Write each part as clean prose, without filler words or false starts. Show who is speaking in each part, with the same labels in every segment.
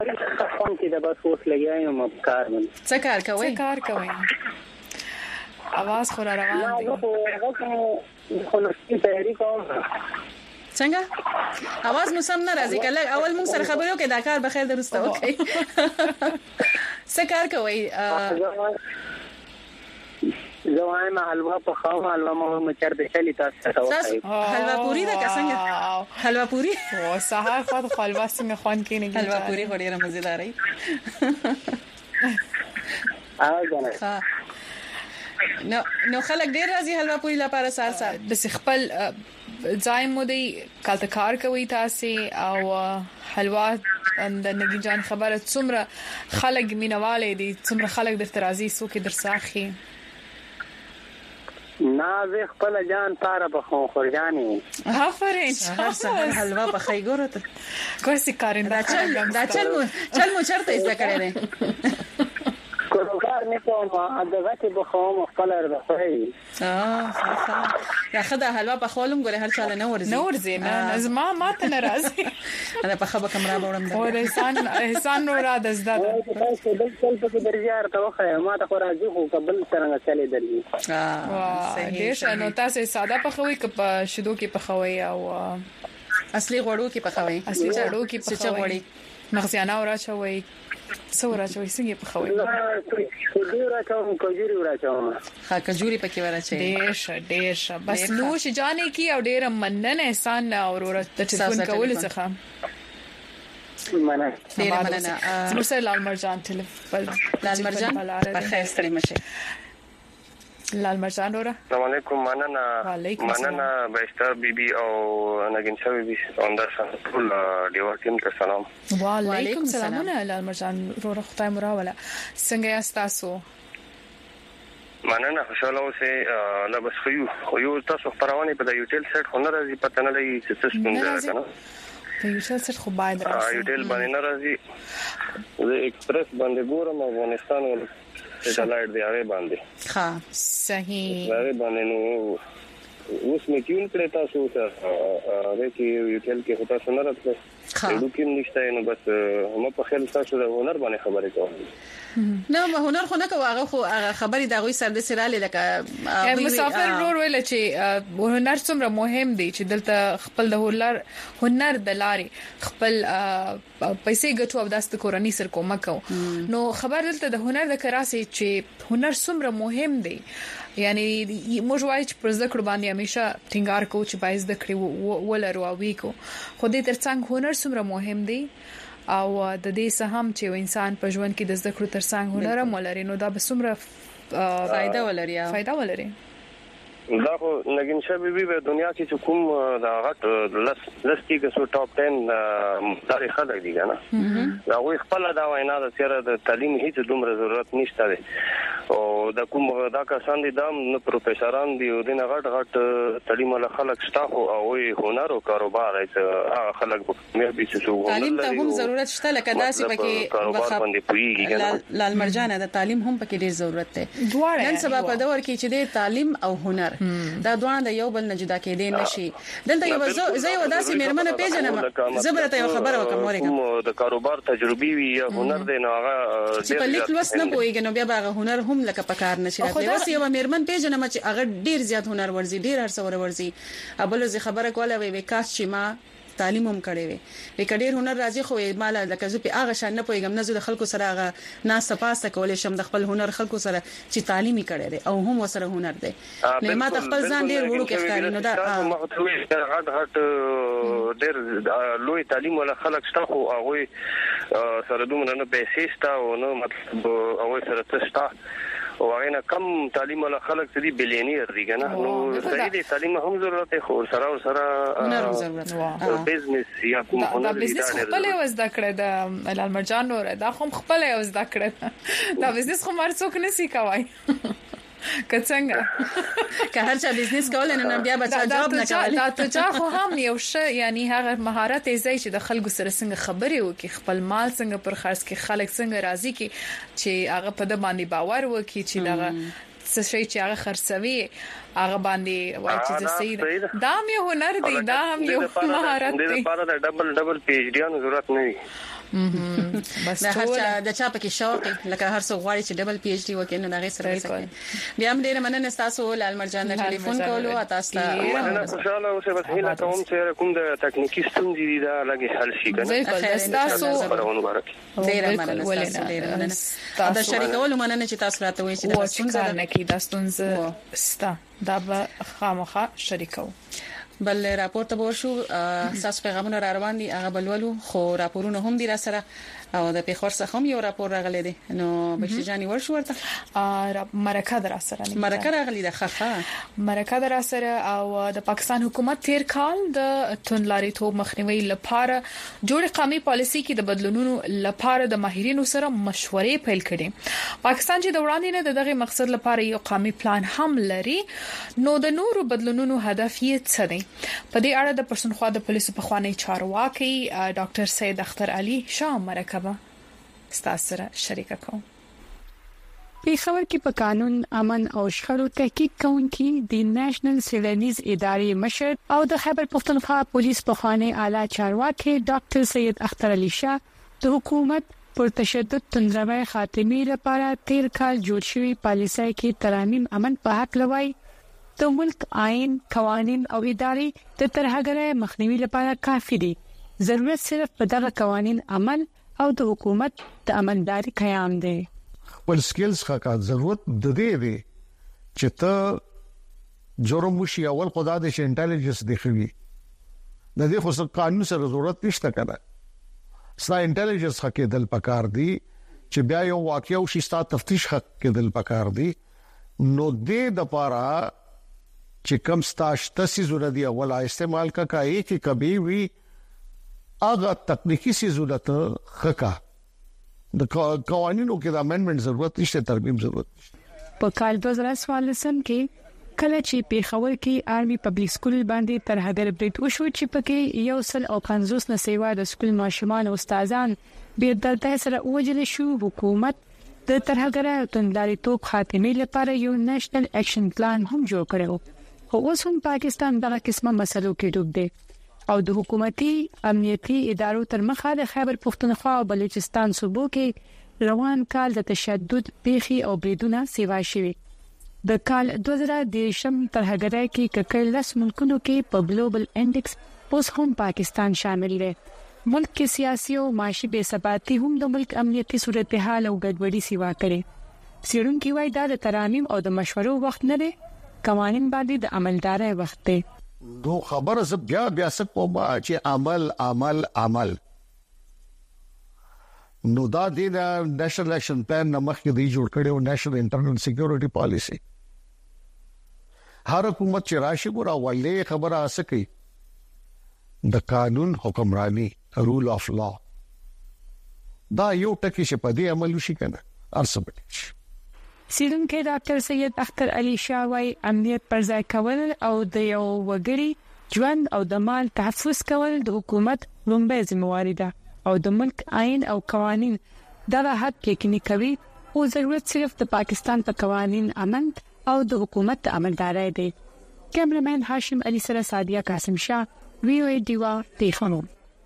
Speaker 1: خپل کې د بس اوس لګیایم کار من
Speaker 2: څه کار کوي आवाज خو را روان دی
Speaker 1: خو نو تیاری کوم
Speaker 3: څنګه आवाज مو سم نه راځي کله اول موږ سره خبرو کې دا کار بخیر درسته اوکي څه کار کوي
Speaker 1: زوایم حلوا په خام حلوا مو چرته چلی تاسو
Speaker 3: حلوا پوری دا څنګه حلوا پوری
Speaker 2: او سهار خو حلوا څنګه خوان کې نه
Speaker 3: حلوا پوری ډیره مزیدار ای نو خلک ډیر راځي حلوا پوری لپاره سار
Speaker 2: بس خپل ځای مو دی کالته کار کوي تاسو او حلوا د نګی جان خبره څومره خلک مینواله دي څومره خلک د ترازی سو کې درساخي
Speaker 1: نازه خپل جان پاره په خورجاني
Speaker 2: آفرین
Speaker 3: هر سحر حلوا په خیګورو ته
Speaker 2: کوسي کارنده
Speaker 3: دا چل مو چرته زده کړی دی
Speaker 1: کار نه کوم دغه ته بخوم خپل راځي
Speaker 3: یا خدای حلوا په خولم ګوره هر چاله نه
Speaker 2: ورزي نه زما ماته ناراضي
Speaker 3: انا په خبره کمره وړم
Speaker 2: او احسان نور دزدا
Speaker 1: تاسو د خپل په درجار ته وخه ما ته راځي خو قبل څنګه چلے درځي
Speaker 2: صحیح نو تاسو ساده پخوي ک په شیدو کې پخوي او
Speaker 3: اصلي غوړو کې پخوي
Speaker 2: پخوي مغزیانه وراچوي څوره چوي څنګه پخوي
Speaker 3: کجوري پکې وراچي
Speaker 2: ډېر بس نوش جانې کی او ډېر مننه احسان اور د ټلیفون کول څخه
Speaker 3: مننه
Speaker 2: سمسر لال مرجان ټلیفون
Speaker 3: لال مرجان په خیر ستړي مشه
Speaker 2: لال مرجان اورا
Speaker 4: السلام علیکم مننه بهشته بیبي او نګین شاه بیبي اندر ټول دیوار ټیم ته سلام
Speaker 2: وعلیکم السلام لال مرجان اورا خدای مراوله څنګه یاست تاسو
Speaker 4: مننه خوشاله اوسئ لا بس خو تاسو خبرونه په یوټیل سیټ هنر راځي پته نه لګي چې څه څنګه کنه
Speaker 2: په یوټیل سیټ خو باید راځي
Speaker 4: یوټیل باندې نه راځي زه ایکسپریس باندې ګورم افغانستان ول سټلایټ دی هغه باندې
Speaker 3: ها صحیح
Speaker 4: هغه باندې نو اوس مې کیون کړی تاسو ته هغه کې یوټیل کې هوتا سره راځي نو کوم نشته نو بس هم په خیال تاسو د هنر باندې خبرې کوم
Speaker 3: نه هنر خو نه کوي هغه خو خبرې د غوي سر د سراله لکه
Speaker 2: مسافر ور ویل چې هنر څومره مهم دی چې دلته خپل د هنر د لاري خپل پیسې ګټو او داست کورنۍ سر کومه کو نو خبر دلته د هنر د کراسي چې هنر څومره مهم دی یعنی موږ وایو چې پر ذکر باندې همیشه ټینګار کوو چې باید ذکر ولرو او ویکو خو دې ترڅنګ هنر څومره مهم دی او د دې سهم چې انسان په ژوند کې د ذکر ترڅنګ هنر هم ولري نو دا به څومره
Speaker 3: فائدہ ولري
Speaker 4: دا خو نګین شاه بیبي په دنیا کې چې کوم دا غټ لستی کې سو ټاپ 10 تاریخ خلک دي کنه دا وي خپل دا وینا د سره د تعلیم هیڅ دومره ضرورت نشته دی او دا کوم دا کسان دي د پروفیسوران دي او د غټ تعلیم له خلک شته او هنر او کاروبار هغه خلک په مې به څه
Speaker 3: تعلیم ته هم ضرورت شته لکه داسې پکې
Speaker 4: کاروبار باندې پويږي
Speaker 3: لال مرجان د تعلیم هم پکې ډیر ضرورت دی نن سبا په دور کې چې د تعلیم او هنر دا دوه د یو بل نه جدا کېدې نشي دلته یو زه یو داسې مېرمنه پیژنم زبرته یو خبره وکم ورګم
Speaker 4: د کاروبار تجربي وي یا هنر دی نو هغه
Speaker 3: په لیک لوس نه پويږي نو بیا هغه هنر هم لکه پکار نشي راځي اوس یو مېرمن پیژنم چې هغه ډیر زیات هنر ورزي ډیر هر څور ورزي ابل زه خبره کوله وي وکاس چې ما تعلیم هم کړی وي وکړیر هنر راځي خو مال لکه زه په هغه شان نه پويګم نه زه د خلکو سره هغه ناس پاسه کولې شم د خپل هنر خلکو سره چې تعلیمي کړی دی او هم وسره هنر دی نه ما خپل ځان ډیر وړو کې ښکاري نو دا
Speaker 4: غټ ډیر لوی تعلیم ولا خلک شته خو هغه سره دومره نه پیسې شته او نو مطلب هغه سره څه شته او هغه کم تعلیم ولا خلک چې دی بلینیر دي کنه نو صحیح دي تعلیم هم ضرورت خو سره بزنس یا کوم
Speaker 2: دا بزنس خپل وزدا کړه د لال مرجان نور دا خو خپل وزدا کړه دا بزنس خو مرڅوک نسی کوي کڅنګ
Speaker 3: که هر چا بزنس کول نه بیا بچا جواب نه کوي
Speaker 2: دا ته خو هم یو څه یعنی هغه مهارت یې چې د خلکو سره څنګه خبرې وکي خپل مال څنګه پر خرڅ کې خلک څنګه راضي کی چې هغه په د باندې باور وکي چې دا څه شي چې هغه خرڅوي هغه باندې وایي چې صحیح دا هم یو هنر دی دا هم یو مهارت دی
Speaker 4: د لپاره د ډبل پی ایچ ډي ضرورت نه وي
Speaker 2: بس
Speaker 3: د هر چا د چا پکې شوق لکه هر څو غواړي چې ډبل پی ایچ ډي وکړي نو هغه سره وکړي. بیا هم ډیره مننه تاسو لال مرجان د ټلیفون کولو تاسو
Speaker 4: مننه خوشاله اوسه. بس هیله کوم چې کوم د تکنیکی ستونزې دي دا لګي حل شي کنه.
Speaker 2: تاسو
Speaker 3: ډیره مننه تاسو ډیره مننه دا شریکول مننه چې تاسو راته وایي چې دا ستونزه
Speaker 2: نه کی دا ستونزه ستا دا به خامخا شریکو.
Speaker 3: بل راپور ته ورشو تاسو پیغامونه را روان دي هغه بلولو خو راپورونه هم دي را سره او د پیښور څخه هم یو راپور راغلی دی نو بشری جاني ورشو ورته
Speaker 2: مرکه در سره
Speaker 3: مرکه راغلی ده خخه
Speaker 2: مرکه در سره او د پاکستان حکومت تیر کال د توندلاري توپ مخنیوي لپاره جوړ قومي پالیسي کې د بدلونونو لپاره د ماهرینو سره مشورې پیل کړي. پاکستان چې د وړاندې نه دغه مقصد لپاره یو قومي پلان هم لري نو د نورو بدلونونو هدف یې څه دی؟ په دې اړه د پښتونخوا د پولیسو په خوانی چارواکي ډاکټر سید اختر علي شاه مرکه ستاسو سره شریک کوم.
Speaker 5: پیښور کې په قانون امن او شخړو تحقیق کوونکي د نېشنل سیلینیز ادارې مشر او د خیبر پښتونخوا پولیس په خوانی اعلی چارواکي ډاکټر سید اختر علي شاه د حکومت پر تشدد تنظیمي خاتمي لپاره تیر کال جوړ شوی پالیسۍ کې ترامیم امن په حق لوي د ملک آئین قوانین او ادارې د ترهګرۍ مخنیوي لپاره کافي دي. ضرورت صرف په دغه قوانین عمل او د حکومت د امنداري قیام دی.
Speaker 6: ول سکلز خاصه ضرورت د دې دی چې ته جرم وشي اول خدا د انټيليجنس دی خوي د دې خو قانون سره ضرورت نشته کنه. ستا انټيليجنس حق دل پکار دی چې بیا یو واقعي او شستا تفتیش حق کې دل پکار دی نو دې د پاره چې کم ستاش تاسو زړه دی اول استعمال کا کای چې کبي وی اغه تکنیکی ضرورت خکا د قوانینو کې د امندمنت ضرورت نشته ترمیم ضرورت نشته.
Speaker 5: په کال 2014 کې کله چې پیښور کې آرمي پبلک سکول باندې ترهګر بریټ وشو چې پکې 150 نه سیوا د سکول ماشومان او استادان به دلته سره وجل شو. حکومت د ترهګر او توندلاري توپ خاتمي لپاره یو نېشنل اکشن پلان هم جوړ کړو خو اوس هم پاکستان دغه قسمه مسلو کې ډوب دی او د حکومتي امنیتي ادارو تر مخه د خیبر پښتونخوا او بلوچستان صوبو کې روان کال د تشدد پیښې او بریدونه سیوا شوي. د کال 2013 ترهګرۍ کې ککړلس ملکونو کې په ګلوبل انډیکس اوس هم پاکستان شامل دی. ملک کې سیاسي او معاشي بے ثباتی هم د ملک امنیتي صورتحال او ګډوډي سیوا کړي. سیرونکو وايي دا د ترامیم او د مشورو وخت نه دی قوانین باندې د عملداري وخت دی.
Speaker 6: دو خبره ز بیا سکو ما چې عمل نو دا د نېشنل اکشن پلان نمخ کې دی جوړ کړو نېشنل انټرنل سکیورټي پالیسی. هر حکومت چې راشي ګور اولې خبره اسکی د قانون حکمرانی رول اف لا دا یو ټکی چې په دې عمل وشي کنه ارسبټ.
Speaker 5: سیدونکو ډاکټر سید اختر علي شاه وايي امنیت پر ځای کول او د یو وګړي ژوند او د مال تحفظ کول د حکومت لومړی ذمہواری ده او د ملک آئین او قوانین دغه حق یقیني کوي او ضرورت صرف د پاکستان په قوانین امن او د حکومت عملداري دی. کیمرمن هاشم علي سره سادیا قاسم شاه وی او دیوا تیخانو.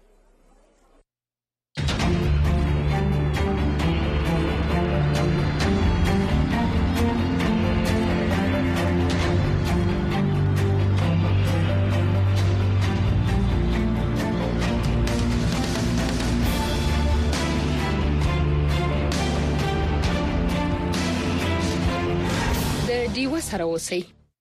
Speaker 2: دیو سره اوسئ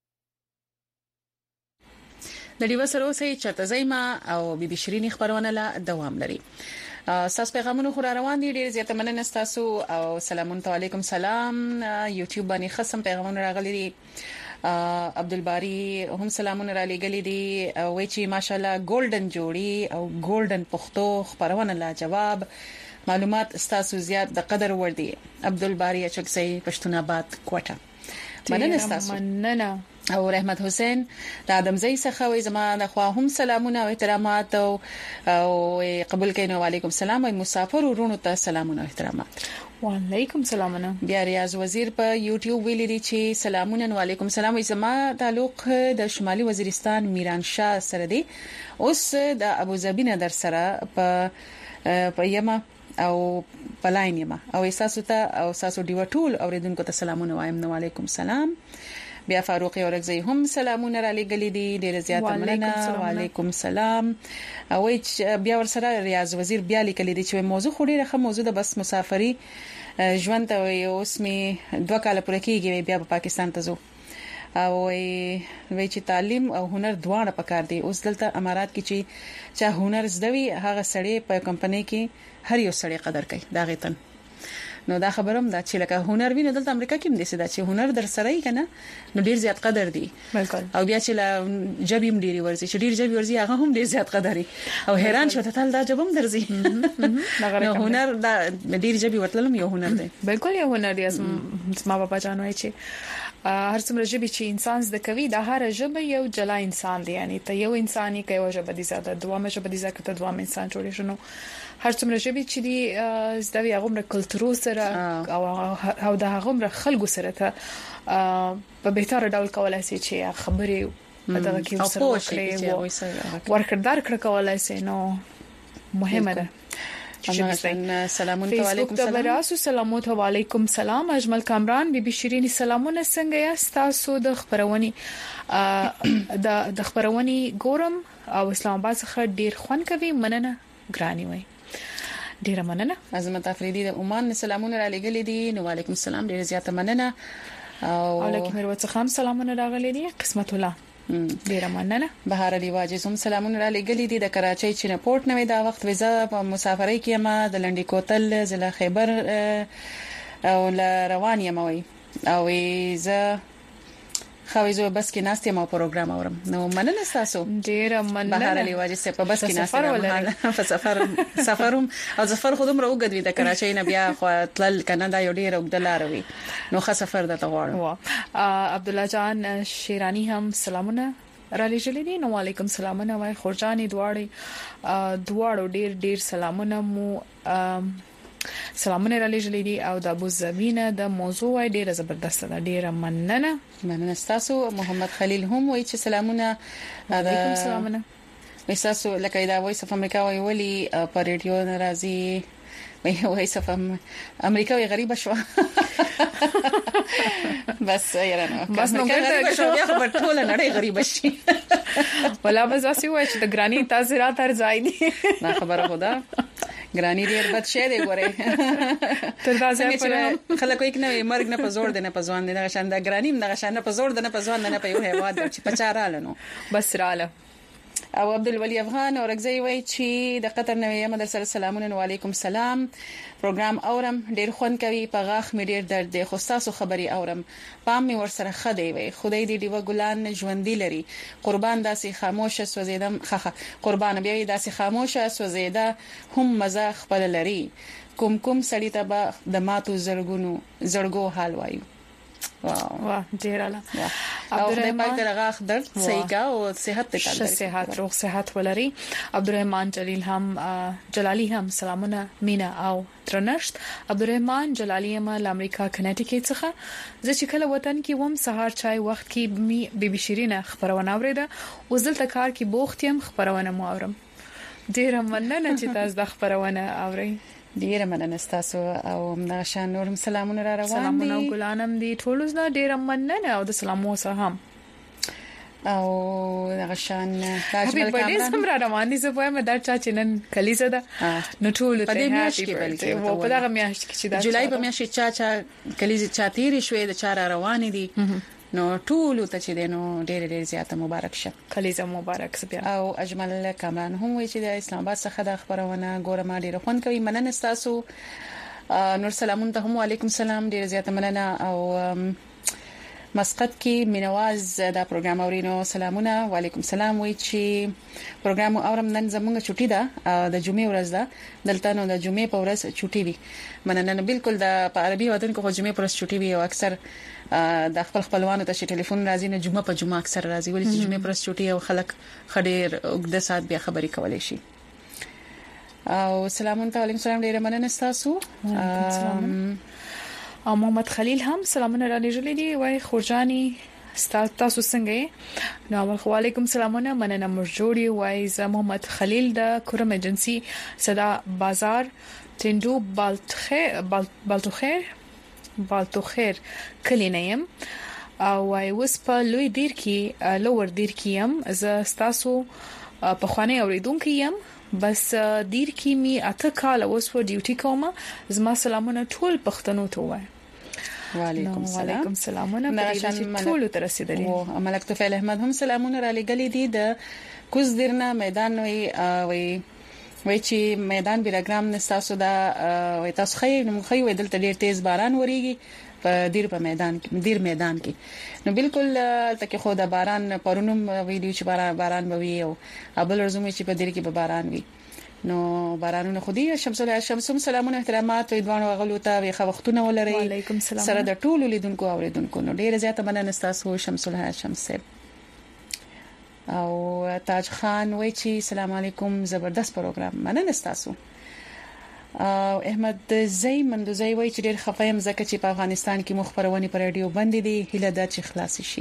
Speaker 3: د دیو سره اوسئ چرته زېما او بيبي شيرين خبرونه لا دوام لري. تاسو پیغامونه خو روان دي ډیر زیاته مننه تاسو او سلام علیکم سلام یوټیوب باندې خصم پیغامونه راغلي دي. عبدالباری هم سلامونه را لګلې دي وای چې ماشاالله ګولډن جوړي او ګولډن پښتو خبرونه لا جواب معلومات تاسو زیات د قدر ور دي. عبدالباری چکسي پښتون آباد کوټه مننه تاسو.
Speaker 2: مننه.
Speaker 3: او رحمت حسین د ادمزی څخه وي زما د خوا هم سلامونه او احترامات او قبول کینو. وعلیکم السلام او مسافر ورونو ته سلامونه او احترامات.
Speaker 2: وعلیکم السلام.
Speaker 3: بیا ریاض وزیر په یوټیوب ویلي دي چې سلامونه. وعلیکم السلام. زما تعلق د شمالي وزیرستان میران شاه سره دی. اوس د ابوظبی نه در سره په یما او پلاین یم او احساس ته او تاسو دی وټول اوریدونکو ته سلامونه وایم. نو علیکم سلام. بیا فاروق اورګزی هم سلامونه را لګلې دي ډیر زیات مننه. وعلیکم سلام. او بیا ورسره ریاض وزیر بیا لیکلې دي چې موضوع خوري رخه موضوع د بس مسافری ژوند ته اوس می 2 کال پورې کېږي بیا په پاکستان ته ځو او وی چې تعلیم او هنر دواړه پکار دي. اوس دلته امارات کې چې چا هنر زدوي هغه سړی په کمپنۍ کې هر یو سړی قدر کوي دا غیتن. نو دا خبروم دا چې لکه هنر ویني دلته امریکا کې هم دي چې هنر در سره یې کنه نو ډیر زیات قدر دي. او بیا چې جبیم ډیری ورزي چې ډیر جبي ورزي هغه هم ډیر زیات قدري او حیران شوه ته دا جبم درځي. نو هنر دا ډیر جبي ورتلم یو هنر دی.
Speaker 2: بالکل یو هنر دی. ما بابا جانوي چې هر څومره ژبه چې انسان زده کوي دا هر ژبه یو جلا انسان دی. یعنی ته یو انساني کوي او ژبه دي زده دوه ژبه دي زده دوه انسان جوړ شنو. هر څومره ژبه چې دی زده وي هغه کلتور سره او دا هغه خلکو سره ته په بهتر ډول کولای شي چې خبرې دغه کې وسره وکړي ورکړدار کړ کولای شي. نو مهمه ده.
Speaker 3: سلامونه علیکم
Speaker 2: سلام. سلامونه علیکم سلام. اجمل کامران بیبي شیرینی سلامونه څنګه یاست تاسو؟ د خبرونی د خبرونی ګورم او اسلام آباد څخه ډیر خوان کوي. مننه ګرانی وای ډیر مننه.
Speaker 3: عظمت افریدی د عمان سلامونه را لګلې دي. نو علیکم السلام ډیر زیاته مننه.
Speaker 2: او لکه مروت څخه هم سلامونه راغلي دي. قسمت الله ډیر مننه.
Speaker 3: بهار علی واجز هم سلامونه را لګلې دي. د کراچۍ چینه پورت نوې دا وخت ویزه په مسافرۍ کې ما د لنډی کوتل ضلع خیبر او روان یم وي او زه خوازو بس کې ناستې ما پروګرام اورم. نو مننه تاسو
Speaker 2: ډیر مننه.
Speaker 3: بهار علی واجز په بس کې ناستې په سفرم او سفر خودم راوګد وی د کراچۍ نه بیا خو تل کنده یو ډیر وګدلاروي نو ښه سفر د تغواړم.
Speaker 2: عبد الله جان شیرانی هم سلامونه را لېږلې دي. نو علیکم سلامونه وای خورجانی دواړو ډیر سلامونه مو سلامونه را لېږلې دي او د ابو زمینه د موضوع ډیره زبردست ده. ډیره مننه.
Speaker 3: تاسو. محمد خلیل هم وایي چې سلامونه.
Speaker 2: علیکم سلامونه.
Speaker 3: تاسو لکه دا وایس اف امریکا ویلي په ریډیو ناراضي وایس اف امریکا وی غریبه شو. بس یاره
Speaker 2: بس نو ګټه
Speaker 3: شو بیا خبر ټول نړۍ غریبه شي.
Speaker 2: ولا بس اسی وای چې د ګرانی تاثیرات ارزای دي.
Speaker 3: نه خبره خدا ګرانی ډیر بد شي دی ګوره.
Speaker 2: تر دا ځکه
Speaker 3: خلک یک نه مرګ نه په زور دی نه په ځوان دی نه شان دا ګرانی نه شان نه په زور دی نه په ځوان نه په یو هیواد چې په چاراله نو
Speaker 2: بس رااله.
Speaker 3: او عبدالولی افغان اورګزی وای چې د قطر نوې مدرسې سلامونه علیکم سلام. پروګرام اورم ډیر خوند کوي. په غاخ مې ډیر درد دی خو تاسو خبري اورم پام مې ورسره خدای وي. خدای دې دیو ګلان ژوندۍ لري. قربان داسې خاموشه سوزیدم خخه قربان بیا داسې خاموشه سوزیده هم مزه خپل لري. کوم سړی ته به د ماتو زړګو حال وایو.
Speaker 2: واه ډیر اعلی.
Speaker 3: عبدالرحمن درغاخ درد صحیح کا او صحت ته
Speaker 2: کار صحت روغ صحت ولري. عبدالرحمن جلالی هم سلامونه مینا او درنښت. عبدالرحمن جلالی ما له امریکا کنیټیکټ څخه زه چې کله وطن کې وم سهار چای وخت کې بیبي شیرینه خبرونه اوریده او زلته کار کې بوخت يم خبرونه مو اورم. ډیر مننه چې تاسو د خبرونه اورئ.
Speaker 3: ډیر مننه تاسو او ناشان نورم سلامونه را روان دي.
Speaker 2: سلامونه ګلانم دي ټولو زه ډیر مننه او د سلامو سره هم
Speaker 3: او ناشان تاجمل
Speaker 2: کامران هم را روان دي. زه وایم دا چې نن کلیزه ده نو ټول ته هپی برثډے و په دغه میاشت کې چې دا
Speaker 3: جولای په میاشت چا کلیزه چا تیر شوې د چا روان دي نو ټول ته چې دینو ډېر زیاته مبارک شه.
Speaker 2: کلیزه مبارک سپیا.
Speaker 3: او اجمل کامران هم وی چې د اسلام آباد څخه د خبرونه ګورم ډېر خوند کوي. مننه تاسو. نور سلامونه ته هم علیکم سلام ډېر زیاته مننه. او مسقط کې مینواز دا پروګرام اورینو سلامونه وعلیکم سلام وی چې پروګرام اورم نن زمونږ چټي ده د جمعې ورځ ده دلته نو د جمعې په ورځ چټي وي. مننه بالکل د عربي وطن کې جمعې پر ورځ چټي وي او اکثر د خپلوانو ته چې ټلیفون راځي نه جمعه په جمعه اکثر راځي ولې چې جمعه پر ورځ چټي او خلک خډیر وګد سات بیا خبري کولای شي. او سلامونه علیکم سلام ډیره مننه تاسو.
Speaker 2: محمد خلیل هم سلامونه را لېږلې دي. وای خورجانی تاسو څنګه نو وعلیکم سلامونه مننه مرجوړي وایز محمد خلیل د کورم ایجنسی صدا بازار تندو بالتوخیر کلینیم او وای وس په لوی دیر کې لوور دیر کې يم ز تاسو په خوانه اوریدونکو يم بس دیر کې می اته کال اوس په ډیوټي کوم زما سلامونه ټول پښتنو ته وای وعلیکم سلامونه په ټول تر رسیدلی
Speaker 3: او ملک طفیل احمد هم سلامونه را لګلې دي د کوز درنا میدان وی چې میدان بیرګرام نستاسو دا وي تاسو خې وي دلته ډیر تیز باران وریږي په دیر میدان کې نو بالکل تکه خو د باران پرونم ویډیو چې باران بوي او ابل رزومي چې په دیر کې به باران وي نو بارانونه خودي شمسم سلامونه احترامات وي دوانو غلو ته وي وختونه ولري
Speaker 2: وعلیکم سلام
Speaker 3: سره د ټولو لیدونکو اوریدونکو نو ډیر زیاته مننه تاسو شمسله شمس او تاج خان وای چې سلام علیکم زبردست پروګرام مننه تاسو احمد زئی مندوزئی وای چې ډیر خفایم زکه چې په افغانستان کې مخبرونه پر رادیو بند دي هله د چې خلاص شي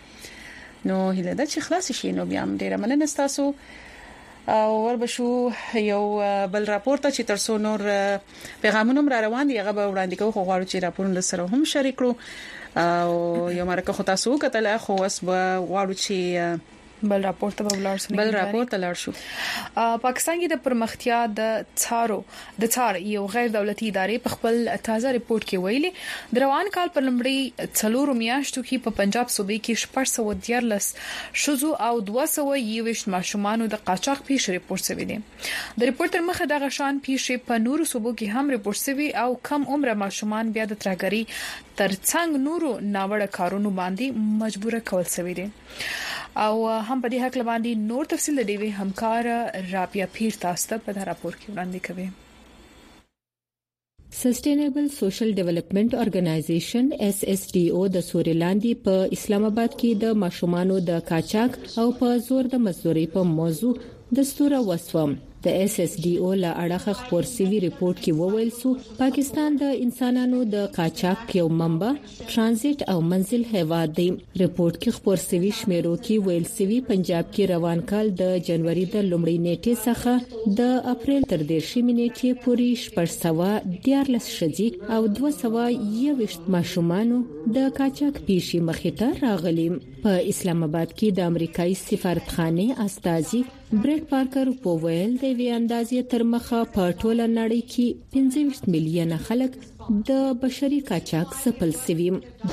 Speaker 3: نو بیا هم ډیر مننه تاسو او وربشو یو بل راپور ته چې ترسو نور پیغامونه را روان دي هغه به وړاندې کوو خو غواړو چې راپورونه سره هم شریک کړو او یو مرکه خو تاسو کتل خو اوس به غواړو چې
Speaker 2: بل راپور ته لاړ شو پاکستان کې د پرمختیا د څار یو غیر دولتي ادارې په خپل تازه ریپورت کې ویلي د روان کال پر لمړی 4 میاشتو کې په پنجاب صوبې کې 414 شذو او 221 ماشومان د قاچاق پیښ ریپورت شوی دی د ریپورت تر مخه د غشان پیښ په نورو صوبو کې هم ریپورت شوی او کم عمر ماشومان بیا د ترګری ترڅنګ نورو ناوړه کارونو باندې مجبور کول شوی دی او هم په دې حق باندې نور تفصیل دی وی همکار رابعه پیر تاسو ته په دا راپور کې وړاندې کوي
Speaker 7: سسټینیبل سوشل ډیولپمنٹ ارګنایزیشن SSDO د سوريلاندي په اسلام آباد کې د ماشومانو د قاچاق او په زور د مزدوري په موضوع د ستوره وسوم د SSDO لا اړه خبر سوي ریپورت کې وویل سو پاکستان د انسانانو د قاچاق یو منبع ترانزیت او منزل هیواد دی ریپورت کې خبر سوي شمیرو کې ویل سوي پنجاب کې روان کال د جنوري د لومړۍ نیټې څخه د اپریل تر 10 نیټې پورې 1414 شذي او 221 ماشومانو د قاچاق پیښې مخې راغلي په اسلام آباد کې د امریکایي سفارتخانه استازي بریټ پارکر په ویل دی وی اندازې تر مخه په ټوله نړۍ کې 25 میلیونه خلک د بشري قاچاق سپل سوي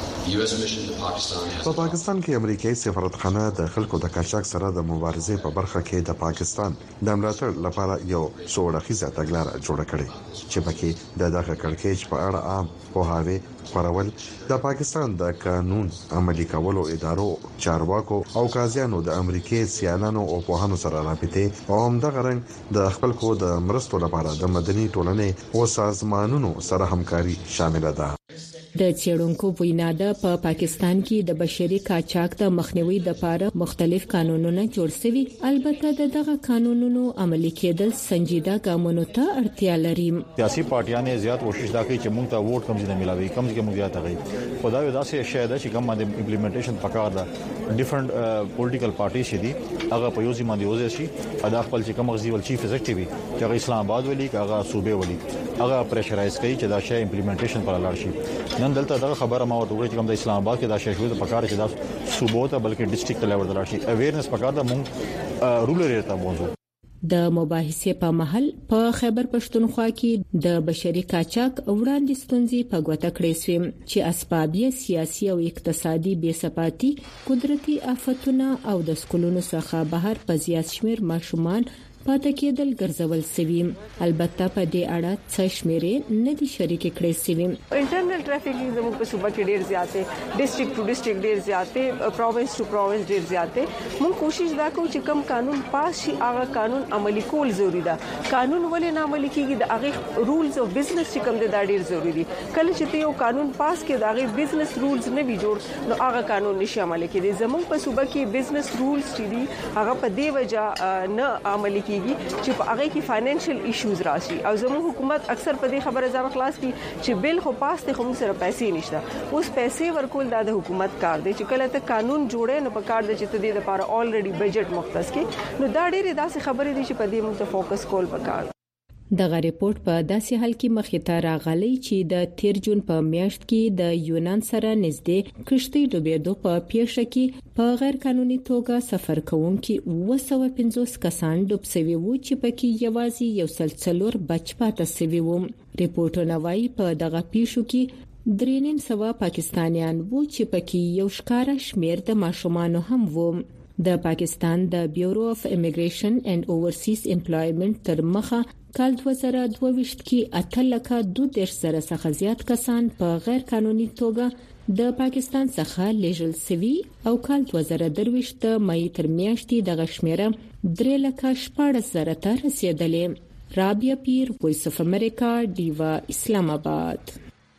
Speaker 8: په پاکستان کې امریکایي سفارتخانه د خلکو د قاچاق سره د مبارزې په برخه کې د پاکستان د ملاتړ لپاره یو څوړخیزه تګلارې جوړه کړې چې پکې د دغه کړکېچ په اړه عام پوهاوی خپرول د پاکستان د قانون عملي کولو ادارو چارواکو او قاضیانو د امریکای سیالانو او پوهانو سره رابطه او همدغه رنګ د خپلکو د مرستو لپاره د مدني ټولنې او سازمانونو سره همکاري شامل ده
Speaker 7: د چېرونکو وینا ده په پاکستان کې د بشري قاچاق د مخنیوي لپاره مختلف قانونونه جوړ شوي البته دغه قانونونو عملي کېدل سنجیده ګامونو ته اړتیا لري
Speaker 9: سیاسي پارټیانې زیات کوشش دا کوي چې موږ ته ووټ کم ځای ملاوي کم ځای موږ زیات غي خدای ودا سي شاید چې کوم د امپلیمنټیشن پکار ده ډیفرنٹ پولیټیکل پارټي شي دي هغه په یوزي باندې وځي شي ادا خپل چې کوم غزي ول چیف ایگزیکټیو چې اسلام آباد ولي هغه صوبې ولي هغه پریشرایز کوي چې دا شی امپلیمنټیشن پر لاړ شي نن دلته دا خبره ما ورته وکړه چې کوم د اسلام آباد کې دا شی شوی د پکار چې دا صوبو ته بلکې ډیسټریکټ لیول ته لاړ شي اویرنس پکار ده مونږ رولر ایریا ته موضوع
Speaker 7: د مباحثې په محل په خیبر پښتونخوا کې د بشري قاچاق وړاندې ستونزې په ګوته کړې سوې چې اسباب یې سیاسي او اقتصادي بېثباتي قدرتي آفتونه او د سکولونو څخه بهر په زیات شمیر ماشومان پاتې کېدل ګرځول سوي البته په دې اړه څه شمیرې نه دي شریک کړې سوي
Speaker 10: انټرنل ټریفیکینګ زموږ په صوبه کې ډیر زیاته ډیسټریکټ ټو ډیسټریکټ ډیر زیاته پروینس ټو پروینس ډیر زیاته موږ کوشش دا کوو چې کم قانون پاس شي هغه قانون عملي کول ضروری ده قانون ولې نه عملي کیږي د هغه رولز او بزنس چې کوم دي دا ډیر ضروری دي کله چې یو قانون پاس کې دا هغه بزنس رولز نه وي جوړ نو هغه قانون نشي عملي کېدی زموږ په صوبه کې بزنس رولز چې دي هغه په دې وجہ نه عملي کیږي چې په هغه کې فاینانشل ایشوز راشي او زموږ حکومت اکثر په دې خبره ځان خلاص کی چې بل خو پاس ته هم سره پیسې نشته اوس پیسې ورکول د حکومت کار دی چې کله ته قانون جوړې نو په کار دی چې ته دې لپاره الریډي بجټ مختص کې نو دا ډېرې داسې خبرې دي چې په دې موږ ته فوکس کول پکار
Speaker 7: دغه ریپورت په داسې حال کې مخې ته راغلی چې د 13 جون په میاشت کې د یونان سره نږدې کشتۍ ډوبېدو په پیښه کې په غیر قانوني توګه سفر کوونکي 250 کسان ډوب شوي وو چې پکې یوازې 104 بچ پاتې شوي وو. ریپورتونه وايي په دغه پیښو کې 3.5 پاکستانیان وو چې پکې یو ښکارا شمیر د ماشومان هم وو. د پاکستان د بیورو اف امیګریشن اینڈ اوورسیز امپلایمنت تر مخه کال 2022 کې 8,210,000 څخه زیات کسان په غیر قانوني توګه د پاکستان څخه لیږل شوي او کال 2023 د مې تر میاشتې د غشمیره 3,14,000 ته رسیدلې. رابعه پیر، وایس اف امریکا، دیوا، اسلام آباد.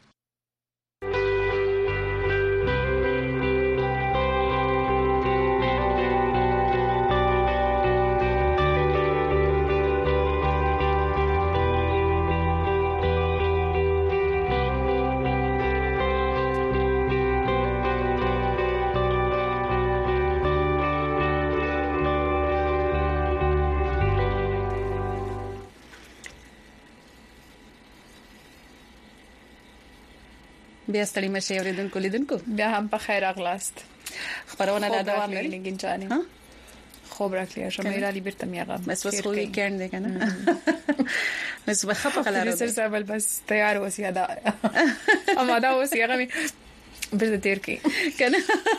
Speaker 3: بیا ستړي مشه اوریدونکو لیدونکو
Speaker 2: بیا هم په خیر اغلاست
Speaker 3: خبرونه لا دوام لري
Speaker 2: نگین جانی خوب راکلی شما را لیبرت میاغم
Speaker 3: بس خو ویکند دی کنه بس بخفه قرار
Speaker 2: سر سبل بس تیار وسی ادا اما دا وسی هغه بل تیر کی
Speaker 3: کنه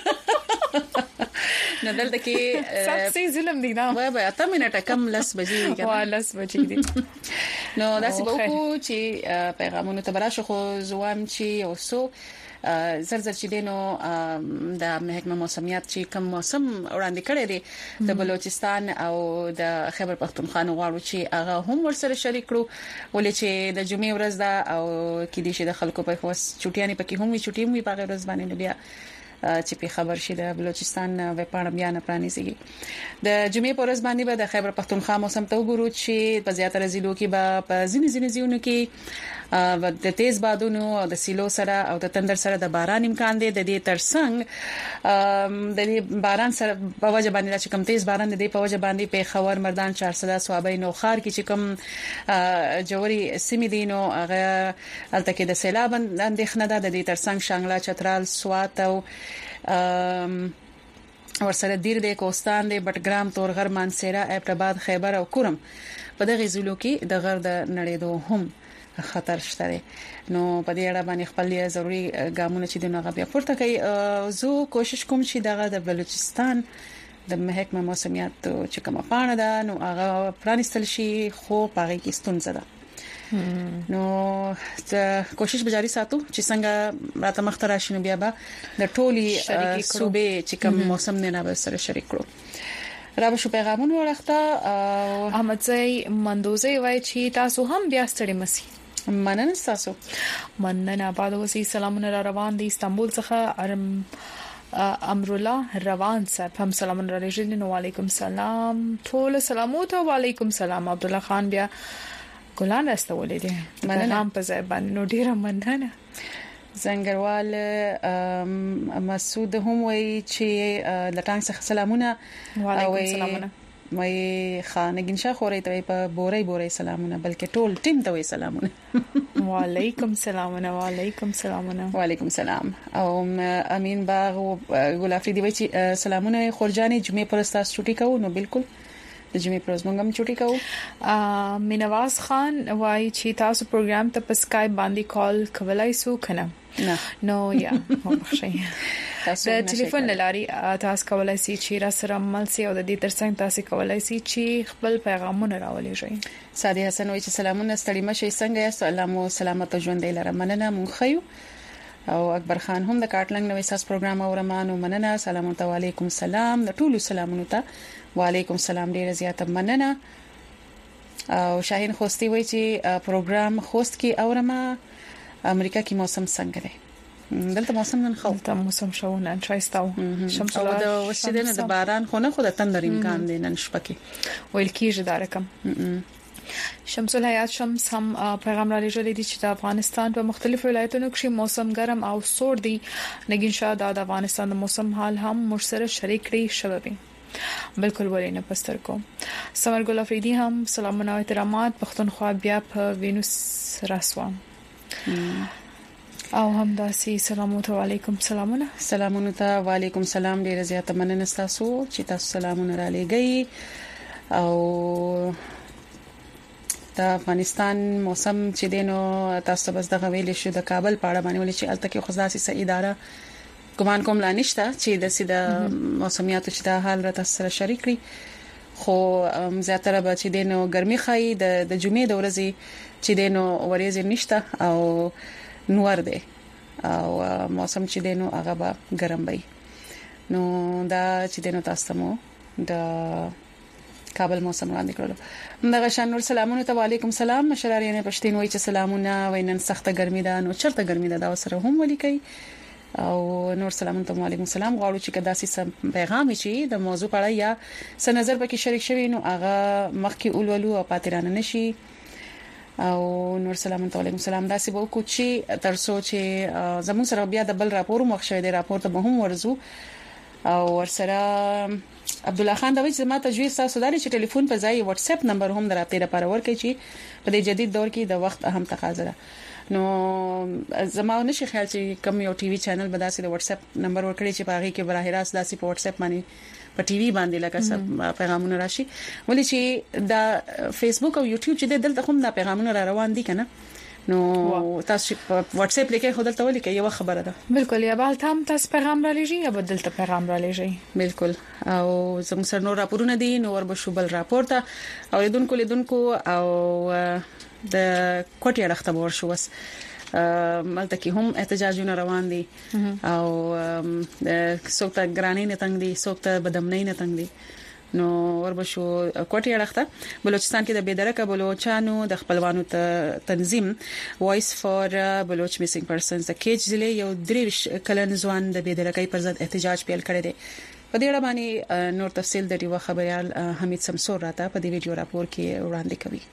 Speaker 3: نه دلته کې
Speaker 2: سب ظلم دی دا
Speaker 3: وای به اته منټه کم لس بجې
Speaker 2: کنه لس بجې دي
Speaker 3: نو داسې به کو چې پیغامونه تبراشه خو زوام چې اوسو زرزر چې دینو د محکمه موسمیات چې کوم موسم وړاندې کړی دی د بلوچستان او د خیبر پختونخوا غواړو چې هغه هم ورسره شریک کړو ولې چې د جمعې ورځ دا او کې دي چې د خلکو په خواص چټیانی پکې هم وي چټیم وي په ورځ باندې بیا چې په خبر شي د بلوچستان وپاڼه بیان پرانیزي د جمعې په ورځ باندې به د خیبر پختونخوا موسم ته وګورو چې په زیاتره ضلعو کې به په ځینې ځایونو کې د تیز بادونو او د سیلو سره او د تندر سره د باران امکان دی. د دې ترڅنګ د دې باران سره په وجه باندې چې کم تیز باران دی په وجه باندې په خور مردان 400 صوابۍ نوخار کې چې کم جوړي سیمې دي نو هغه الته کې د سیلاب اندېښنه ده. د دې ترڅنګ شانګلا، چترال، سوات او ورسره دیر د کوستان د بټګرام، تورغر، مانسیرا، ایبټ آباد، خیبر او کورم په دغه ضلعو کې د غر د نړېدو هم خطر شته. نو په دې اړه باندې خپل ضروري ګامونه چې دغه بیا پورته کوي. زه کوشش کوم چې دغه د بلوچستان د محکمه موسمیات چې کومه پاڼه ده نو هغه پرانستل شي خو پاره کې ستونزه ده. نو کوشش به جاری ساتو چې څنګه راته مختار شنو بیا به د ټولي صوبې چې کوم موسم نه به سره شریک کړو. را به شو پیغامونه ورخته
Speaker 2: احمد زئی مندوزي وای چې تاسو هم بیا ستړي مسي.
Speaker 3: مننه تاسو.
Speaker 2: مننه آباد اوسئ. سلامونه را روان دي استنبول څخه امرالله روان صاحب هم سلامونه را لېږلي. نو وعلیکم سلام ټول سلامات او وعلیکم سلام. عبد الله خان بیا ګلان راستولې دي مننه په ځای باندې نو ډیره مننه.
Speaker 3: زنګروال مسعود هم وای چې د ټانګ څخه سلامونه.
Speaker 2: وعلیکم سلامونه.
Speaker 3: مې خانګین شاه خورې ته په بوري سلامونه بلکې ټول ټیم ته وای سلامونه.
Speaker 2: وعلیکم سلامونه. وعلیکم سلامونه.
Speaker 3: وعلیکم سلام. او امین باغ ګل افریدي وای چې سلامونه خورجاني جمعې پر استاد چټي کوو. نو بالکل د جمعې پر ورځ موږ هم چټي کوو.
Speaker 2: مینواز خان وای چې تاسو پروګرام ته په اسکایپ باندې کال کولای سو کنه نو یا مخشي د ټلیفون لاري تاسو کولای سي چې را سره عمل سي او د دې ترڅنګ تاسو کولای سي چې خپل پیغامونه راولې شي.
Speaker 3: ساده حسن وای چې سلامونه ستړي مشه څنګه یاست سلام سلامت ژوند لرم مننه مونږ خيو. او اکبر خان هم د کاټلنګ نوې ساس پروګرام اورمانو مننه سلام علیکم سلام د ټولو سلامونو ته وعلیکم سلام ډیره زیاته مننه. او شاهین خوستی وای چې پروګرام خوست کې اورما امریکا کې موسم څنګه دی. دلته موسم نن خو
Speaker 2: دلته موسم شو نن شایستاو
Speaker 3: شمس او د وسیدنه د باران خو نه خو د تندر امکان دی نن شپه کې
Speaker 2: ویل کیږي دا رقم. شمس الحیات شمس هم پیغام را لېږلی دی چې د افغانستان په مختلفو ولایتونو کې موسم ګرم او سوړ دی. نگین شاه د افغانستان د موسم حال هم مرسره شریک کړي شوی بالکل ولینه پستر کو. سمر ګل افریدي هم سلامونه او احترامات پښتونخوا بیا په وینوس رسوام او هم داسي سلامونه علیکم
Speaker 3: سلامونه ته وعلیکم سلام. ډیره زیاته مننه تاسو چې تاسو سلامونه را لېږئ. او د افغانستان موسم چې دینو تاسو بس د غویل شو د کابل په اړه باندې ولې چې الته کې خصاصي سه اداره ګمان کوم لا نشته چې د سیده موسمیاتو چې د حال را تاسو سره شریک کړي. خو زیاتره به چې دینو ګرمي خای د جمعې د ورځې چې دینو ورځې نشته او نور دی او موسم چې دینو هغه به ګرم وي. نو دا چې دینو تاسو مو د کابل موسم وړاندې کړل. دغه شان نور سلامونه ته وعلیکم سلام. مشرانه پښتين وای چې سلامونه وینن سخته ګرمي ده نو چرته ګرمي ده دا سره هم ولیکي او نور سلامونه ته وعلیکم سلام. غواړو چې کداسي سم پیغام چې د موضوع په اړه یا څه نظر پکې شریک شوي نو هغه مخکې اولولو او پاترانه نشي. او نور سلامونه ته وعلیکم سلام. دا سی بو کوچی ترسو چې زموږ سره بیا د بل راپور مخ شوی دی راپور ته به هم ورزو او ورسره عبد الله خان دا وایي چې ما تجویز تاسو داري چې ټلیفون په ځای واتس اپ نمبر هم درته لپاره ورکړي چې په دې جدید دور کې د وخت اهم تقاضا ده. نو زما نشي خیال چې کوم یو ټي وي چینل به داسې د واتس اپ نمبر ورکړي چې باغې کې براه راست داسې په واتس اپ باندې په ټي وي باندې لکه سب پیغامونه راشي. ولې چې دا فیسبوک او یوټیوب چې دلته هم دا پیغامونه را روان دي کنه نو تاسو په واتس اپ لیکي خو دلته ولیکي یو خبره ده
Speaker 2: بالکل یا بل تام تاسو پیغام را لېږي یا بدل ته پیغام را لېږي بالکل.
Speaker 3: او زموږ سره نور راپورونه دي نو ور به شوبل راپورته او لیدونکو او د کوټي اړخته ورشو وس ملته کې هم احتجاجونه روان دي او څوک ته ګرانی نه تنګ دي څوک ته بدمنۍ نه تنګ دي. نو وربشو کوټي اړخته بلوچستان کې د بيدرکه بلوچانو د خپلوانو تنظیم وایس فور بلوچ میسینګ پرسنز د کیج ضلع یو 3 کلن ځوان د بيدرکې پر ضد احتجاج پیل کړی دی. په دې اړه باندې نور تفصیل د ډیو خبريال حمید سمسور راته په دې ویډیو راپور کې وړاندې کوي.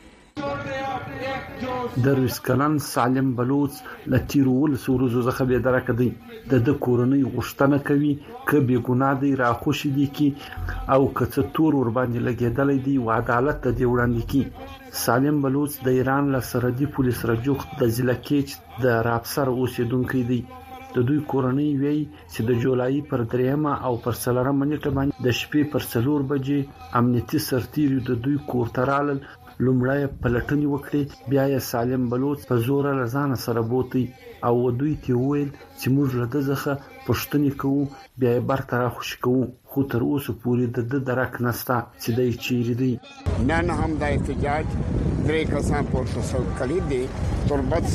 Speaker 11: درویس کلن سالم بلوچ لتیرول سورزو زخه به درکه دی د کورنۍ غشتنه کوي ک به ګناه دی را خوشی دي کی او کڅ تور ور باندې لګیدل دي او عدالت ته دی وړاندې کی. سالم بلوچ د ایران له سرحدي پولیس رجوخ د ضلع کې د رابسر اوسیدونکو دی. د دوی کورنۍ وی چې د جولای پر 3 او پر 4 منټه باندې د شپې پر 4 بجې امنیتي سرتیري د دوی کور ترال لومړی پلټنی وکړي بیا یې سالم بلوچ په زور لزان سره بوتي او دوی ته ویل چې موږ له دغه پښتني کوو بیا یې برتر خوش کوو خو تر اوسه پورې د درک نستا چې دای چیرې دی.
Speaker 12: نن هم د احتجاج درې کسان پورته سو کړي دي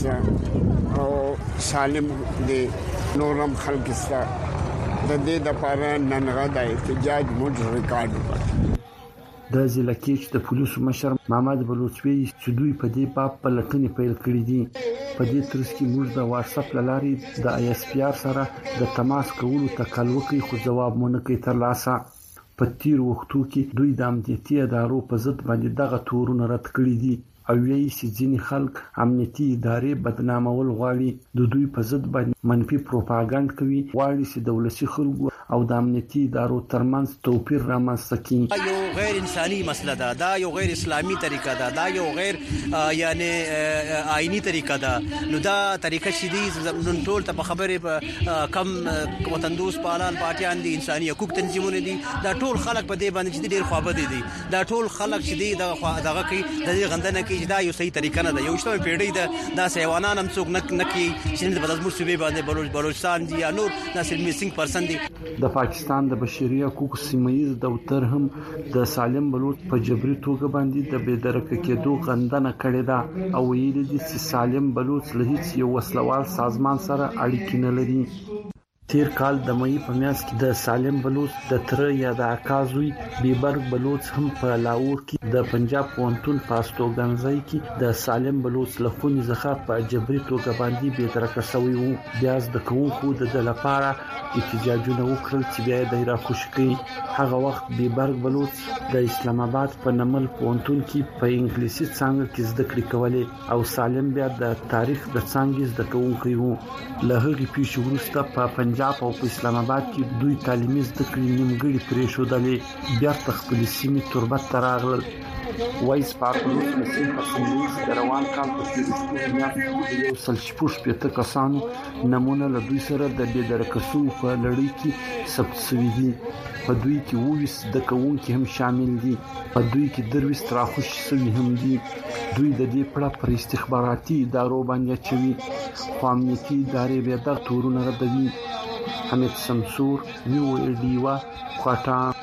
Speaker 12: تربت او سالم دي نورم خلک سره د دې د پاره نن غدا احتجاج موږ ریکارډ وکړ.
Speaker 11: د ضلع کې د پولیسو مشر محمد بلوچوي چې دوی په دې باب پلټنې پیل کړې دي. په دې ترڅ کې موږ د واتس اپ لارې د آی اس پی آر سره د تماس کولو تکل وکړي خو جواب مونږ کې ترلاسه. په تیر وختو کې دوی د امنیتي ادارو په ضد باندې دغه تورونه رد کړی دي او ویلي چې ځینې خلک امنیتي ادارې بدنامول غواړي د دوی په ضد باندې منفي پروپاګاندا کوي غواړي چې د ولسي خلکو او د امنیتي ادارو ترمنځ توپیر رامنځته کړي.
Speaker 13: یو غیر انساني مسله ده دا یو غیر اسلامي طریقه ده دا یو غیر یعنی آئینی طریقه ده نو دا طریقه چې دي ټول ته خبره کم وطن دوست پالان پارټیان دي انساني حقوق تنظیمونه دي دا ټول خلک په دې باندې چې ډیر خوابه دي دا ټول خلک چې دي دغه کوي د دې غندنه کوي دا یو صحیح طریقه نه ده. یو شته پیړۍ ده دا سیوانان هم څوک نه کوي چې د بدلمور صوبې باندې بلوچستان دي یا نور ناسل میسینګ پرسن دي.
Speaker 11: د پاکستان د بشري حقوقو سیمایي دفتر هم د سالم بلوچ په جبري توګه باندې د بيدرکه کېدو غندنه کړې ده او ویلي دي چې سالم بلوچ له هیڅ یو وسلوال سازمان سره اړیکې نه لري. تیر کال د مې په میاشت کې د سالم بلوچ د تر یا د عکازوي بیبرګ بلوچ هم په لاهور کې د پنجاب پونتون پاستوګنځي کې د سالم بلوچ لخونی ځخه په جبري توګه باندې به ترکه شوی وو. بیا د کوونکو د لپاره احتجاجونه وکړل چې بیا د راکوشکي هغه وخت بیبرګ بلوچ د اسلام آباد په نمل پونتون کې په انګلیسي څنګه کې زده کړې کولې او سالم بیا د تاریخ د څنګه زده کوونکی وو. له هغې پیښې وروسته په پنجاب او په اسلام آباد کې دوی تعلیمي زده کړې نیمګړې پرې شوې بیا خپل سیمې تربت تراغل. وایس پارکلوس مسیح په سندوس روان کال په کې یو سلشپوش په کسانو نمونه له دوی سره د بيدرکسو په لړۍ کې ثبت شوی دي. په دوی کې وویس د کوونکي هم شامل دي. په دوی کې درويش تراخوش شوی هم دي. دوی د دې پړه پر استخباراتي ادارو باندې چوي خو امنیتي ادارې به د تورونه ردوي. حمید شمسور یو ډیوا کوټا.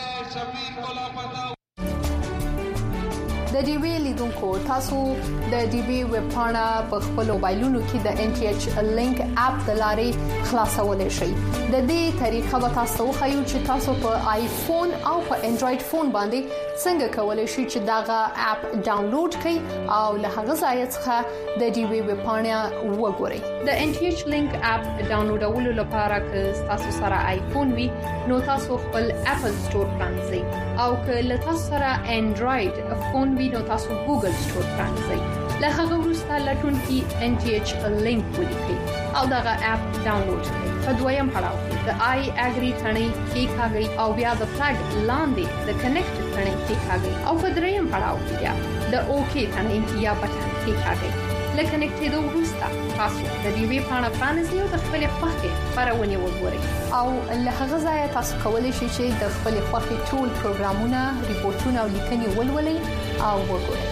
Speaker 14: د ډي وی لیدونکو تاسو د ډي وی ویب پاڼه په خپل موبایلونو کې د ان ټي ایچ لینک اپ د لارې خلاصولای شئ. د دې طریقه به تاسو خو چې تاسو په آیفون او په انډراید فون باندې څنګه کولای شئ چې داغه اپ ډاونلوډ کړئ او له هغه ځای څخه د ډي وی ویب پاڼه وګورئ. د ان ټي ایچ لینک اپ ډاونلوډولو لپاره که تاسو سره آیفون وي نو تاسو خپل اپل سٹور پرانځئ او که له تاسو سره انډراید فون نو تاسو ګوګل سٹور پرانځئ. له هغه وروسته لټون کې ان ټي ایچ لینک ولیکئ او دغه اپ ډاونلوډ کړئ. په دویم پړاو کې د آی اګری ثنې کې کاږئ او بیا د فلګ لاندې د کنیکټ ثنې کې کاږئ او په دریم پړاو کې بیا د اوکی ثنې یا بټن کې کاږئ. لکه کنیکټېدو وروسته تاسو د دې وی پاڼه پرانیزئ او د خپل خوښې خبرونه وګورئ او له هغه ځای تاسو کولی شئ چې د خپل خوښې ټول پروګرامونه، ریپورتونه او لیکنې ولولئ او وګورئ.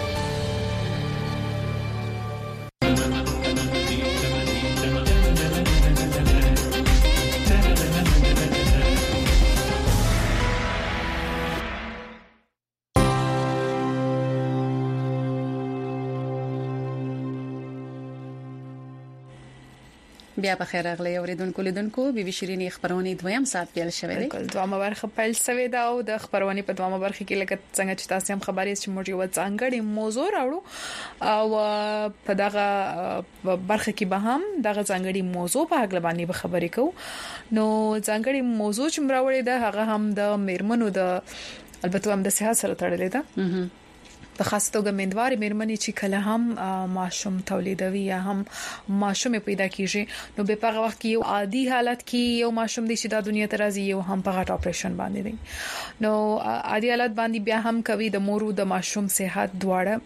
Speaker 14: بیا په خیر راغلی اوریدونکو لیدونکو بي بي شيرين خبرونه دویم سات پیل شوه دی.
Speaker 2: بالکل دوامه برخه پیل شوه دا او د خبرونه په دوامه برخه کې لکه څنګه چې تاسو هم خبرې چې موږ یو څنګه موضوع راوړو او په دغه برخه کې به هم دغه څنګه موضوع په اړه باندې به خبرې کوو. نو څنګه موضوع چې مراوړې ده هغه هم د میرمنو د البته هم د صحت سره تړلې ده. په خاص توګه مندواري مېرمنې چې کله هم ماشوم تولیدوي یا هم ماشوم پیدا کیږي نو به په وخت کې یو عادي حالت کې یو ماشوم د شیدا دنیا ته راځي یو هم په غټ اپریشن باندې دی. نو عادي حالت باندې بیا هم کوي د مور او د ماشوم صحت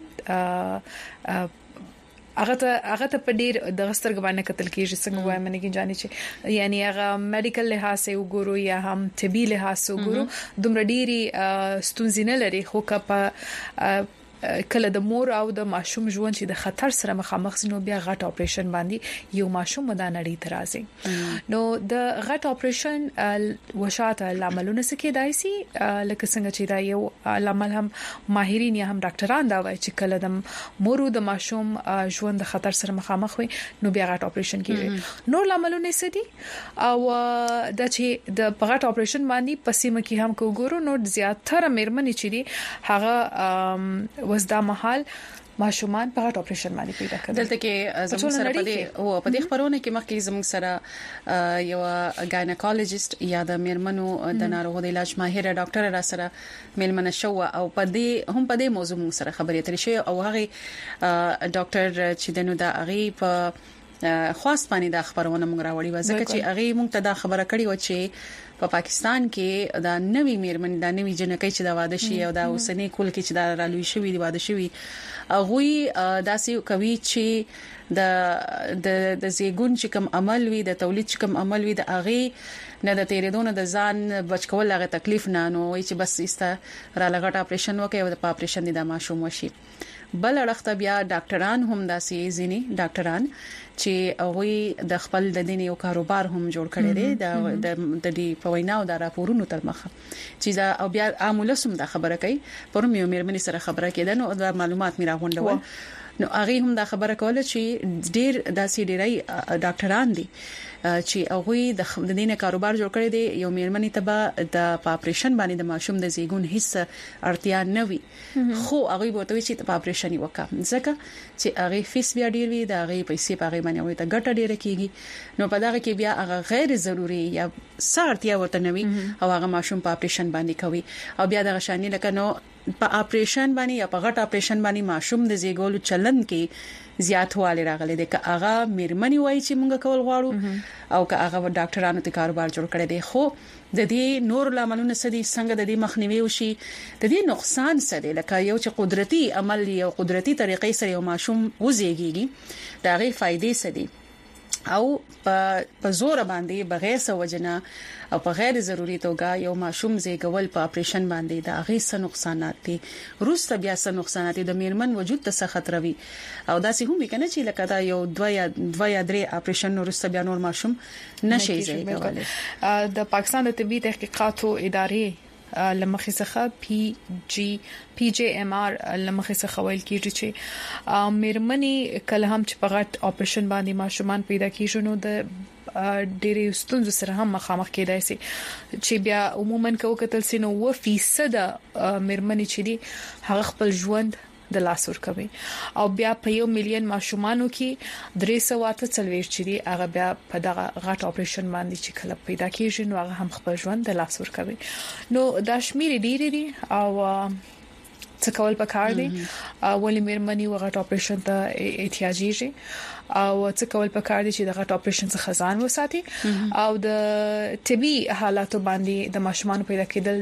Speaker 2: دواړه هغه ته په ډیر د غسترګ باندې قتل کیږي څنګه وایم نه کې جاني چې یعنی هغه میډیکل لحاظ سره وګورو یا هم طبي لحاظ سره وګورو دومره ډيري ستونزې نه لري خو کله د مور او د ماشوم ژوند چې د خطر سره مخامخ شنو بیا غټ اپریشن باندې یو ماشوم مدانړی ترازي. نو د غټ اپریشن وشاته لاملونه سکه دایسي لکه څنګه چې دا یو لامل هم ماهرین یا هم ډاکټران دا وایي چې کله د مور او د ماشوم ژوند د خطر سره مخامخ وي نو بیا غټ اپریشن کیږي. نو لاملونه سدي او د چې د غټ اپریشن باندې پسیمه کې هم کوګورو نو زیاتره مېرمنې چې دي هغه وسدا محل ماشومان په غټ اپریشن باندې پیدا کړل. دلته
Speaker 3: کې زموږ سره په دې خبرونه کې مخکې زموږ سره یو ګاینیکولوژیست یا د میرمنو د ناروغو د علاج ماهر ډاکټر را سره میلمنه شو او په دې موضوع موږ سره خبرې اترې شو او هغه ډاکټر چې دنو دا هغه په خاص باندې د خبرونه موږ راوړی و ځکه چې هغه موږ ته دا خبره کړې و چې په پاکستان کې دا نوې میرمن دا نوې جنکۍ چې دا واده شي او دا اوسنۍ کول کې چې دا رالوي شوی دی واده شوی هغه داسې کوي چې د زیګون چې کوم عمل وي د تولید چې کوم عمل وي د اغه نه د تیرېدون د ځان بچ کول هغه تکلیف نه نو وي چې بس ایسته را لګټ اپریشن وکي او د اپریشن د ماشوم وشي. بل اړخته بیا ډاکټران هم داسې ځینی ډاکټران چې هغه د خپل د دین یو کاروبار هم جوړ کړی دی د دې په وینا او د راپورونو تر مخه چې دا او بیا عامله سم د خبره کوي پر میو مېرمنې سره خبره کېده نو د معلومات میرا غونډول نو هغه هم دا خبره کوله چې ډیر داسې ډیرای ډاکټران دي چې هغه د دینه کاروبار جوړ کړی دی یو میرمنې ته د اپریشن باندې د ماشوم د زیګون هیڅ اړتیا نه وي خو هغه ورته وی چې اپریشن وکړه ځکه چې هغه فیس بیا ډیر وي د هغه پیسې په هغه باندې وي ته ګټه ډیره کیږي نو په دغه کې بیا هغه غیر ضروري یا سارتیا ورته نه وي او هغه ماشوم په اپریشن باندې کوي او بیا د غشاني لکه نو په اپریشن باندې یا په غټ اپریشن باندې ماشوم د زیګولو چلن کې زیاتواله راغلي دي که هغه میرمنې وای چې مونږ کول غواړو او که هغه ډاکټرانو ته کاروبار جوړ کړي دي خو د دې نور لاملونه سدي څنګه د دې مخنیوي وشي د دې نقصان سره لکه یو چې قدرتي عمل یو قدرتي طریقې سره یو ماشوم وزيږي دا غي فائدې سدي او په زور باندې بغیر سوجنه او په غیر ضروري توګه یو ماشوم زیګول په اپریشن باندې دا غي څه نقصانات دي روسته بیا څه نقصانات دي د میرمن وجود ته څه خطر وي او دا سه هم کنه چې لکه دا یو دوه یا درې اپریشن روسته بیا نور ماشوم نشي زیګول
Speaker 2: د پاکستان د طبي تحقیقاتو ادارې لمخې څخه PJMR لمخې څخه ویل کیږي چې میرمنې کله هم چې په غټ اپریشن باندې ماشومان پیدا کیږي نو د ډېرې ستونزو سره هم مخامخ کېدای شي چې بیا عموما کو کتل سينو 1% میرمنې چې دي هغه خپل ژوند د لاس ور کوي او بیا په 1 مليون ماشومانو کې 340 چې دي هغه بیا په دغه غټ اپریشن باندې چې کله پیدا کیږي نو هغه هم خپل ژوند د لاس ور کوي نو دا شمیر ډیر دي او څه کول پکار دي ولې میرمنې وغټ اپریشن ته احتیاجي او څه کول پکار دي چې د غټ اپریشن څخه ځان وساتي او د طبي حالاتو باندې د ماشومان پیدا کېدل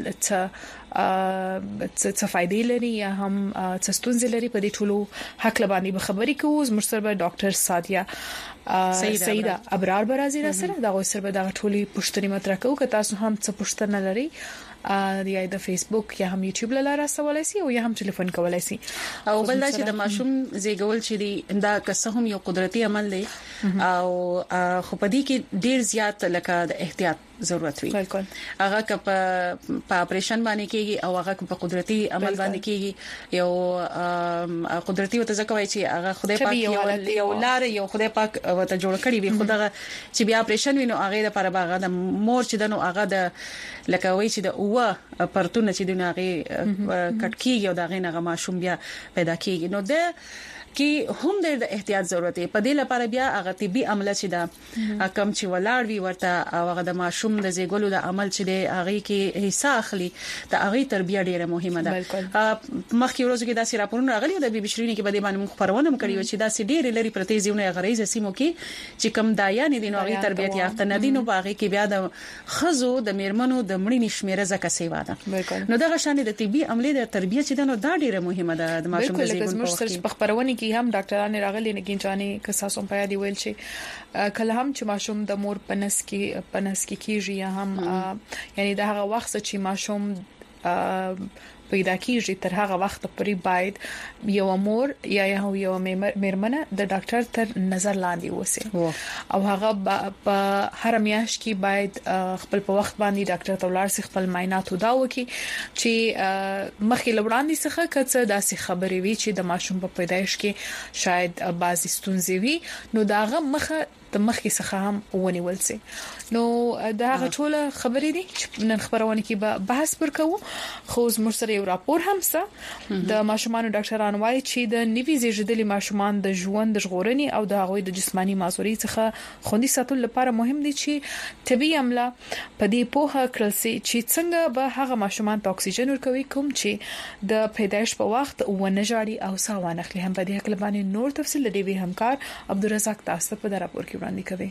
Speaker 2: څه فائدې لري یا هم څه ستونزې لري په دې ټولو حق لبانی به خبري کوو زموږ سره ډاکټر سادیا سیدا ابرار برازي را سره دا سره به د ټولي پښتني مطرح کوو که تاسو هم څه پښتنه لري یا د فیسبوک یا هم یوټیوب لاره سوالای شي او یا هم ټلیفون کولای شي
Speaker 3: او بل دا چې د ماشوم زیګول چې دی دا که هم یو قدرتي عمل دی او خو په دې کې ډیر زیات لکه د احتیاط ضرورت وي
Speaker 2: بالکل
Speaker 3: هغه که په اپریشن باندې کېږي او هغه په قدرتي عمل باندې کېږي یو قدرتي وته ځکه وایي چې هغه خدای پاک یو لار یو خدای پاک وته جوړ کړی وي خدای چې بیا اپریشن وینو هغه د پر باغ د مور چې دنو هغه د لکه وایي چې د اوه پرتونه چې دونه هغه کټ کیږي او دا غي نغه ماشوم بیا پیدا کیږي نو د کې هم د احتیاط ضرورت دی په دې لپاره بیا هغه طبي عمل چې دا کم چې ولاړ وي ورته هغه د ماشوم د زیګولو د عمل چې دی هغه کې حصہ اخلي د هغه تربیه ډیره مهمه ده مخکې ورځو کې داسې راپورونه راغلي د بي بي شيرين کې باندې باندې خبرونه کړي و چې داسې ډیره لري پرته زیونه غریزه سیمو کې چې کم دایا نه دي نو هغه تربیت یافته نه دي نو هغه کې بیا د خزو د میرمنو د مړی نشمیره زکه سیوا ده نو دغه شان د طبي عمل د تربیه چې دا نو دا ډیره مهمه ده د ماشوم د زیګولو په خبرونه
Speaker 2: کې هم ډاکټرانو راغلي نه ګینځاني کساسو په یادي ویل چې کله هم چې ماشوم د مور پنس کې کیږي یا هم یعنی دا هغه وخت چې ماشوم پیدا کیږي تر هغه وخت پورې باید یو امور یا یو میرمنه د ډاکټر تر نظر لاندې وسی او هغه په هر میاشت کې باید خپل په وخت باندې ډاکټر ته ولاړ شي خپل معاینات ودا وکړي چې مخکې لوړاندې څخه کڅ داسې خبرې وي چې د ماشوم په پیدایش کې شاید بعضی ستونزې وي نو داغه مخه د مخکې څخه هم ونیول سي نو دا غټوله خبرې دي چې نن خبرونه کې به بحث وکړو خو زموږ سره یو راپور هم سره د ماشومان ډاکټرانو وايي چې د نوي زیږیدلي ماشومان د ژوند د ژغورنې او د هغوی د جسمانی معذوري څخه خوندي ساتلو لپاره مهم دي چې طبي عمله په دې پوهه کړل سي چې څنګه به هغه ماشومان ته اکسیجن ورکوي کوم چې د پیدایش په وخت ونه جاړي او ساوانه خلی هم په دې حق باندې نور تفصیل لري به همکار عبدالرزاق تاسو په راپور کې وړاندې کوي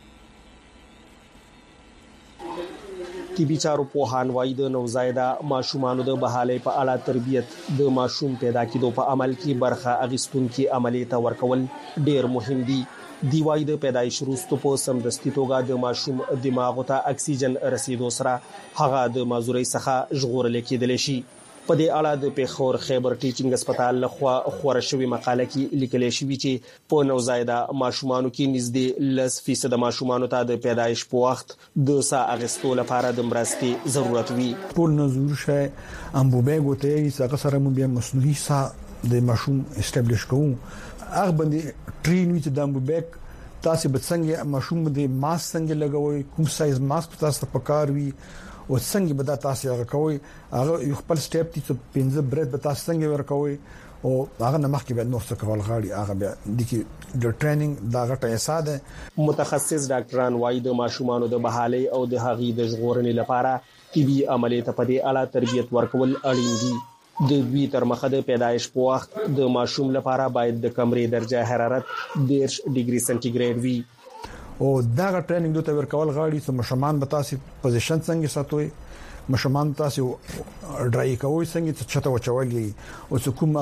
Speaker 15: طبي چارو پوهان وايي د نوزایده ماشومانو د بحالې په اړه تربیت د ماشوم پیدا کېدو په عمل کې برخه اغیستونکو عملي ته ورکول ډیر مهم دي دی وايي د پیدایش وروسته په سمدستي توګه د ماشوم دماغ ته اکسیجن رسیدو سره هغه د معذوري څخه ژغورل کېدل شي په دې اړه د پیښور خیبر ټیچینګ هسپتال لخوا خبره شوی مقاله کې لیکل شوی چې په نوزایده ماشومانو کې نږدې 10% ماشومانو ته د پیدایش په وخت د سا اغستو لپاره د مرستې ضرورت وي
Speaker 16: ټول نزور شې امبوبه ګوتې څنګه سره مو بیا مصنوعي سا د ماشوم استابلیش کوو هغه باندې ټرین وی چې د امبوبیک تاسو به څنګه ماشوم د ماسک څنګه لګوي کوم سایز ماسک تاسو ته پکار وي او څنګه به تاسو هغه کوي هغه یو خپل سټیپ تی څه 15 برید به تاسو څنګه ورکوي او هغه نه مخکې به نو څه کول غاړي هغه به د ټریننګ دا غټه اساده.
Speaker 15: متخصص ډاکټران وايي د ماشومانو د بحالي او د هغې د ژغورنې لپاره طبي عملیات په دې اړه تربیت ورکول اړین دي. د دوی تر مخه د پیدایش په وخت د ماشوم لپاره باید د کمرې درجه حرارت 10 ډیګري سنټیګریډ وي
Speaker 16: او دا ټریننګ دوی ته ورکول غاړي چې مشمان به تاسو پوزیشن څنګه ساتوي مشمان تاسو ډرای کوي څنګه چته وچولي او کوم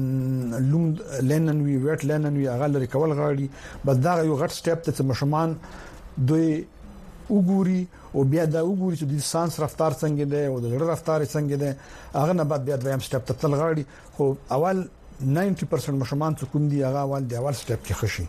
Speaker 16: لوم لنن وی ویټ لنن وی هغه لري کول غاړي بس دا یو غټ سټیپ ته مشمان دوی وګوري او بیا دا وګوري چې د سانس رفتار څنګه دی او د زړه رفتار څنګه دی هغه نه بعد بیا دویم سټیپ ته تل غاړي خو اول 90% مشمان چې کوم دی هغه اول دی اول سټیپ کې خشي.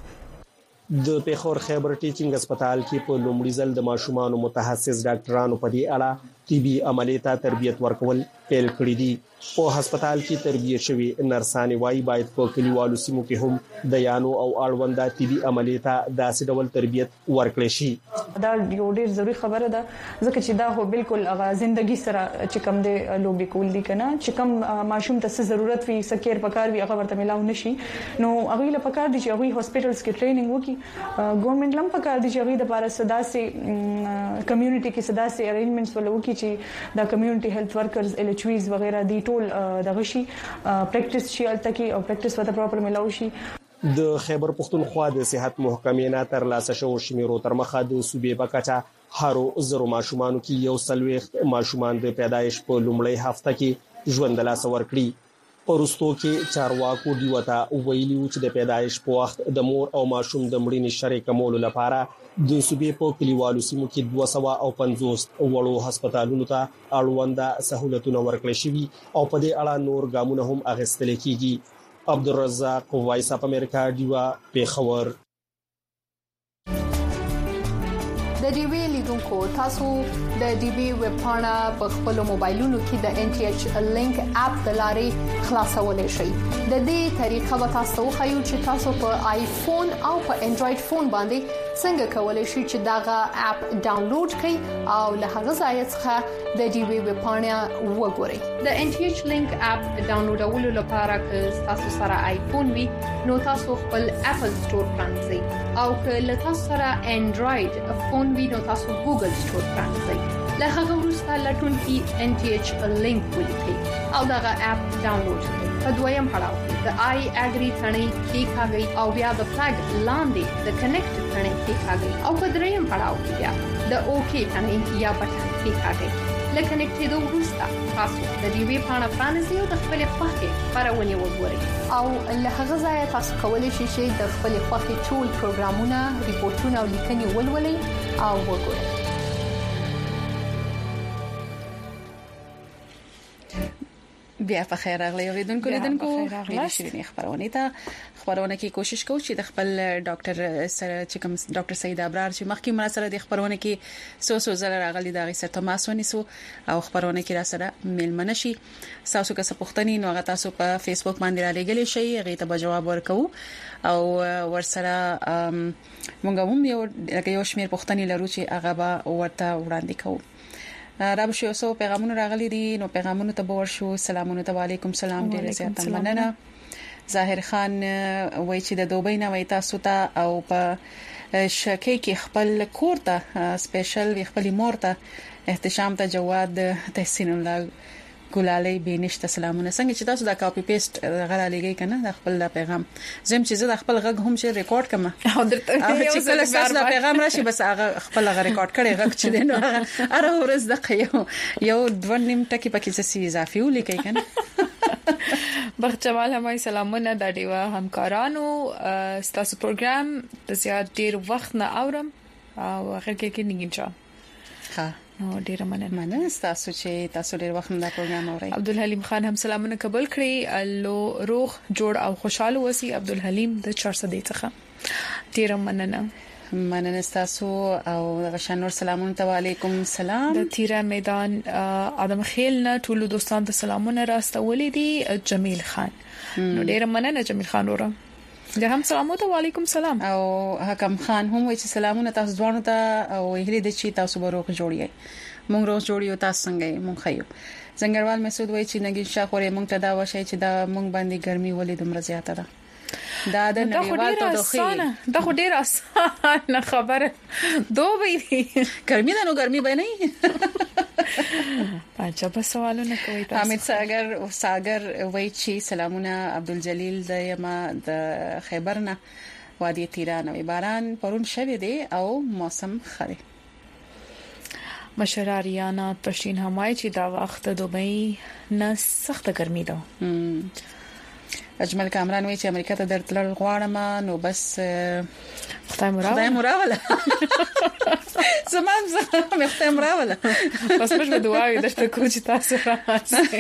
Speaker 15: د پیښور خیبر ټیچینګ هسپتال کې په لومړي ځل د ماشومانو متخصص ډاکټرانو په دې اړه طبي عملیات تربیت ورکول پیل کړی دي. په هسپتال کې تربیت شوی نرسانې وايي باید په کلیوالو سیمو کې هم د یانو او اړونده طبي عملیات داسې ډول تربیت ورکړي شي.
Speaker 3: دا یو ډیر ضروری خبره ده ځکه چې دا هو بالکل هغه ژوندۍ سره چې کوم د لوبي کول دي کنه چې کوم ماشوم ته څه ضرورت وي سکیر پکار وي هغه ورته ملاو نشي نو هغه له پکار دي چې هغه هاسپټلز کې ټریننګ وکي ګورنمنت لم پکار دي چې هغه د لپاره صداسي کمیونټي کې صداسي ارینجمنټس ولوکي چې د کمیونټي هیلث ورکرز ال ایچ ویز وغیرہ دی ټول دغه شي پریکټیس شي التکی او پریکټیس وته پراپر ملاو شي.
Speaker 15: د خیبر پښتونخوا د صحت محکمې نه تر لاسه شو شمیرو تر مخه د صوبې په کچه هارو زرو ماشومان کې یو سلويخت ماشومان د پیدایش په لومړۍ هفته کې ژوند لاس ورکړي. پرستو کې چارواکو دی وتا ویلي چې د پیدایش په وخت د مور او ماشوم د مړینې شرې کمولو لپاره د صوبې په کلیوالو سیمو کې 250 وړو هسپتالونو ته اړونده سہولتونه ورکړل شوي او په دې اړه نور ګامونه هم اخیستل کیږي. عبدالرزاق وایس اپ امریکا دیوا پیښور.
Speaker 14: د ډي وی لیدونکو تاسو د ډي وی ویب پاڼه په خپل موبایلونو کې د ان ټي ایچ لینک اپ د لارې خلاصولای شئ. د دې طریقه به تاسو خو چې تاسو په آیفون او په انډراید فون باندې څنګه کولای شئ چې داغه اپ ډاونلوډ کړئ او له هغه ځای څخه د ډي وی ویب پاڼه وګورئ. د ان ټي ایچ لینک اپ ډاونلوډولو لپاره که تاسو سره آیفون وي نو تاسو خپل اپل سٹور پرانځئ او که له تاسو سره انډراید فون وي نو تاسو ګوګل سٹور پرانځئ. له هغه وروسته لټون کې ان ټي ایچ لینک ولیکئ او داغه اپ ډاونلوډ کړئ. په دویم پړاو کې د آی اګری ثنې کې کاږي او بیا د فلګ لاندې د کنیکټ ثنې کې کاږي او په دریم پړاو کې بیا د اوکی ثنې یا بټن کې کاږي. لکه نکټېدو وروسته تاسو د دې وی پاڼه پرانیزئ او د خپل خوښې خبرونه وګورئ او له هغه ځای تاسو کولی شئ د خپل خوښې ټول پروګرامونه ریپورتونه او لیکنې ولولئ او وګورئ.
Speaker 3: بیا په خیر راغلی اوریدونکو لیدونکو مې شیرینې خبرونه کې کوشش کوو چې د خپل ډاکټر سره چې کوم ډاکټر سید ابرار چې مخکې مر سره د خبرونه کې سو زل راغلی دا غي سره تماس ونیسو او خبرونه کې را سره میلمنه شي. تاسو که څه پوښتنې نو هغه تاسو په فیسبوک باندې را لګلې شي هغه ته جواب ورکوو او ورسره مونږ هم یو شمیر پوښتنې لرو چې هغه به ورته وړاندې کوو. رب شو سو پیغامونه راغلي دي نو پیغامونه ته بور شو. سلامونه علیکم سلام ډیر زیات مننه. ظاهر خان وای چې د دوبۍ نه وای تاسو ته او په شکه کې خپل کور ته سپیشل خپل مور ته احتشام ته جواد تحسین الله ګلالي بینشت سلامونه. څنګه چې تاسو دا کاپی پیسټ غره لګی کنه د خپل پیغام زم چې زه د خپل غږ هم چې ریکارډ کما چې کله تاسو دا پیغام راشي بس هغه خپل غږ ریکارډ کړي غږ چې دینو هغه ورځ د یو دوه نیم ټکی پکې څه اضافي ولیکي کنه.
Speaker 2: بخت جمال همای سلامونه د دیوا همکارانو ستاسو پروګرام د زیات ډیر وخت نه اورم او هغه کې نګینچا
Speaker 3: ها
Speaker 2: نو ډیر مننه
Speaker 3: تاسو چې تاسو ډیر وخت دا پروګرام اورئ.
Speaker 2: عبدالحلیم خان هم سلامونه قبول کړی الله روغ جوړ او خوشاله وسی. عبدالحلیم د 400 څخه ډیر مننه تاسو او غشنور سلامونه علیکم سلام. د تیرا میدان ادم خیل نه ټول دوستان ته سلامونه راستولې دي. جمیل خان نو ډیر مننه جمیل خان وره د هم سلام علیکم سلام
Speaker 3: او حکم خان هم وایي چې سلامونه تاسو ځوانو ته او هیله د چی تاسو بروغ جوړیږئ مونږ روز جوړیو تاسو څنګه مونږ خایو زنګروال مسعود وایي چې نګین شاه خوري مونږ ته دا وشي چې دا مونږ باندې ګرمي ولې دومره زیاته ده دا د نړیوال توخی
Speaker 2: دا خو ډیر اسانه خبره دوه دی
Speaker 3: ګرمي نه نو ګرمي به نه
Speaker 2: پاچا په سوالونه کوي تاسو
Speaker 3: حمید ساگر وایي چې سلامونه عبدالجلیل د یما د خیبرنا وادي تیران او باران پرون شوه دی او موسم خره
Speaker 2: مشراریانا پرشین همای چې دا وخت دوبۍ نه سخت ګرمي ده
Speaker 3: اجمل کامران وایي چې امریکا ته درتل غواړم نو بس
Speaker 2: خدای
Speaker 3: مراوله زمان خدای مراوله
Speaker 2: بس مش بدوای درته کو چې تاسو راځي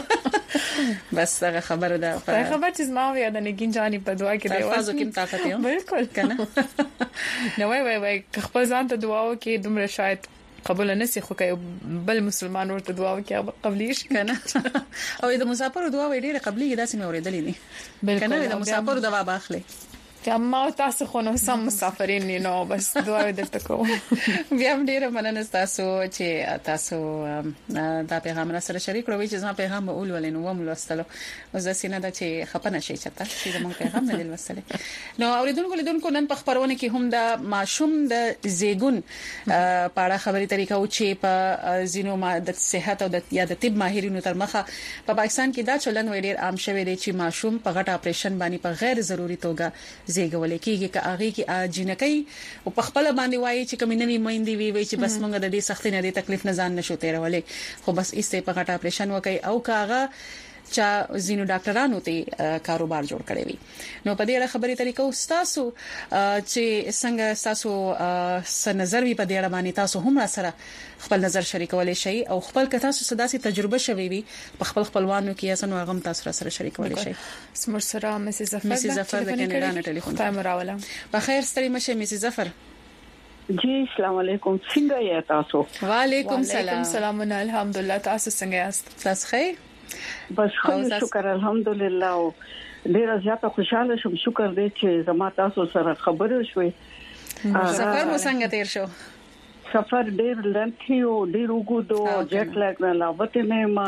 Speaker 3: بس هغه خبره ده
Speaker 2: خبر چې ما وی د نګین جانی په دعا کې دی
Speaker 3: تاسو کوم طاقت یو
Speaker 2: بالکل کنه نو وای خپل ځان ته دعا وکي دومره شاید قبول نسی خو کوي بل مسلمان ورته دعا وکي قبليش
Speaker 3: کنه او د مسافر دعا وی ډیره قبلي داسې مې اوریدلې دي کنه د مسافر دعا باخلي
Speaker 2: ما تاسو خو نو سم مسافرین نو بس دعا درته کوم
Speaker 3: بیا هم ډیره مننه تاسو چې تاسو دا پیغام را سره شریک کړو چې زما پیغام اول ولې نو ومل واستلو وزسینه دا چې خپنه شي چته چې زما پیغام نه وصله نو اوریدونکو نن په خبرونه کې هم د ماشوم د زیګون پاړه خبري طریقه او چې په زینو د صحت او د یا د طب ماهرینو تر مخه په پاکستان کې دا چلن وړ عام شوی دی چې ماشوم په غټ اپریشن باندې په غیر ضروري توګه زیګول کېږي چې هغه کې جنکۍ او په خپل باندې وایي چې کمینوي مېندې وی چې بس موږ د دې سختۍ نه د تکلیف نه ځان نشو تیرولې خو بس ایسته په غټ اپریشن وکي او کاغه چا زینو ډاکټرانو ته کاروبار جوړ کړی وي نو په دې اړه خبري طریقو تاسو چې څنګه تاسو نظر وي په دې اړه باندې تاسو هم را سره خپل نظر شریکولای شئ او خپل کته تاسو سداسي تجربه شوي وي په خپلوانو کې اسنو هغه تاسو را سره شریکولای شئ
Speaker 2: سمر سره مسز
Speaker 3: ظفر د کینیډا نه ټلیفون
Speaker 2: راوله
Speaker 3: په خیر ستړي مشه مسز ظفر
Speaker 17: جی السلام علیکم څنګه یې تاسو
Speaker 3: وعلیکم
Speaker 2: السلام الحمدلله تاسو څنګه یاست
Speaker 3: تاسو خیر
Speaker 17: بس شکر الحمدلله ډیر زیاته خوشاله شوم شکر دې چې زما تاسو سره خبرې شوې
Speaker 3: سفر مو څنګه تیر شو
Speaker 17: سفر ډیر لنډیو ډیر وګړو جټ لاګ نه لاوته نه ما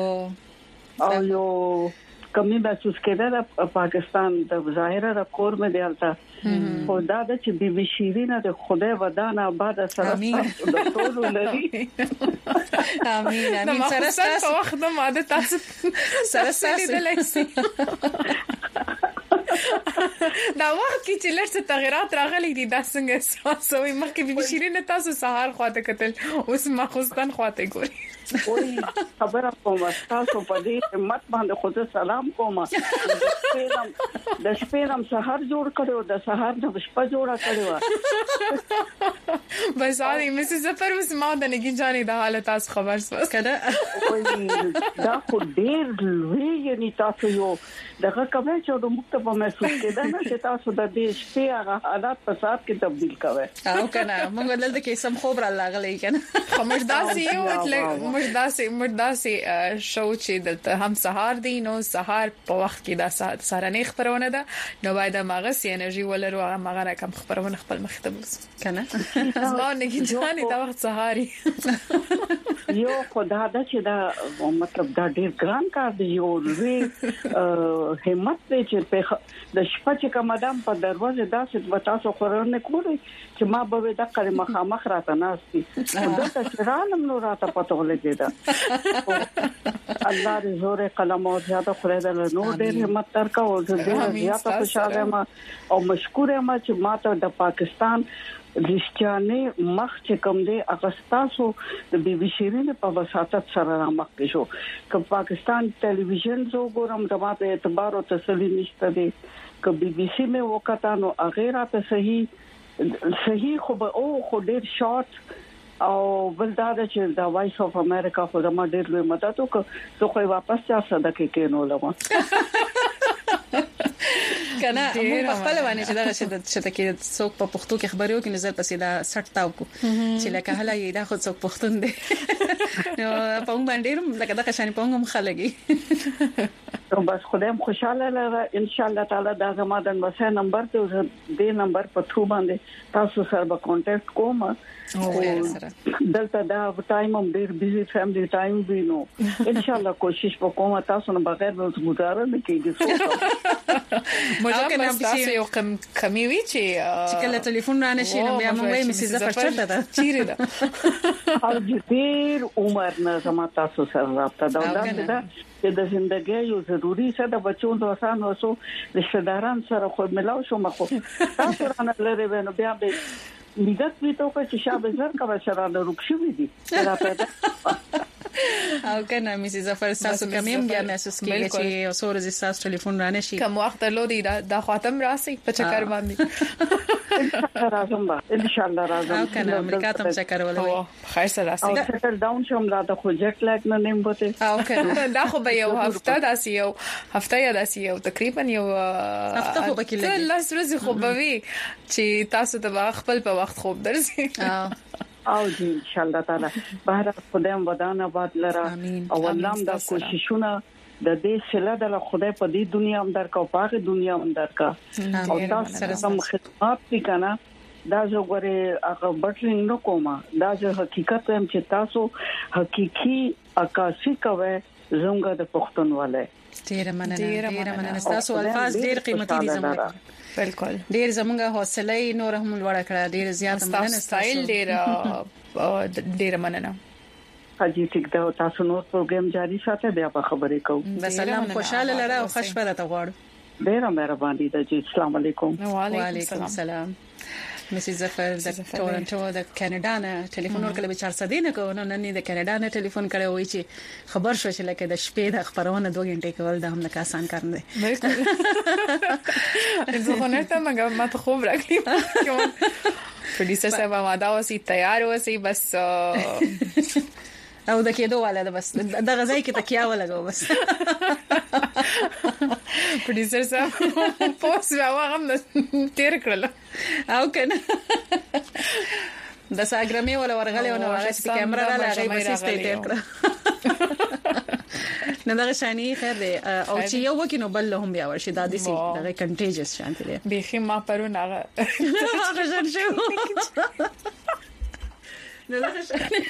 Speaker 17: او یو کمی محسوس کېده پاکستان د ظاهره د کور مې دیالتا خو دا د چې بي بي شيرینه د خدای ودان آباد سره د ټول لري
Speaker 3: امين سره
Speaker 2: په وخت د ماده تاسو
Speaker 3: سره لیدلای
Speaker 2: دا وخت کې چې لږ تغیرات راغلي دي دا څنګه احساسوي مخکې بي بي شيرینه تاسو سهار خواته کتل اوس ماخوستان خواته ګوري
Speaker 17: وای خبره کوم تاسو په دې همت باندې خود سلام کوم د شپې سحر جوړ کړو د سحر د شپه جوړ کړو
Speaker 2: بس علي مسز ظفر اوس ما د نګین جانې د حالت تاسو خبر سوس کړه
Speaker 17: دا خو ډېر لوی یعنی تاسو یو دغه کومه چې د مکتب محسوس کېده نه چې تاسو د دې شپې هغه حالات په سات کې تبديل کوي
Speaker 3: او کنه موږ دلته کې سم خوب را لاغلی کنه
Speaker 2: خمرداسي یو مرداسي شو چې دلته هم سهار دی نو سهار په وخت کې دا سهارنۍ خبرونه ده نو باید ماغه سي انرژي ولرو هغه ماغه رقم خبرونه خپل مختبوس
Speaker 3: کنه
Speaker 2: زما نه کیږي دا وخت سهاري
Speaker 17: یو خدا دا چې دا مطلب دا ډیر ګران کار دی یو لوی همت دی چې په د شپه چې کومدام په دروازه داسې تاسو خورونه کولی چې ما به د قره مخامخ راته ناشتي دا تشرانم نو راته پته ولګیدا الله دې زوره قلم او زیاته خدای دې نو ډېر همت ترکا او دې زیاته خوشاله ما او مشکور ما چې ماته د پاکستان رښتیانه مخ چې کوم دی اغستاسو د بي بي شيرینه په وساتت سره مخ کې شو که پاکستان ټلویزیون زو ګورم د ماته اعتبار او تسلی نشته دی که بي بي سي مې وکړه نو هغه راته صحیح خو به او خو ډېر شارټ او بل دا چې د وایس اف امریکا خو زما ډېر لوی مدد وکړ زه خو واپس چا صدقه کینو لمه
Speaker 3: کنه موږ په خپل باندې چې دا شته کې څوک په پښتو کې خبرې وکړي نظر پسې دا سټ تاو کو چې لکه هله یې دا خو څوک پښتون دی نو په موږ باندې لکه دا شان په موږ خلګي
Speaker 17: نو بس خدایم خوشاله لره ان شاء الله تعالی دا زما د مسه نمبر ته دې نمبر په ثرو باندې تاسو سره به کانټیکټ کوم دلته دا ټایم هم ډیر بیزی فیملی ټایم دی نو ان شاء الله کوشش وکوم تاسو نه بغیر د گزاره نه کیږي
Speaker 2: مجبور تاسو یو کمی وی چې
Speaker 3: کله ټلیفون را نشي نو بیا موږ یې مسیز فرچته ده
Speaker 2: چیرې ده
Speaker 17: او ډیر عمر نه زما تاسو سره رابطه دا چې د ژوندۍ یو ضروري څه د بچو د وسانو سو رشتہ داران سره خو ملاو شو مخو تاسو رانه لري ونه بیا به لیدت وی ته چې شابه زر کا بشرا د رکشي وی دي را پیدا
Speaker 3: او کنه میسي ظفر تاسو کوم بیا محسوس کیږي چې اوسور ز تاسو ټلیفون را نشي
Speaker 2: کوم وخت لودي دا خاتم راسي په چکر باندې
Speaker 17: راځم ان شاء الله راځم
Speaker 3: او کنه امریکا ته چکر ولوي
Speaker 2: خیر سره راسي
Speaker 17: او سیټل ډاون شوم لا د خو جټ لاګ نه نیم بوته
Speaker 2: او کنه دا خو به یو هفته داسي یو هفته یا داسي یو تقریبا یو
Speaker 3: هفته خو بکیل
Speaker 2: لاس ورځ خو به وي چې تاسو ته خپل په وخت خوب درځي
Speaker 17: او دې ان شاء الله تعالی بهر خدایم ودان آباد لره او الله دا کوششونه د دې سره د خدای په دې دنیا هم درکو پاغه دنیا هم درکا او تاسو سره سم خدمات وکړه دا زغره هغه بټرینګ نو کومه دا حقیقت هم چې تاسو حقيقي عکاسي کوي زموږ د پښتونواله
Speaker 3: ډیر مننه تاسو الفاظ ډیر قیمتي دي زموږ
Speaker 2: بالکل
Speaker 3: ډیر زموږه حوصله نور هم لوړ کړه ډیر زیات مننه
Speaker 2: سټایل ډیر مننه
Speaker 17: حاجی ټیک دا تاسو نور پروګرام جاری ساتي بیا په خبرې کوم
Speaker 3: سلام خوشاله لره او خوشبره ته غواړم
Speaker 17: ډیر مهرباني ده جی السلام علیکم
Speaker 3: وعلیکم السلام مسز ظفر د ټورنټو د کاناډا نه ټلیفون ورکړل به 400 نه کوو نن د کاناډا نه ټلیفون کړو وی چې خبر شو چې لکه د شپې د خبرونه 2 غنټې کول د هم نه آسان کار نه دی
Speaker 2: بالکل زه نه ته ما ته خوب راغلی پروډوسر صاحب ما دا وسی تیار وسی بس
Speaker 3: او د کېدو والا ده بس د غزای کې تکیا ولګو بس
Speaker 2: پروډوسر صاحب پوس راوغم تیر کړل
Speaker 3: او کنه د ساګرامي ولا ورغلې ونه هغه چې کیمرا را لګي بس تیر کړ نه دا شانی خیر دی او چې یو وکینو بل هم بیا ورشي دا دي سي دا کنټیجس شانتي دی
Speaker 2: به ما پرون هغه
Speaker 3: ځان شو نه دا شانی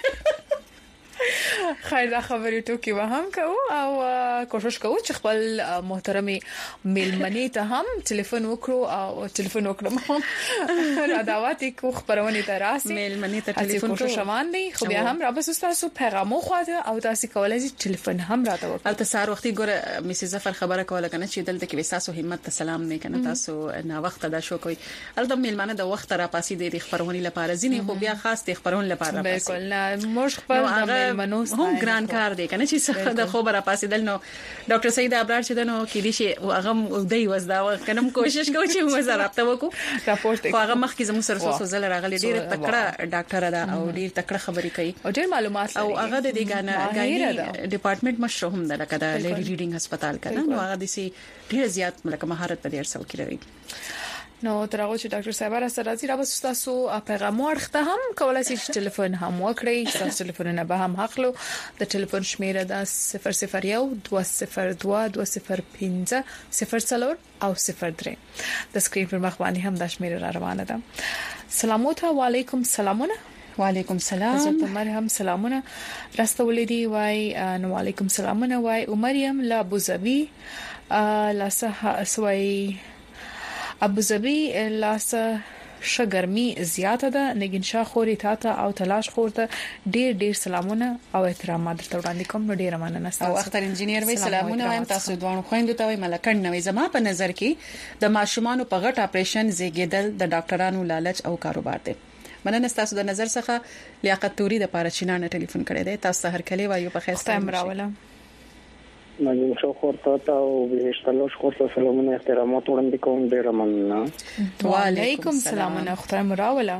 Speaker 2: خیر دا خبرې ټوکی به هم کوو او کوشش کوو چې خپل محترمي میلمنې ته هم ټلیفون وکړو او ټلیفون وکړم را دعوت کو خبرونه ته راسي
Speaker 3: میلمنې ته ټلیفون
Speaker 2: کوو شومان دي خو بیا هم را بس تاسو پیغام خواته او تاسو کولای شئ ټلیفون هم راته وکړئ
Speaker 3: البته سار وختي ګوره مسز ظفر خبره کوله کنه چې دلته کې تاسو همت ته سلام نه کنه تاسو نه وخت دا شو کوي البته میلمنه د وخت را پاسي د خبرونه لپاره ځینې خو بیا خاص د خبرونه لپاره
Speaker 2: بالکل موږ خپل
Speaker 3: هم ګران کار دی کنه چې د خبره پاسې دل نو ډاکټر سید ابرار چې دنو کې دي چې هغه دی وزدا کنه کوشش کوي چې موږ رابطه وکړو
Speaker 2: راپورټ
Speaker 3: هغه مخکې زموږ سره سوزل راغلي ډیر تکړه ډاکټر ده او ډیر تکړه خبرې کوي
Speaker 2: او ډیر معلومات
Speaker 3: او هغه د دې غاڼه ډپارټمنټ مشر هم ده لکه د لیډي ریډینګ هسپتال کنه نو هغه د سي ډیر زیات ملک مهارت په ډیر څه کې لري
Speaker 2: نو ترغه چې ډاکټر صاحب را سره راځي را بس تاسو پیغام ورخته هم کولای شئ ټلیفون هم وکړئ تاسو ټلیفونونه به هم حقلو د ټلیفون شمیره ده 001 202 205 04 او 03 د سکرین پر مخ باندې هم د شمیره را روانه ده سلامونه علیکم سلامونه
Speaker 3: وعلیکم السلام
Speaker 2: حضرت مریم سلامونه راستولې دی وای نو علیکم سلامونه وای مریم لا ابو ظبي لا سوي ابو ظبي لاسه شګرمي زیاته ده نګین شاه خوري تاته او تلاش خورته ډیر سلامونه او احترامات درته وړاندې کوم ډیر مننه
Speaker 3: او اختر انجینیر وی سلامونه وایم تاسو دوه خويندو ته وی ملکن نوې زما په نظر کې د ماشومان په غټ اپریشن زیږیدل د ډاکټرانو لالچ او کاروبار دی مننه تاسو د نظر څخه لیاقت توري د پارچینانه ټلیفون کړی دی تاسو هر کله وایو په خیر
Speaker 2: ستاسو راوله
Speaker 1: مجم شو خورته او بهشتلوش خورته سلامونه احترامات وړاندې کوم ډیر مننه
Speaker 2: وعلیکم السلام اختر مراوله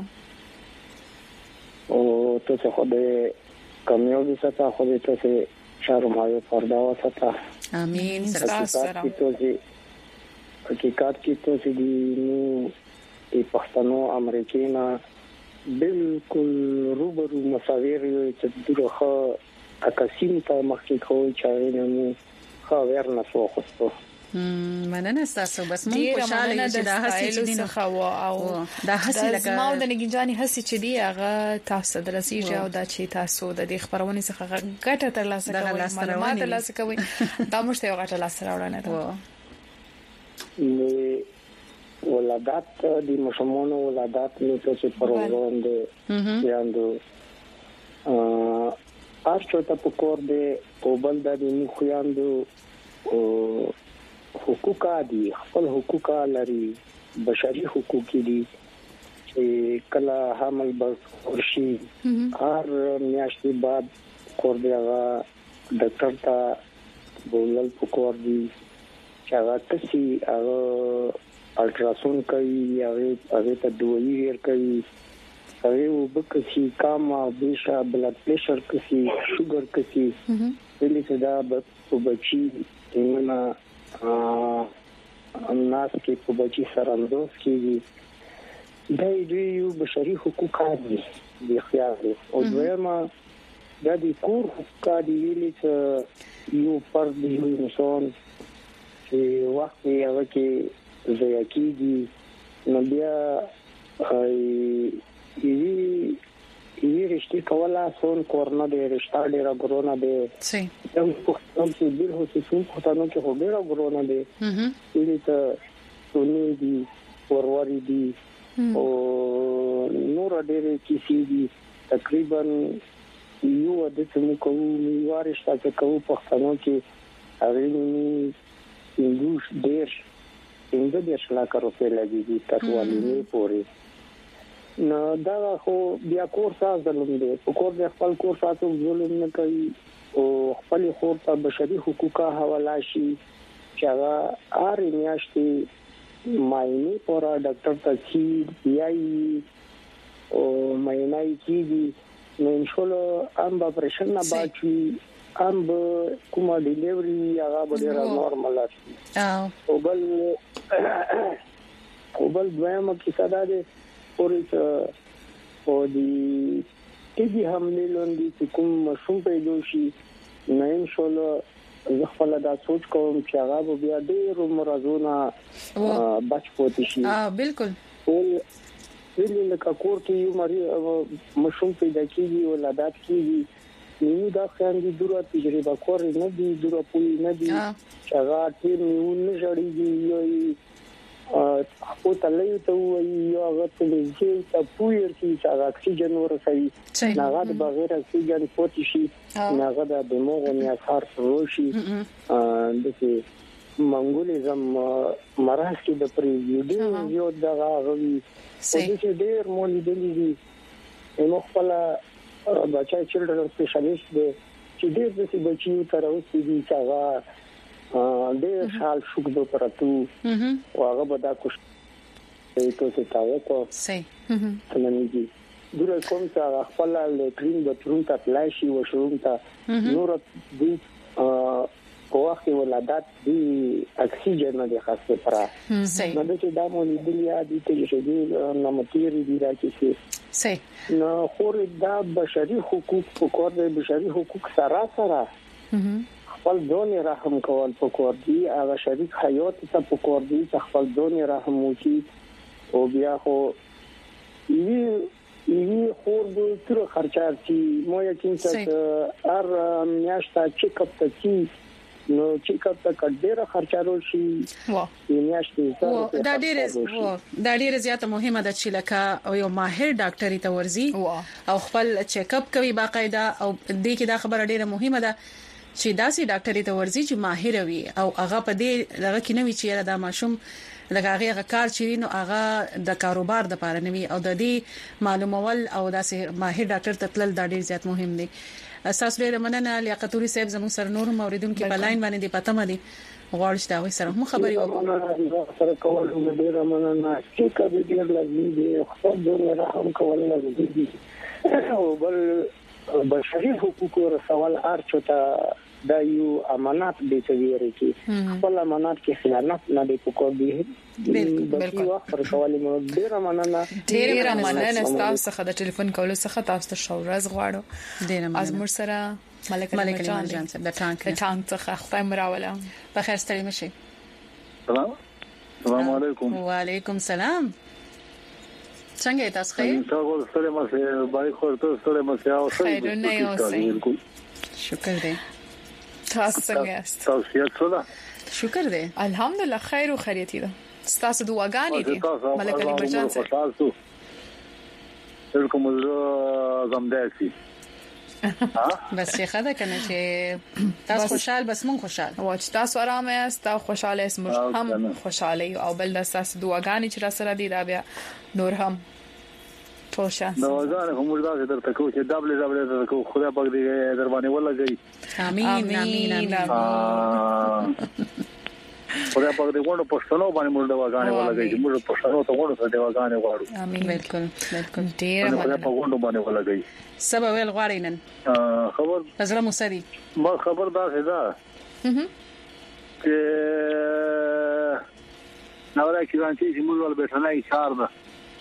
Speaker 1: او ته خو د کامیابی سره خو دې ته شهر مایو فردا وسته
Speaker 3: امين
Speaker 1: سره حقیقت کې ته دې نو پښتنو امریکاینا بالکل روبرو مساویر یو چې دغه اکاسین ته مخکې کوي چې نو ښه awareness وخصو.
Speaker 3: مننه تاسو بس مونږ خوشاله چې دا هڅه چې دینه
Speaker 2: او
Speaker 3: دا هڅه لکه
Speaker 2: ما د نګینجاني هڅه چې دی هغه تاسو درسیږي او دا چې تاسو د خبرونې څخه ګټه ترلاسه کوئ معلومات ترلاسه کوئ دا موږ ته یو ګټه ترلاسه راوړنه ده.
Speaker 1: ولادت د مشمون ولادت نو څه پروګرام دی یاندو ارچو ته پکور دی او بل د مخ یاندو حقوق دي خپل حقوق لري بشري حقوق دي چې کله حمل ورشي هر میاشتې بعد کور دی هغه ډاکټر ته بولل پکور دي چې هغه تاسو هغه الټراساوند کوي هغه ته دوی ور کوي هغه وبکسي کاما بیشا بلډ پريشر کوي شوګر کوي دلی څه دا بچي نه الناس کې په بچي سره اندوز کیږي دا یو بشري حقوق دي د خیال او دویمه دا د کور حقوق دي ویلي چې یو فرد یو انسان چې وخت یې هغه کې ځای کېږي نو بیا یې رښتیا کوله سون کورنا د رښتا ډیر غرونه دی
Speaker 3: صحیح
Speaker 1: دا په څه ډیر هڅه کوي خو تاسو کې خو ډیر غرونه دی دې ته سونی دي وروري دي او نور ډیر کیسې دي تقریبا یو د څه کوو وارشته چې کوو په څنګه کې هغه انګلیش ډیر لا کارو په لګي تاسو پورې نو دا خو بیا کور ساز دلم دي په کور د خپل کور ساتو ظلم نه کوي او خپل خور ته بشري حقوقه حواله شي چې هغه اړ میاشتې ماینه پر ډاکټر ته چې بیاي او ماینه کیږي نو ان شاء الله ام به پرشن نه باچي ام کومه ډیلیوري هغه به نورمال شي او بل دویمه کې صدا ده پولیس او دی چې حمله لوندي چې کوم مشوم پیدا شي نه ان شاء الله زه خپل دا سوچ کوم چې هغه بیا ډېر مرزونه بچ پوتې شي
Speaker 3: بالکل
Speaker 1: ویل لکه کور کې یو مشوم پیدا کیږي ولادت کیږي نو دا څنګه دوره تجربه کور نه دی دوره پولی نه دی چې هغه ټیم نه جوړیږي یو او تلای ته یو هغه ته چې پویر کی چې اکسیجن ورسوي هغه د بغیر اکسیجن پوتې شي هغه د دماغ نه اثر وروشي دغه منګولیزم مرز کې د پریوډي یو دغه غوي چې ډېر مولیدلې دي نو خپل بچای چیلډرن سپیشلیست دی چې ډېر د بچیو تر اوسه دي چې هغه ډېر حال شوګو پراتو او هغه به دا کوم څه تاوه کو
Speaker 3: صحیح
Speaker 1: تلنګي دغه کوم چې خپل لټرین د ترون ته پلاشي و شروع ته نور دي په وخت ولادت دی اکسیجن نه خاصه پرا
Speaker 3: صحیح
Speaker 1: نو چې دا مونږ دلیا دي چې دې نمتيري دي راځي
Speaker 3: صحیح
Speaker 1: نو خور دا بشري حقوق په کور د بشري حقوق سره خپل ځون رحم کول په کور دی هغه شریک حیات ته په کور دی خپل ځون رحم وکي او بیا خو یی خور د تر خرچار چی مو یقین چې هر میاشت چیک اپ ته چی نو چیک اپ ته ډیره خرچارو شي میاشت
Speaker 3: دا ډیره زیاته مهمه ده چې لکه یو ماهر ډاکټري ته ورزي او خپل چیک اپ کوي باقاعده او دې کې دا خبره ډیره مهمه ده چې داسې ډاکټري ته ورزي چې ماهر وي او هغه په دې لږه کې نوي چې دا ماشوم لکه هغه کار چې نو هغه د کاروبار د پاره نوي او د دې معلومول او داسې ماهر ډاکټر ته تل دا ډیر زیات مهم دي. اساس ډیر مننه لیاقتوري صاحب زموږ سره نور موریدونکو په لاین باندې د پته مدي غواړم چې دا وي سره مو خبري وکړو
Speaker 1: سره کول ډیر مننه چې کبي ډیر لازم دي خپل ډیر رحم کول لازم دي او بل بشري حقوق رسول ارچته دا یو امانت دي چې ویری کې خپل امانت کې خیانت نه دی پکور دی بالکل پر کولې مو ډیر مننه
Speaker 2: تاسو څخه د ټلیفون کولو څخه تاسو ته شورز غواړو از مر سره ملک علی جان صاحب د ټانک څخه خدای مراوله په خیر ستړي مشي.
Speaker 18: السلام علیکم.
Speaker 3: وعلیکم السلام. څنګه تاسو خیر؟
Speaker 18: تاسو ستړي مشه بای خو ستړي مشه او
Speaker 2: خیر نه اوسئ. شکر دی. تاسو څنګه یاست؟
Speaker 18: تاسو یې څه؟
Speaker 2: شکر دی الحمدلله خیر او خیریت ده. تاسو دعاګانې دي ملک علی جان صاحب.
Speaker 18: تاسو کوم زمداسي
Speaker 3: بس څه ده کنه چې تاسو خوشحال بس مون خوشحال
Speaker 2: او چې تاسو آرام یاست او خوشاله یاست موږ هم خوشاله یو او بل تاسو دعاګانې چې را سره دي دا بیا نور هم ټول شان
Speaker 18: دعاګانې هم موږ دا درته کوو چې دبل درته کوو خدای پاک دې در باندې ولګي.
Speaker 3: امين امين امين.
Speaker 18: خدای پاک دې ګوندو پښتنو باندې موږ دعاګانې ولګي چې موږ پښتنو ته ګوندو ته دعاګانې غواړو.
Speaker 3: امين. بالکل بالکل ډیر
Speaker 18: خدای پاک ګوندو باندې ولګي.
Speaker 3: سبا ویل غواړي نن
Speaker 18: خبر
Speaker 3: پزړه مصری
Speaker 18: ما خبر دا ده چې نو راځي چې موږ ول به څنګه اشاره ده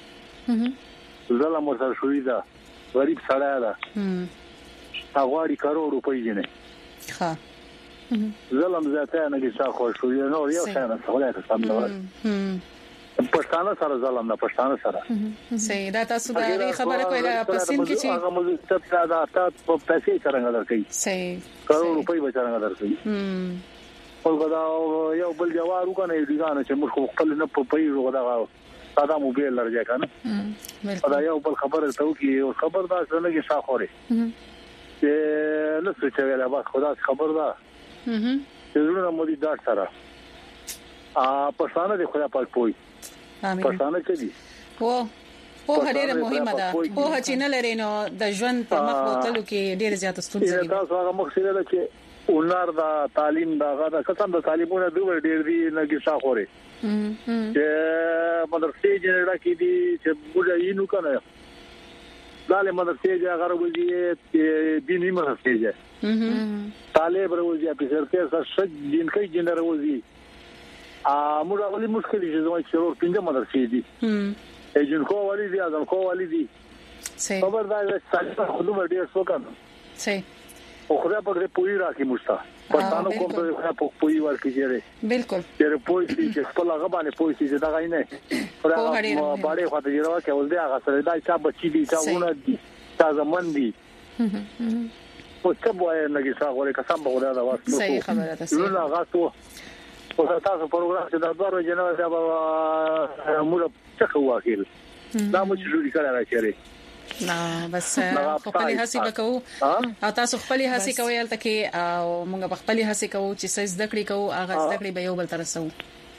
Speaker 18: زله مرسل شوې ده غریب سړی ده هغه کروڑ روپۍ جنې
Speaker 3: ها
Speaker 18: زلم زاته نه کې څه خو شوې نو یو څه نه خولای ته سم نه پښتانه سره ظلم نه پښتانه سره
Speaker 3: صحیح دا تاسو دا خبره کوله پسین کې چې
Speaker 18: هغه موږ ستاسو دا تاسو په پیسې څنګه درکې
Speaker 3: صحیح
Speaker 18: کروڑ روپۍ به څنګه درکې ولګدا یو بل جواب وکنه دیګانه چې موږ خپل نه په پیړو غدا ساده موبایل لرجه کنه دا یو بل خبره ته وکي او خبر دا څنګه کې شاخوري چې نو څه چې ویلا با خدا خبر دا چې زړه مو دي دا سره پښتانه دي خو په پوي پښتانه کې دي
Speaker 3: او په ډیره مهمه ده په چې نه لري نو د ژوند په مخ بوتلو کې ډیره زیاته ستونزې دي.
Speaker 18: تاسو هغه مخسره ده چې ولر دا تعلیم دا غدا کسان د تعلیمونه دوه ډیر دي نه کې شاخوري چې مدرسې جوړه کې دي چې موږ یې نو کنه داله مدرسې هغه وځي چې دیني مدرسې طالب وروزي په سرته سره دین کې جنر وځي موږ غوړي مشکل دي چې څو پنځه مدرسې دي اجن کو والی دي اذن کو والی دي
Speaker 3: صحیح
Speaker 18: خبر دا چې خدوم ډیر څو کنه
Speaker 3: صحیح
Speaker 18: او خدای په دې پوری راکې مستا پښتانه کوم ته خدای په پوری ورکې جره
Speaker 3: بالکل
Speaker 18: چې پوری چې خپل هغه باندې پوری چې دا غاینه خدای باندې خاطر جوړه کې ول دي هغه سره دا چې بچی دي چې ونه دي تازه من دي په څه وایي نه کې څنګه ورې قسم به خدای دا واسطه
Speaker 3: صحیح خبره ده صحیح
Speaker 18: نو هغه تو او تاسو پروګرام چې دا دوه جنوي دا موږ څه کوو اخیل دا مو چې جوړی کړه راځي
Speaker 3: نه بس خپل هڅه وکاو او تاسو خپل هڅه کوئ تلته او موږ خپل هڅه کوو چې څه زده کړې کوو هغه زده کړې به یو بل تر رسو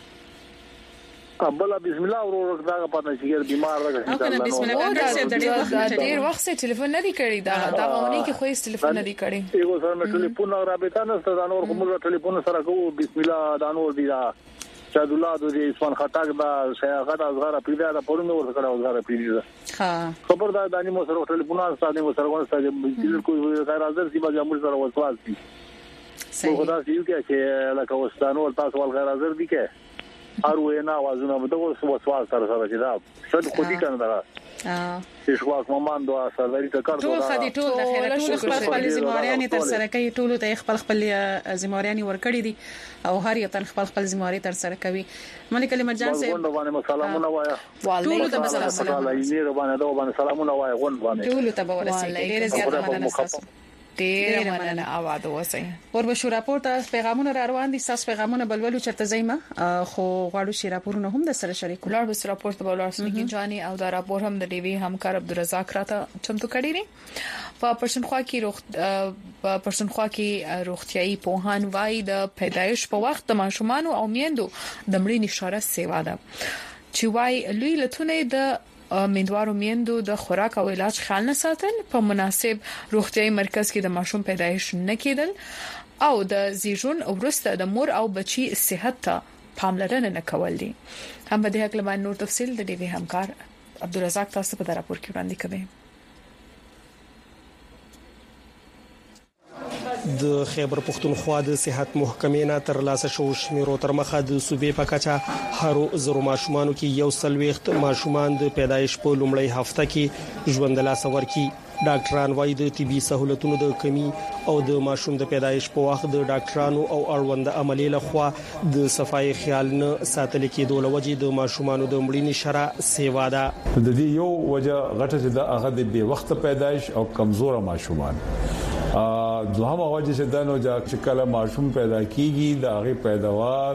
Speaker 18: بل بسم الله ورو دا پاتې چې بیمار راغلی
Speaker 3: دا بسم الله
Speaker 2: ډېر وخت څخه ټلیفون نه دی کړی دا غوونه کې خو هیڅ ټلیفون نه دی کړی
Speaker 18: یو سره مې ټلیفون رابطه نه ستاسو نور کوم ټلیفون سره کوو بسم الله دا نور دی دا شاد الله د عثمان خټک دا شیاغت ازغره پیدا دا پرونه ورته کړه ازغره پیدا
Speaker 3: ها
Speaker 18: خبر دا دانی مو سره ټلیفون سره مو سره ورسره کوئی غیر حاضر سی به موږ سره وسواس دي صحیح خدا سي چې لکه وستانو تاسو ول غیر حاضر دي کې اروینا وازونه به د وسواس سره چې دا څه خودي کنه دا چې شواک موماندو سره ته کار
Speaker 3: ټول خدي ټول د خیرات ټول خپل ذمہواريان تر سره کوي ټول ته خپل ذمہواريان ورکړي دي او هر یو تن خپل ذمہواري تر سره کوي ملک علی مرجان صاحب
Speaker 18: باندې سلامونه وایا
Speaker 3: ټول ته سلام
Speaker 18: علیکم باندې سلامونه وایا غون باندې
Speaker 3: ټول ته ورسېږي ډېر زیات مننه تاسو
Speaker 2: ډېر مننه اواز وسه
Speaker 3: ور به راپور ته پیغامونه را روان دي تاسو پیغامونه بلولو چرته زېما خو غواړو چې راپورونه هم د سره شریک
Speaker 2: کولر به راپور ته بلور سمګین جاني او دا راپور هم د ډي وی همکار عبدالرزاق راته چمتو کړی دی په پښتونخوا کې روغتيایي پوهان وای د پیدایش په وخت د ماشومان او میندو د مړینې اشاره سیوا ده چې وای لوی لتونه د میندوارو میندو د خوراک او علاج خیال نه ساتل په مناسب روغتيایي مرکز کې د ماشوم پیدایش نه کېدل او د زیږون وروسته د مور او بچي صحت ته پاملرنه نه کول دي هم په دې حق باندې نور تفصیل د دې همکار عبدالرزاق تاسو په راپور کې وړاندې کوي
Speaker 15: د خیبر پختونخوا د صحت محکمې نه تر لاسه شو شمیرو تر مخه د صوبې په کچه هرو زرو ماشومانو کې یو سلويخت ماشومان د پیدایش په لومړۍ هفته کې ژوند له سور کې ډاکټران وايي د طبي سہولتونو د کمی او د ماشوم د پیدایش په وخت د ډاکټرانو او اړوند عملي لخوا د صفای خیال نه ساتل کېدو لوجې د ماشومانو د مړینې شرح سیوا ده.
Speaker 19: د دې یو وجه غټه چې د هغه د بے وخت پیدایش او کمزور ماشومان دوهم وجه چې دا نو چې کله ماشوم پیدا کیږي د هغه پیداوار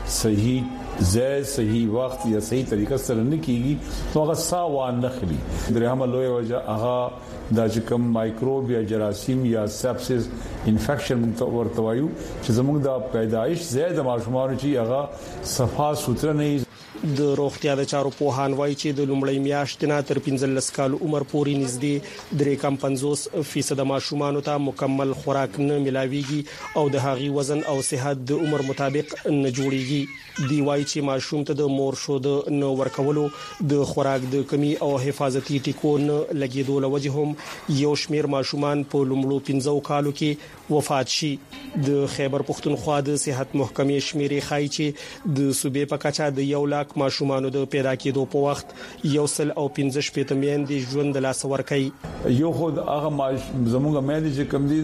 Speaker 19: صحیح وخت یا صحیح طریقه سره نه کیږي نو هغه ساوان نخلي. درېمه لوی وجه هغه د کوم مایکروب یا جراثیم یا سپسس انفیکشن ورته وایو چې زموږ د پیدایش زیاده ماشومان چې هغه صفا سوتره نه
Speaker 15: د روغتیا د چارو پوهان وایي چې د لومړی میاشتې نه تر 15 کال عمر پورې نږدې 3.50% ماشومان ته مکمل خوراک نه ملاويږي او د هغي وزن او صحت د عمر مطابق نه جوړيږي. دی وایي چې ماشوم ته د مور شود نو ورکولو د خوراک د کمی او حفاظتي ټکو نه لګیدو لوجه هم یو شمیر ماشومان په لومړو 15 کالو کې وفات شي. د خیبر پختونخوا د صحت محکمې شمیرې ښایي چې د صوبې په کچه د 1 لاک ماشومان د پیدا کېدو په وخت 115 میندې ژوند لاس ورکړي.
Speaker 19: یو خود هغه زموږه میندې چې کم دي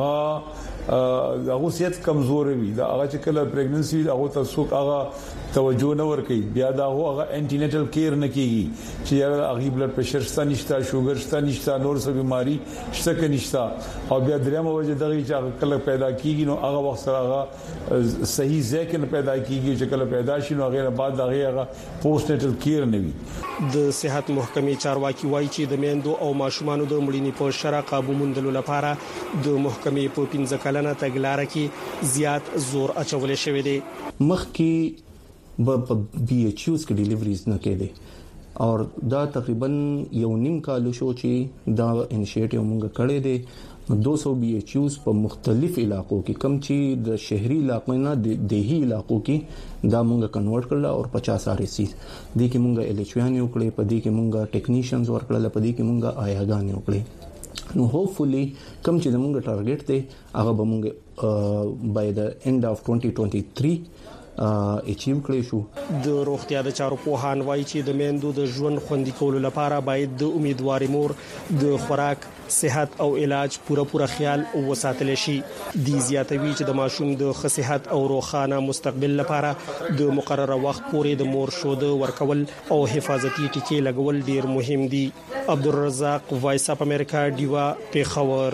Speaker 19: هغه صحت کمزور وي دا هغه چې کله پریګننسي هغه تاسو هغه توجه نه ورکي بیا دا هغه انټینیټل کیر نه کیږي چې هغه بلډ پريشر شته نشته شوګر شته نشته نور څه بيماري شته کې نشته او بیا درېمه وجه دغه چې کله پیدا کیږي نو هغه وخت سره هغه صحیح ځکه نه پیدا کیږي چې کله پیدا شي نو هغه بعد هغه پوسټ نیټل کیر نه وي.
Speaker 15: د صحت محکمې چارواکي وایي چې د میندو او ماشومانو د مړینې په شرح قابو موندلو لپاره د محکمې په 15 کلنه تګلارې کې زیات زور اچول شوی دی.
Speaker 20: مخکې په بي ایچ یوز کې ډیلیوریز نه کېده او دا تقریبا 1.5 کال شو چې دا انیشیټیو موږ کړی دی 200 بي ایچ یوز په مختلف علاقو کې کم چې د شهري علاقو نه د دیهی علاقو کې دا موږ کنورټ کړل او 50 RC دي کې موږ ال ایچ ویان یو کړی په دې کې موږ ټیکنیشنز ورکړل په دې کې موږ آیاګان یو کړی نو هوپفلی کم چې موږ ټارګټ ته هغه به موږ بای د اند اف 2023 اچیو کړی شو.
Speaker 15: د روغتیا د چارو پوهان وایي چې د میندو د ژوند خوندي کولو لپاره باید د امیدواري مور د خوراک صحت او علاج پوره خیال وساتل شي. د زیاتوي چې د ماشوم د صحت او روخانه مستقبل لپاره د مقرره وخت پورې د مور شود ورکول او حفاظتي ټکي لګول ډیر مهم دي. عبدالرزاق وایس اپ امریکا دیوا پیښور.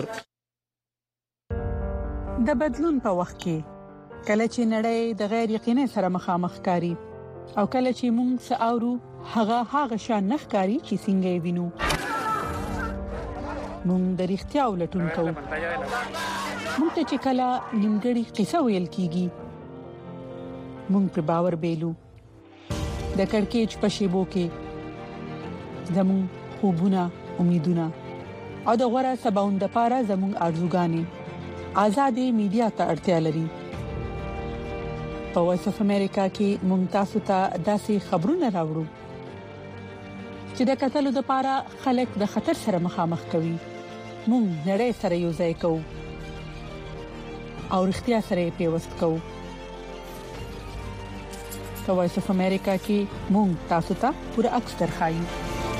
Speaker 5: د بدلون په وخت کې کله چې نړۍ د غیر یقیني سره مخامخ کاری او کله چې موږ ساورو هغه شان نخکاری چې څنګه وینو موږ د اړتیا ولټون کوو. موږ ته چې کله نیمګړی قصه ویل کیږي موږ پر باور بیلو د کڑکېچ په شیبو کې زموږ خوبونه امیدونه او د غوړه سباوند لپاره زموږ ارزوګانې آزادې میډیا ته اړتیا لري. په وایس اف امریکا کې مونږ تاسو ته داسې خبرونه راوړو چې د قتل لپاره خلک د خطر سره مخامخ کوي. مونږ نړۍ سره یو ځای کوو او اړتیا سره پیوست کوو. په وایس اف امریکا کې مونږ تاسو ته پوره عکس درخایو.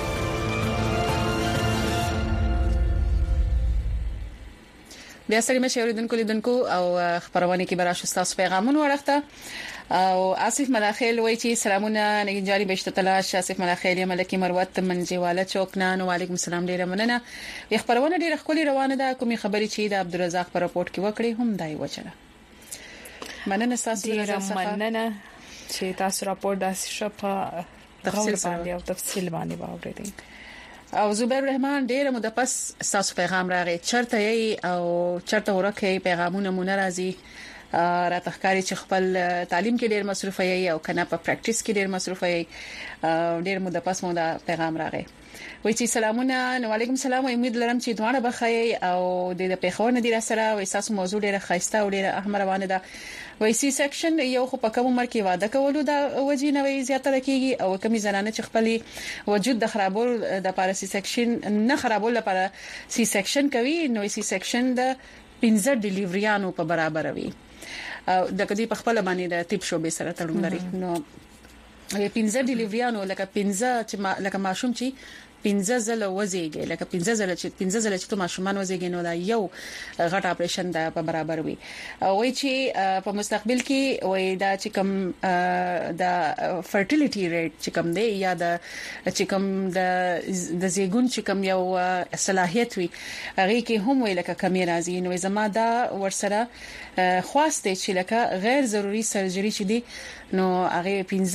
Speaker 3: بیا سړي مشوریدونکو لیدونکو او خبرونه کې براش تاسو پیغامونه ورغته او آصف ملاخیل وایي چې سلامونه نګنجاري بهشته تلاش آصف ملاخیل ملکی مروت منجواله چوکنان وعلیکم السلام ډیره مننه. خبرونه ډیره خولي روانه ده کومي خبري چې د عبدالرزاق په راپورټ کې وکړي هم دای وچره مننه تاسو
Speaker 2: ډیره مننه چې تاسو راپورټ داسې شپه تفصیل باندې واورئ.
Speaker 3: او زبیر رحمان ډیره مده پس تاسو پیغام راغی چرته یې او چرته ورکه پیغامونه مون راځي را تخکاری چې خپل تعلیم کې ډیر مصروف یې او کنه په پریکټیس کې ډیر مصروف یې ډیر مده پس مو دا پیغام راغی. وای چې سلامونه وعلیکم السلام امید لرم چې دوانه بخای او د پیښور نه دی سره وای تاسو موضوع ډیره خاصه او ډیره اهم روانه ده. وای سی سیکشن یو خو په کوم عمر کې واده کولو دا وجې نه وي زیاتره کیږي او کمی زنانه چې خپل وجود د خرابول د پاره سی سیکشن نه خرابول لپاره سی سیکشن کوي نو سی سیکشن د 15 ډیلیوریانو په برابر وي د کدي په خپل باندې د طب شوبې سره تړون لري. نو 15 ډیلیوریانو لکه 15 چې لکه ماشوم چې 15 ځله وزيږي لکه 15 ځله چې ته ماشومان وزيږي نو دا یو غټ اپریشن دا په برابر وي وای چې په مستقبل کې وای دا چې کوم دا فرټیلیټی ریټ چې کوم دی یا دا چې کوم د زیګون چې کوم یو صلاحيت وي هغه کې هم وای لکه کمی راځي نو زما دا ورسره خواسته چې لکه غیر ضروري سرجری چې دي نو هغه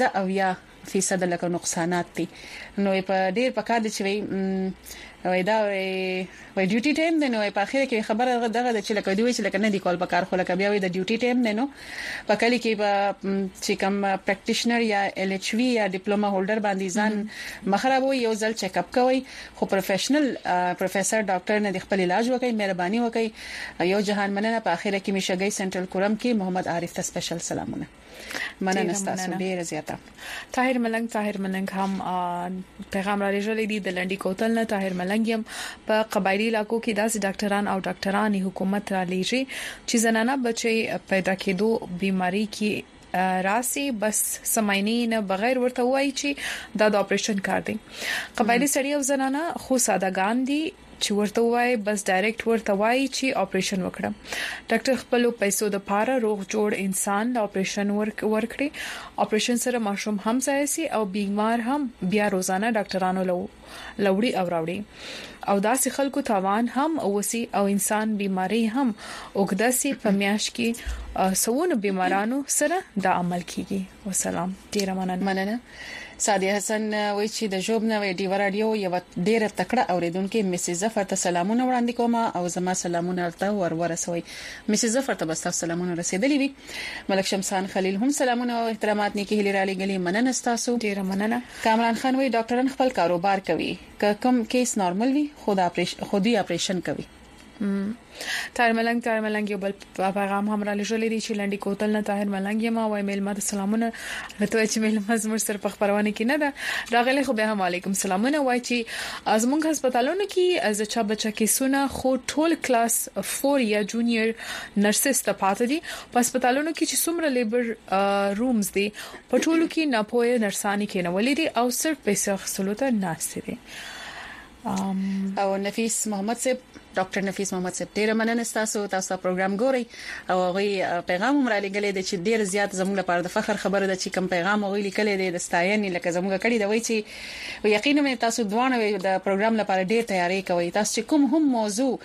Speaker 3: 15% لکه نقصانات دي نو په ډیر پکار دي چې وای دا وای ډیوټي ټایم دی نو په اخر کې خبره دغه چې لکه دوی چې لکه نه دی کول پکار خو لکه بیا وای د ډیوټي ټایم دی نو په کلی کې چې کوم پریکټیشنر یا LHV یا ډیپلوما هولډر باندې ځان مخربوي یو ځل چیک اپ کوي خو پروفیشنل پروفیسور ډاکټر نه د خپل علاج وکړي مهرباني وکړي یو جهان مننه په اخر کې میشګي سنټرل کورم کې محمد عارف ته سپیشل سلامونه مننه تاسو ډیر زیاته
Speaker 2: طاهر ملنګ هم پیغام را لېږلی دی د لنډي کوتل نه طاهر ملنګ يم په قبایلی علاقو کې داسې ډاکټران او ډاکټرانی حکومت را لېږي چې زنانه بچي پیدا کېدو بيماري کې راسي بس سمایني نه بغیر ورته وایي چې دا د اپریشن کار دی قبایلی سړي او زنانه خو سادهګان دي چې ورته وایي بس ډایرکټ ورته وایي چې اپریشن وکړم ډاکټر خپل پیسو د پاره روغ جوړ انسان د اپریشن ورکړي اپریشن سره ماشوم هم سایسي او بیمار هم بیا روزانه ډاکټرانو لوړي او راوړي او داسې خلکو تاوان هم اوسي او انسان بیماری هم وګداسي په میاش کې سونه بیمارانو سره د عمل کیږي وسلام ډیر مننه
Speaker 3: سادیه حسن وای چې د جوب نه وی ډی رادیو یو ډیره تکړه اوریدونکو مسز زفر ته سلامونه وړاندې کوم او زما سلامونه ورته ورسوي مسز زفر ته بس سلامونه رسیدلې وي ملک شمسان خلیل هم سلامونه او احترامات نیکی هلی را لګلې مننه تاسو
Speaker 2: ډیره مننه
Speaker 3: کامران خان وی ډاکټران خپل کاروبار کوي کوم کیس نارمل وي خودي اپریشن کوي
Speaker 2: طاهر ملنګ یو بل پیغام هم را لېږلی دی چې لنډي کوتل نه طاهر ملنګ ما وای میل ما سلامونه راته چې میل مزمر سره په خبرونه کې نه ده راغلی خو به هم علیکم سلامونه وای چې ازمنګ هسپتالونو کې از چا بچا کې سونه خو ټول کلاس 4 یا جونیئر نرسز ته پاتې دي په هسپتالونو کې چې څومره لیبر رومز دي په ټولو کې نه پوهه نرسانی کې نه ولې او صرف پیسې خصلو ته ناشته دي
Speaker 3: او نفیس محمد صاحب ډاکټر نفیس محمد صاحب ډیر مننه تاسو پروګرام ګوري او غوي پیغام هم را لګلې د چې ډیر زیات زموږ لپاره د فخر خبره ده چې کوم پیغام غوي لیکلې ده د ستاینې لکه زموږ کړي دا وایي چې یقینا مې تاسو دوه د پروګرام لپاره ډیر تیاری کوي تاسو چې کوم هم موضوع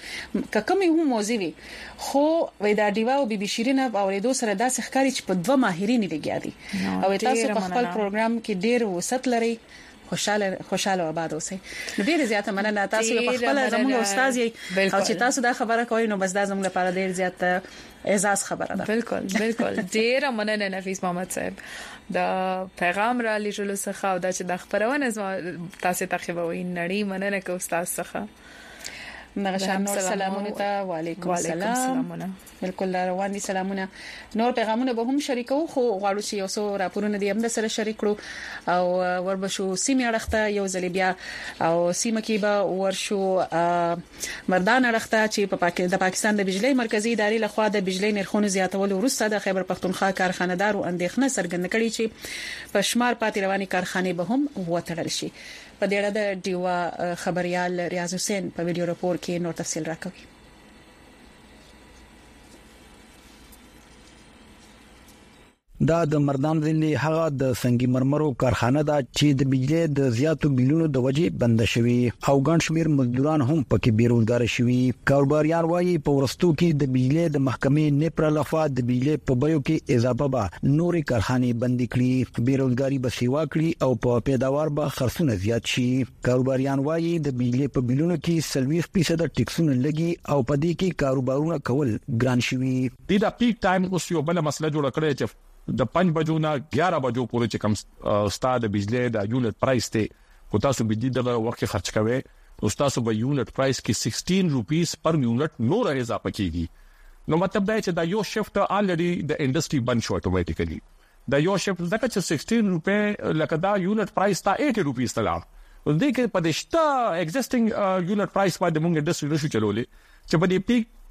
Speaker 3: وي خو وای دا دیوا او بي شیرینه اوریدو سره داسې ښکاری چې په دوه ماهرین لګیا دي او تاسو په خپل پروګرام کې ډیر وسط لري خوشاله آباد اوسئ نو ډیر زیاته مننه تاسو په خپل زموږ استاد یې او چې تاسو دا خبره کوئ نو بس دا زموږ لپاره ډیر زیات اعزاز خبره ده
Speaker 2: بالکل ډیر مننه نفیس محمد صاحب دا پیغام را لېږلو څخه او دا چې د خبرونه تاسو ته خوي نړۍ مننه کوم استاد څخه
Speaker 3: نغشان نور سلامونه ته وعلیکم السلام بالکل روان دي سلامونه نور پیغامونه به هم شریکو خو غواړو چې یو څو راپورونه دې هم سره شریک کړو او وربشو سیمه اړخته یو ځل بیا او سیمه کې به ورشو مردان اړخته چې په پاکستان د بجلی مرکزی ادارې لخوا د بجلی نرخونو زیاتولو وروسته د خیبر پختونخوا کارخانه‌دارو اندېښنه څرګنده کړې چې په شمار پاتې رواني کارخانې به هم وتړل شي په دې اړه د ډیوا خبريال ریاض حسین په ویډیو راپور کې نور تفصیل راکوي
Speaker 21: دا د مردان ضلع هغه د سنگي مرمرو کارخانه ده چې د بجلی د زیاتو بیلونو د وجې بند شوی او ګڼ شمیر مزدوران هم پکې بیروزګار شوي کاروباریان وایي په ورستو کې د بجلی د محکمې نپر لخوا د بجلی په بیو کې اضافه به نورې کارخانې بند کړي بیروزګاری به سیوا کړي او په پیداوار به خرڅونه زیات شي کاروباریان وایي د بجلی په بیلونو کې 30% ټیکسونه لګي او په دې کې کاروبارونه کول ګران شوي
Speaker 22: د پیک ټایم اوس یو بل مسله جوړ کړی چې د 5 بجو نه 11 بجو پورې چې کوم ستاد بجلی د یونټ پرایس ته کو تاسو بجلی د وخت خرچ کوئ نو تاسو به یونټ پرایس کې 16 روپیس پر یونټ نور اضافه کیږي نو مطلب دا چې دا یو شفت الریډي د انډستری بند شو اتوماتیکلی دا یو شفت ځکه چې 16 روپے لکه دا یونټ پرایس تا 80 روپیس تلا ولدي کې پدشتا ایگزیسټینګ یونټ پرایس باندې موږ انډستری نشو چلولې چې په دې پیک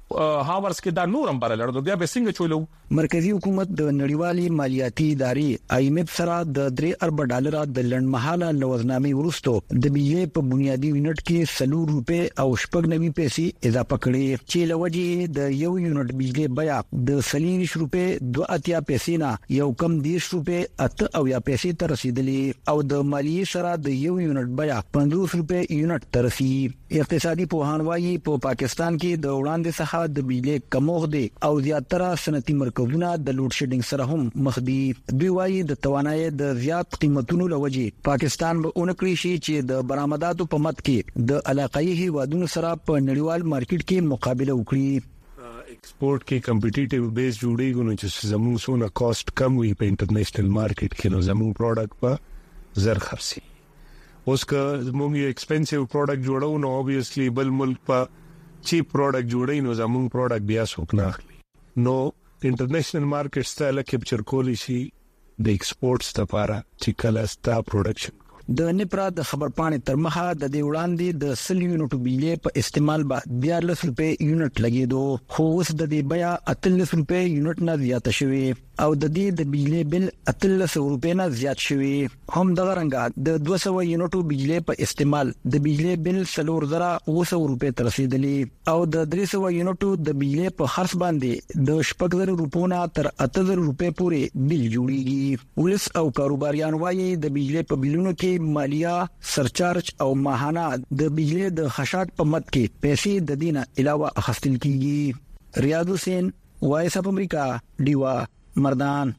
Speaker 22: هاورز کې دا نورم برلر د بیا به څنګه چولو.
Speaker 21: مرکزی حکومت د نړیوالي مالیاتي ادارې IMF سره د 3 ارب ډالر د لړمحاله لوزنامې ورستو د بجلی په بنیادی یونټ کې 100 روپے او 90 پیسې اضافه کړې چې لوجه د یو یونټ بجلی بیا د 30 روپے 2 پیسې نه یو کم 10 روپے 8 پیسې ته رسیدلې او د مالیې سره د یو یونټ بیا 15 روپے یونټ ته رسیدي. اقتصادي پوهانوایي په پاکستان کې د وړاندې څخه د بجلی کموخ دي او زیاتره صنعتي مرکزونه د لوډ شیډینګ سره هم مخ دي. دوی وايي د توانایي د زیات قیمتونو لوجه پاکستان به اونکړي شي چې د برآمداتو په مت کې د علاقايي هیوادونو سره په نړیوال مارکیټ کې مقابله وکړي.
Speaker 4: ایکسپورت کې کمپټیټیو بیس جوړیږي نو چې زموږ سونه کاست کم وي په انټرنیشنل مارکیټ کې نو زموږ پروډکټ په زر خرسي. اوس که موږ یو ایکسپنسیو پروډکټ جوړو نو obviously بل ملک په چیپ پروډکټ جوړي نو زموږ پروډکټ بیا څوک نه اخلي. نو انټرنیشنل مارکیټ ستایل کیپچر کولی شي د ایکسپورټس لپاره چې کله ستا پروډکشن.
Speaker 21: د نپرا د خبرپاڼې تر مخه د دې وړاندې د 100 یونټو بجلی په استعمال به 14 روپے یونټ لګیدو خو اوس د دې بیا 18 روپے یونټ نه زیات شوی او د دې د بجلی بل 18 روپے نه زیات شوی. هم د غرنګ د 200 یونټو بجلی په استعمال د بجلی بل 4000 روپے تر رسیدلی او د 300 یونټو د بجلی په خرڅ باندې د 6000 روپو نه تر 8000 روپے پورې بل جوړیږي. ولس او کاروباریان وايي د بجلی په بلونو کې مالیه سرچارج او ماهانه د بجلی د خشاک په مت کې پیسې د دینه علاوه اخستل کیږي. ریاض حسین وایس اپ امریکا دیوا مردان.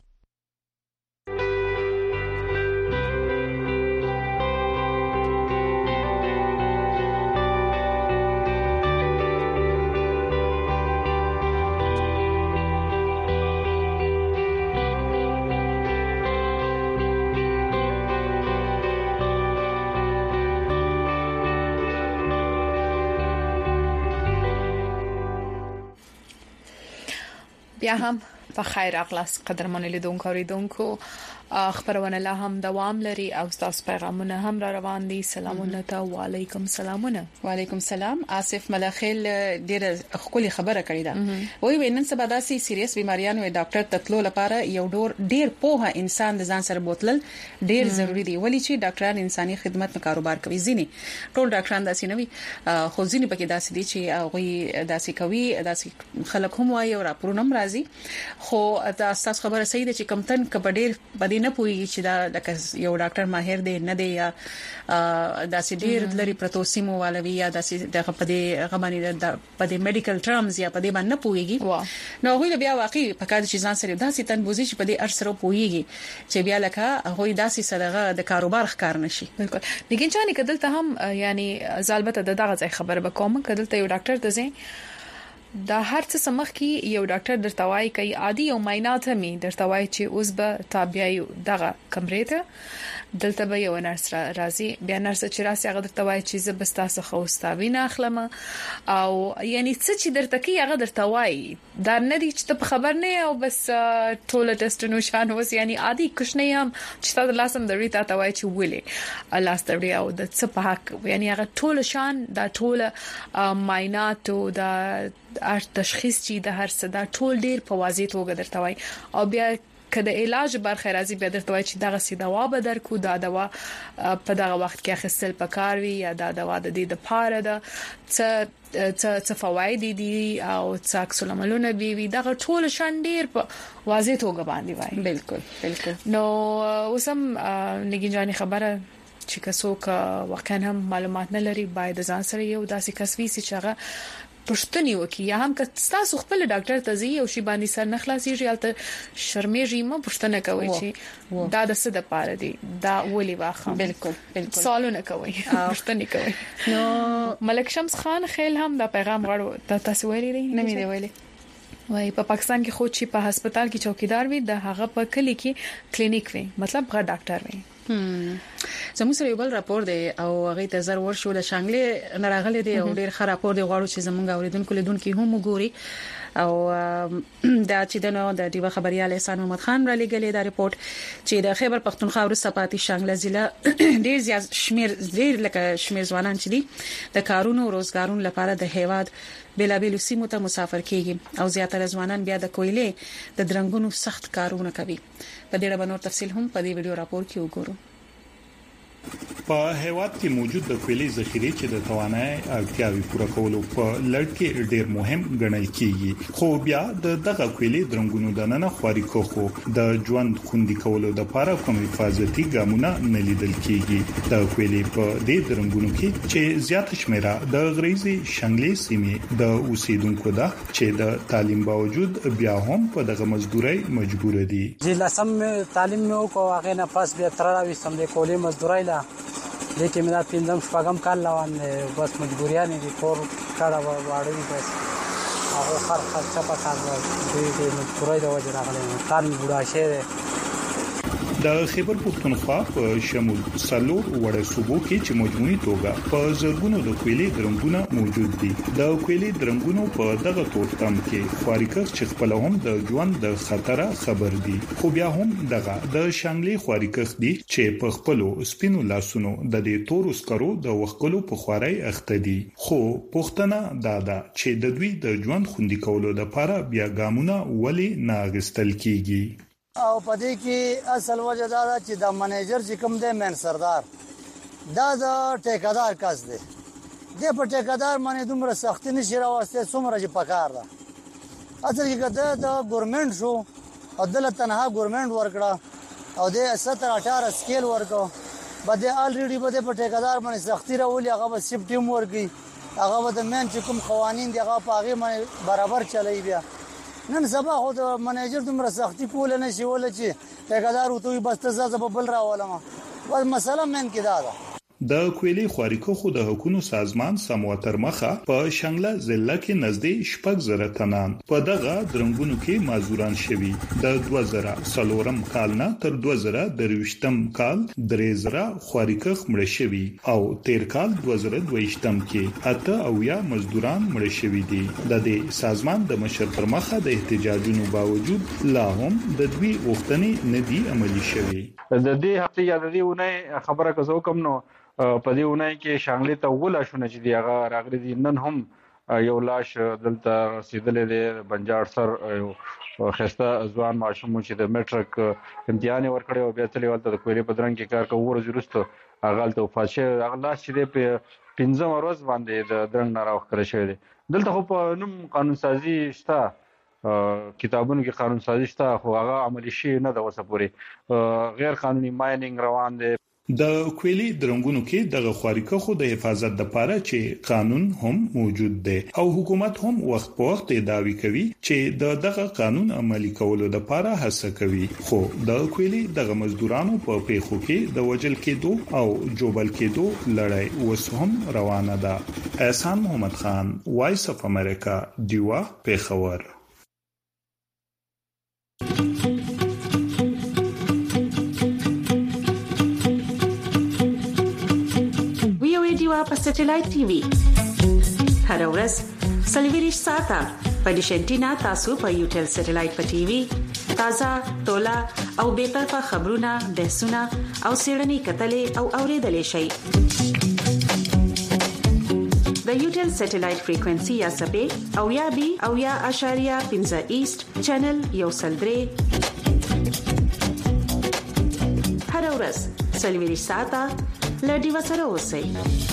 Speaker 2: بیا هم په خیر اخلاص قدرمن لیدونکو اوریدونکو خبرونه لا هم دوام لري او تاسو پیغامونه هم را روان دي. سلامونه ته وعليكم سلامونه.
Speaker 3: وعليكم سلام. آصف ملخیل ډېر خولي خبره کړې ده. وایي وینن سبا داسي سیریس بیماریانو ډاکټر تطلو لپاره یو ډېر پوهه انسان د ځان سره بوتل ډېر ضروری دی ولی چې ډاکټران انساني خدمت په کاروبار کوي. ځینی ټول ډاکټران داسي نه وي خو ځینی پکې داسي دي چې هغه داسي کوي داسي خلک هم وایي او راپورونه هم راځي خو تاسو خبره صحیح ده چې کمتن کبډیر بدی نه پوي چې دا لکه یو ډاکټر ماهر دی نه دی یا داسې ډیر لري پروتوسیمو والوي یا داسې د غپدې غماني د پدې میډیکل ټرمز یا پدې باندې پويږي نو هغه بیا واقعي پکاره چې ځان سره داسې تنبوزي چې پدې ارسره پويږي چې بیا لکه هغه داسې سره د کاروبار ښکار نشي.
Speaker 2: بالکل لیکن چاني کدلته هم یعنی زالبته دغه ځای خبر به کوم کدلته یو ډاکټر ته زه دا هر څه سمخ کی یو ډاکټر درته وایي کوي عادي او معاینات هم درته وایي چې اوس به تابعي دغه کمرې ته دلته به یو نرس راځي بیا نرس چې راسي هغه درته وایي چې زه بس تاسو خو استاوینه اخلم او یعنی څه چې درته کی هغه درته وایي دا نه دي چې ته خبر نه او بس ټول ټیسټونو شان اوس یعنی عادي کښ نه هم چې تاسو لاسم درې ته وایي چې ولې الله ستړي او د څه په حق یعنی هغه ټول شان دا ټول معاینات او دا تشخیص چې د هر څه دا ټول ډیر په واضح توګه درته وایي او بیا کله علاج برخه راځي به درته وایي چې دغه سي دوا به درکو دا دوا په دغه وخت کې اخیستل پکار وي یا دا دوا د دې د پاره ده څه فواید دي او څه عکس العملونه وي دغه ټول شان ډیر په واضح توګه باندې وایي. بالکل نو اوسم لګینځاني خبره چې کڅوک واقعا هم معلومات نه لري باید ځان سره یو داسې کسوي چې هغه پښتني وکي یا هم که تاسو خپل ډاکټر ته ځي او شی باندې سر نه خلاصيږي البته شرمېږي ما پښتنه کوي چې دا د څه د پاره دی دا ولي واخم.
Speaker 3: بالکل
Speaker 2: سوالونه کوي پښتني کوي. نو ملک شمس خان خیل هم دا پیغام غواړو تاسو ویلي نه مې دی ویلي وای په پاکستان کې خو چې په هسپتال کې چوکیدار وي د هغه په کلی کې کلینیک وي مطلب غیر ډاکټر وي.
Speaker 3: زموږ سره یو بل راپور دی او هغه ته زر ورشو د شانګلې نراغلې دی او ډیر ښه راپور دی غواړو چې زموږ اوریدونکو لیدونکو هم وګوري. او دا چې د دیو خبريال احسان محمد خان را لګلې دا ریپورت چې د خیبر پختونخوا او سپاتي شانګله ضلع ډیر زیات شمیر ځوانان چې دي د کارونو او روزګارونو لپاره د هیواد بلابل سیمو ته مسافر کیږي او زیاتره ځوانان بیا د کویلې د درنګونو سخت کارونه کوي. په دې اړه نور تفصیل هم په دې ویډیو راپور کې وګورئ.
Speaker 6: په هیواد کې موجود د کویلې ذخیره چې د توانایي اړتیاوې پوره کولو په لړ کې ډېر مهم ګڼل کیږي، خو بیا دغه کویلې درنګونو د نن خوري کوخو د ژوند خوندي کولو لپاره کوم حفاظتي ګامونه نه لیدل کیږي. د کویلې په دې درنګونو کې چې زیات شمیره د غریزي شنګلې سیمې د اوسیدونکو ده چې د تعلیم باوجود بیا هم په دغه مزدوري مجبور دي.
Speaker 8: چې لسم تعلیم مې وکړ هغه نه پاس بیا تر راوستم د کولې مزدوري لا لیکن مې دا پینځم شپږم کال روان بس مجبوریان دي کور کړه واړوي بس هغه خرچه په کار دی مجبورای د وجه راغلی کار بوډا شه.
Speaker 6: د خیبر پختونخوا په شمول سلور وړ صوبو کې چې مجموعي توګه په زرګونو د کویلې درنګونه موجود دي. د کویلې درنګونو په دغه تورتم کې خواریکښ چې خپل هم د ژوند د خطر خبر دي، خو بیا هم دغه د شانګلې خواریکښ دي چې په خپل سپینو لاسونو د دې تور اسکرو د وښکلو په خواري اخته دي. خو پښتنه دادا چې د دوی د ژوند خوندي کولو لپاره بیا ګامونه ولې نه غستل کیږي.
Speaker 23: او پدې کې اصل وجه دا ده چې د منیجر چې کوم دی مین سردار دا د ټیکادار کس دی، د په ټیکادار باندې دومره سختي نشي راوسته څومره چې پکار ده. اصل کې کده د ګورنمنت شو او د تنها ګورنمنت ورکړه او د 17-18 سکیل ورکو بده الریډي بده په ټیکادار باندې سختي راولي هغه به سپټیم ورګي هغه به د مین چې کوم قوانين دی هغه په هغه باندې برابر چلای بیا. نن سبا خو د منیجر دومره سختي کول نه شي ول چې ټیکادار وته بس ته زړه په بل راولم ول مسله من کې دا ده.
Speaker 6: د کویلې خواریکښ د حکومت سازمان سمواتر مخه په شنګله ضلع کې نږدې 6,000 تنان په دغه درنګونو کې معذوران شوي. د 2004 کال نه تر 2023 کال 3,000 خواریکښ مړ شوي او تیر کال 2022 کې اته او یا مزدوران مړ شوي دي. د دې سازمان د مشر پر مخه د احتجاجونو باوجود لا هم د دوی غوښتنې نه دي عملي شوي.
Speaker 24: د دې هفته یا د دې ونه خبره کوم کوم نو په دې ونه کې شانګلې ته ولا شونه چې دی هغه راغلي دي. نن هم یو لاش دلته رسیدلې دی بنجار سر یو خسته ځوان ماشوم چې د میټرک امتحان ورکړی او بیا تللی ولته د کویلې په درنګ کې کار کوي ورځ هغه ته فاشه هغه لاش چې په 15 ورځ باندې د درنګ نه راوخته شوی دی. دلته خو په نوم قانون سازي شته کتابونو کې قانون سازي شته خو هغه عملی شي نه د وسه پوری غیر قانوني مایننګ روان دی.
Speaker 6: د کویلې درنګونو کې دغه خواریکښ د حفاظت لپاره چې قانون هم موجود دی او حکومت هم وخت په وخت دعوی کوي چې دغه قانون عملي کولو لپاره هڅه کوي. خو د کویلې دغه مزدورانو په پیښو کې د وجل کېدو او جوبل کېدو لړۍ اوس هم روانه ده. احسان محمد خان، وایس اف امریکا، دیوا، پیښور.
Speaker 25: په سټلایټ ټي وي هر ورځ سلویریش ساته په ډیشنټینا تاسو په یوټل سټلایټ په ټي وي تازه تولا او به طرفه خبرونه بحثونه او سیړنی کتلې او اوریدلې شي. د یوټل سټلایټ فریکوئنسي یا سبې او یا بي او یا اشاریه 15 ایست چینل یو سلدري هر ورځ سلویریش ساته لډي وسره اوسئ.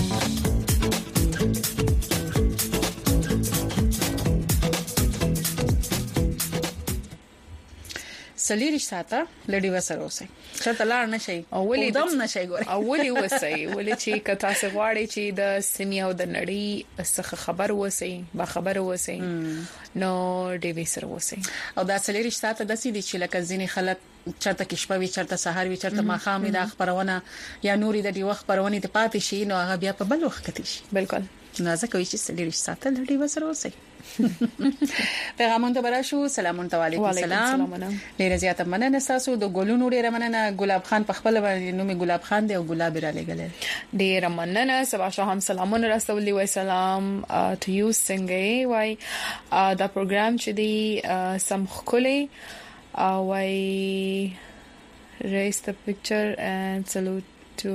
Speaker 3: سلیریش ساته لډي وسره اوسئ. چرته لاړ نشي او ولې دم نشي ګوري
Speaker 2: او ولې وسئ ولې چې کتا څه غواړي چې د سیمه او د نړۍ څخه خبر وسئ با خبر وسئ نو ډي وی سره وسئ.
Speaker 3: او دا سلیریش ساته د سې دي چې لکه ځینې خلک چرته کې شپه وی چرته سحر وی چرته ماخام د خبرونه یا نوري د دی وخت خبرونه ته پاتې شي نو هغه بیا په بل وخت کې شي.
Speaker 2: بالکل
Speaker 3: نازه کوي چې سلیری ساتل لري وسره اوسئ پیغامون ته براشو سلامون علیکم سلام ډیر زیاته مننه تاسو د ګلونو ډیر مننه ګلاب خان په خپل نوم ګلاب خان دی او ګلاب را لګل
Speaker 2: ډیر مننه سبا شام سلامون رسولي و سلام ټو یو څنګه وای دا پروګرام چې دی سم خولي وای raise the picture and salute to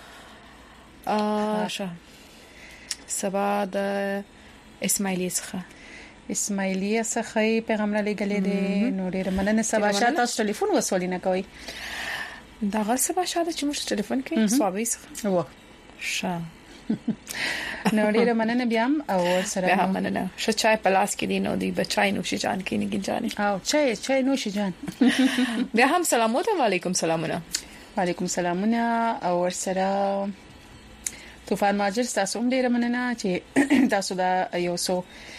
Speaker 2: سبا د اسماعیلیه څخه پیغام را لګلې دي نو ډیر مننه سبا شاته تاسو ټلیفون وسولې نه کوي دا سبا شاته چې موږ ټلیفون کوي سوابي څخه و ښه نو ډیر مننه بیا او سره مننه شچای پلاس کې دي نو دی بچای نو شي جان کې نه جانې او چای نو شي جان بیا هم سلامات علیکم سلامونه وعلیکم سلامونه او سره طوفان ماجر تاسو هم ډیر مننه چې تاسو دا یو څو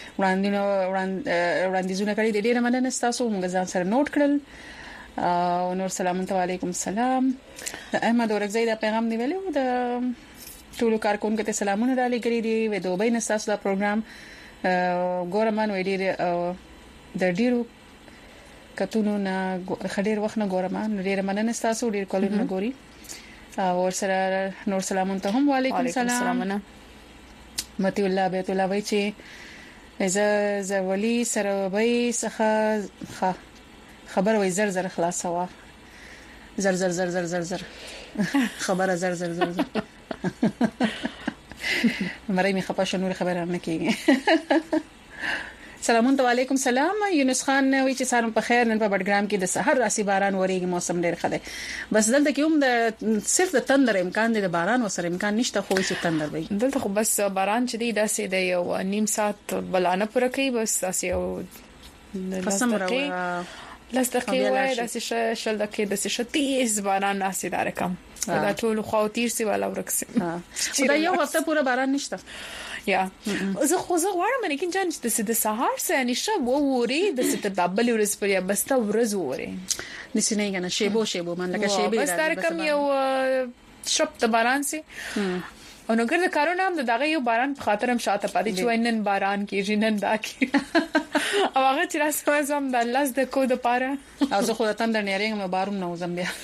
Speaker 2: وړاندیزونه کړی ډیر مننه تاسو موږ ځان سره نوٹ کړل او نور سلام علیکم سلام احمد اورګزی دا پیغام دی ویلو د ټول کارکونکو ته سلامونه را لګري دي و دوبۍ نه تاسو دا پروګرام ګورمان وې ډیر د ډیرو کتونو نه خډیر وخت نه ګورمان ډیر مننه تاسو ډیر کولونه ګوري او سره نور سلامون ته هم وعلیکم سلام متي الله بیت الله وای چې ز ولی سره وای څخه خبر وای زر خلاصوا زر خبره زر مری می خپه شنو خبره نه کیږي سلام علیکم سلام یونس خان وی چې سارم په خیر نن په بډګرام کې د سحر راسي باران وریږي موسم ډیر ښه دی بس دلته کې هم د صرف د تندر امکان دی د باران وسره امکان نشته خو چې تندر وي دلته خو بس باران چې دی داسې دی یو نیم ساعت بلانه پر کوي بس داسې یو قسم راوړه لاسدقي وای داسې شل دقیقې داسې شتیز باران ناسي دار کم دا ټول خو تیر سی والا ورکسي دا یو هفته پورا باران نشته یا زه غواړم نه کین جان چې د سهار سره نشه ووري د ست دبل ورځ پر یا بس تا ورځ ووري نسینه کنه شیبو من لکه شیبه بس تر کم یو شپ د باران سي او نو ګرځه کارونه هم دغه یو باران په خاطر هم شاته پاتې چې وینن باران کې جنن دا کې او هغه چې راسمه زم د لاس د کو د پاره او زه خو ته د نړۍ نو باروم نو زم بیا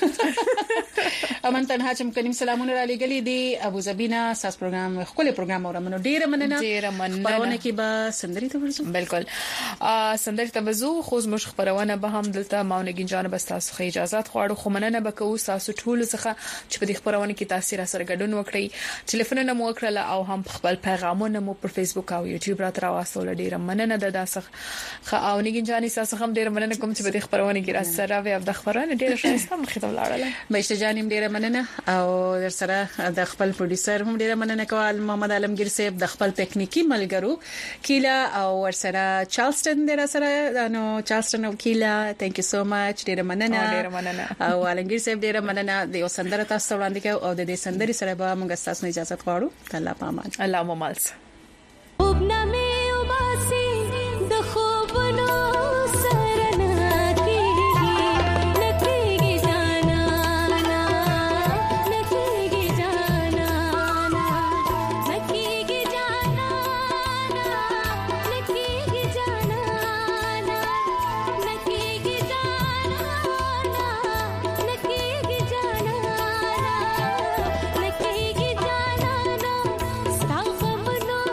Speaker 2: امن تنها چې کریم سلامونه را لګلې دي ابو زبینا ساس پروګرام خپل پروګرام اورمنو ډیر مننه پرونه کې به سندري ته ورسو بالکل سندري ته وزو خو مش خبرونه به هم دلته ماونګین جانب تاسو خو اجازه غواړو خو مننه بکو تاسو ټول څخه چې په دې خبرونه کې تاثیر سره ګډون وکړي ټلیفونونه مو وکړل او هم خپل پیغامونه مو پر فیسبوک او یوټیوب را تراوسول ډیر مننه د داسخ او نګین جانې تاسو هم ډیر مننه کوم چې په دې خبرونه کې را سره وي د خبرونه ډیر ښه مخې ته ولاړل مېشته جانیم ډیر مننه او در سره د خپل پروډوسر هم ډیر مننه کول محمد عالمگیر صاحب د خپل ټیکنیکی ملګرو کیلا او ور سره چارلستون ډیر سره نو چارلستون او کیلا ثانک یو سو ماچ ډیر مننه او عالمگیر صاحب ډیر مننه د یو سندره تاسو وړاندې کوي او د دې سندري سره به موږ تاسو اجازه غواړو الله پامان الله ممالس
Speaker 7: No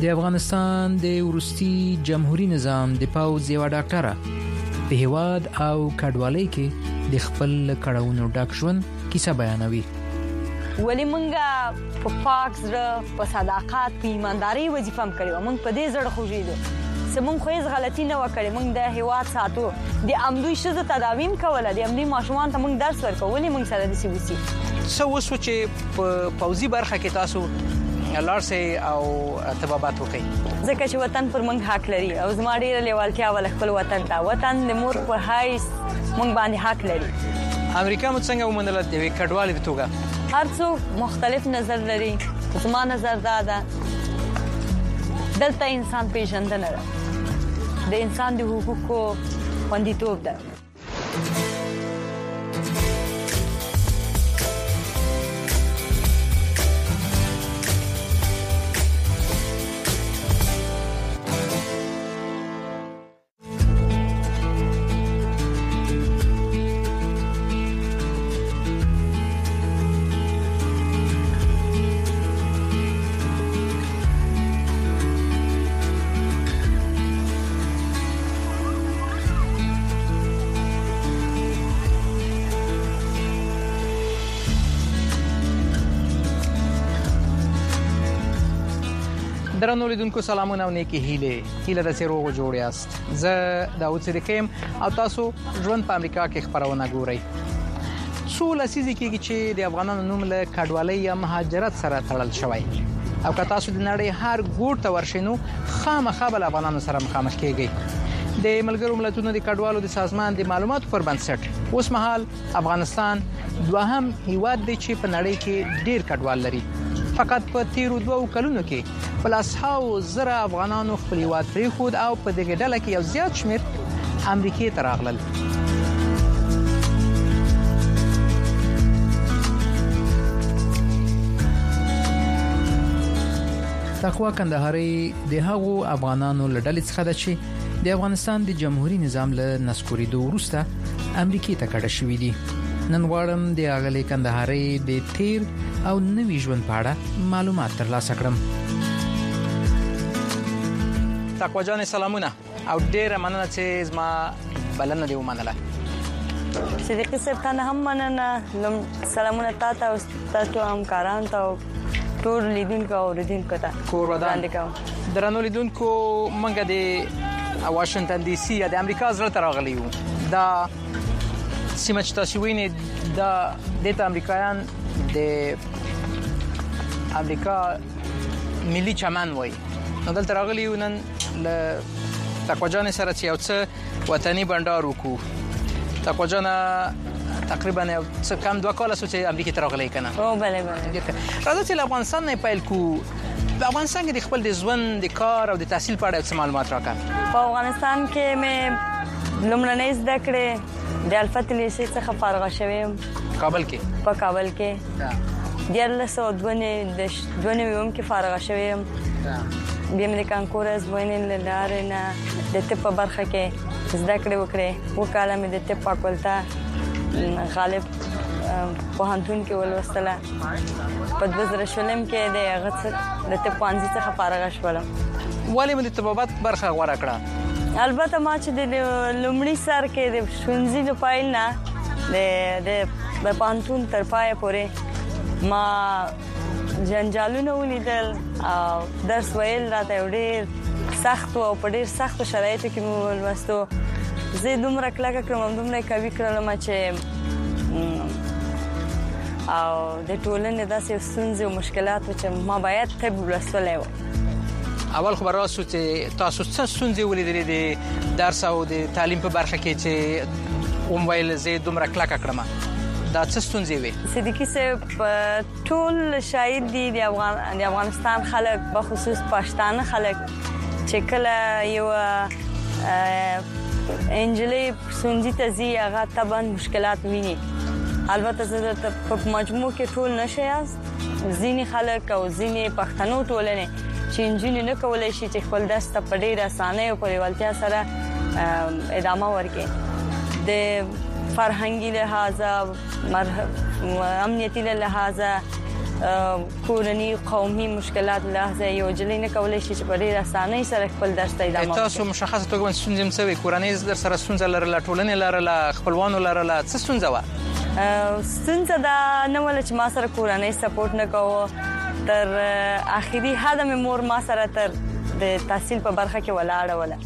Speaker 7: د افغانستان د وروستي جمهوریت نظام د پاوځ یو ډاکټره په هواد او کډوالۍ کې د خپل کړهونو ډاک ژوند کیسه بیانوي.
Speaker 9: ولی مونږه په پاک زړه په صداقت په ایمانداري وظیفه هم کړې و. مونږ په دې زړه خوږېدو سمون خو هیڅ غلطي نه وکړې. مونږ د هیواد ساتو د امدوی شزه تداویم کوله د امدوی ماشومان ته مونږ درس ورکولې. مونږ سره د سیوسی
Speaker 7: څه وسو چې په پوځي برخه کې تاسو لارسه او تبابات وکي
Speaker 9: ځکه چې وطن پر مونږ حق لري او زما ډیره لیوالتیا ول خپل وطن ته وطن د مور په حیث مونږ باندې حق لري.
Speaker 7: امریکا مو څنګه ومنله د کډوالۍ په توګه؟
Speaker 9: هر څوک مختلف نظر لري. زما نظر دا ده دلته انسان پیژندنه ده د انسان د حقوقو خوندیتوب ده.
Speaker 7: درنو لیدونکو سلامونه او نیکی هیله د سیروغو جوړ یاست. زه داوود صدیقیم او تاسو ژوند په امریکا کې خبرونه ګورئ. څو لسیزې کېږي چې د افغانانو نوم له کډوالۍ یا مهاجرت سره تړل شوی او که تاسو د نړۍ هر ګوټ ته ورشئ نو خامخا به له افغانانو سره مخامخ کېږئ. د ملګرو ملتونو د کډوالو د سازمان د معلوماتو پر بنسټ اوس مهال افغانستان دوهم هیواد دی چې په نړۍ کې ډیر کډوال لري. فقط په تیرو 2 کلونو کې پلاسهاو زره افغانانو خپل هیواد پریښود او په دغه ډله کې یو زیات شمېر امریکای ته راغلل. تقوا کندهاري د هغو افغانانو لړل څخه ده چې د افغانستان د جمهوریت نظام له نسکورېدو وروسته امریکای ته کډه شوې دي. نن غواړم د اغلې کندهاري د تیر او نوې ژوند په اړه معلومات ترلاسه کړم. تقوا جان سلامونه او ډیره مننه چې زما بلنه دی ومنله.
Speaker 9: صدیقي صاحب ته هم مننه. سلامونه تاسو او تاسو همکاران ته ټول لیدونکو او اوریدونکو ته
Speaker 7: کورودان درنو لیدونکو منګه د واشنگټن ډي سي د امریکا زړه ته راغلی یو. دا سیمه چې تاسو وینئ د امریکایان د امریکا ملي چمن وای. نو دلته راغلی یو نن له تقوا جان سره چې یو څه وطني بندر وکړو. تقوا جان تقریبا څه کم 2 کال سوچ امریکا ته راغلی کنه.
Speaker 9: او بله
Speaker 7: راځي چې افغانستان نه پیل کو. په افغانستان کې د خپل د ژوند د کار او د تحصیل په اړه څه معلومات راکړه.
Speaker 9: په افغانستان کې مې لومړنۍ زده کړې د الفت لیسې څخه فارغ شوم.
Speaker 7: کابل کې
Speaker 9: په کابل کې 1992 کې فارغ شوم. بیا مې د کانکور ازموینې لاره نه د طب په برخه کې زده کړې وکړې. وکاله مې د طب فاکولټه غالب پوهنتون کې ولوستله. په 2000 کې د طب پوهنځي څخه فارغ شوم.
Speaker 7: ولې مې د طبابت برخه غوړه کړه؟
Speaker 9: البته ما چې د لومړي سر کې د شونځي د پایل نه د پوهنتون تر پای پورې ما جنجالونه ولیدل او درس ویل راته ډېر سخت او په ډېر سخت شرایطو کې مې ولوستو. زه دومره کلکه کړم دومره قوي کړم چې او د ټولنې داسې ستونزې او مشکلات چې ما باید طب ولوستلی و.
Speaker 7: اول خو راځو چې تاسو څه ستونزې ولیدلې د درس او د تعلیم په برخه کې چې ویل زه دومره کلکه کړم. دا څه ستونزې وي؟
Speaker 9: صدیقي صاحب ټول شاید دي د افغانستان خلک په خصوص پښتانه خلک چې کله یو انجلې سونځي ته زی هغه طبعا مشکلات ویني. البته زه په مجموع کې ټول نشیاست. ځینې خلک او ځینې پښتنو ټولنه چې انجینر نه کولای شي چې خپل درس ته په ډېر اسانۍ او په لیوالتیا سره ادامه ورکړي. د فرهنګي لحاظه امنیتي لحاظه کورنی قومي مشکلات لهجه یو جلې نه کولای شي چې په ډېر اسانۍ سره خپل درس ته ادامه ورکړي.
Speaker 7: تاسو مشخصه توګه ستونزې مسوي کورنۍ در سره ستونزه لرله ټولنې لرله خپلوانو لرله څه ستونزه و؟
Speaker 9: ستونزه دا نه ول چې ما سره کورنۍ سپورټ نه کوو تر اخیری حد مې مور ما سره تر د تحصیل په برخه کې ولاړه وله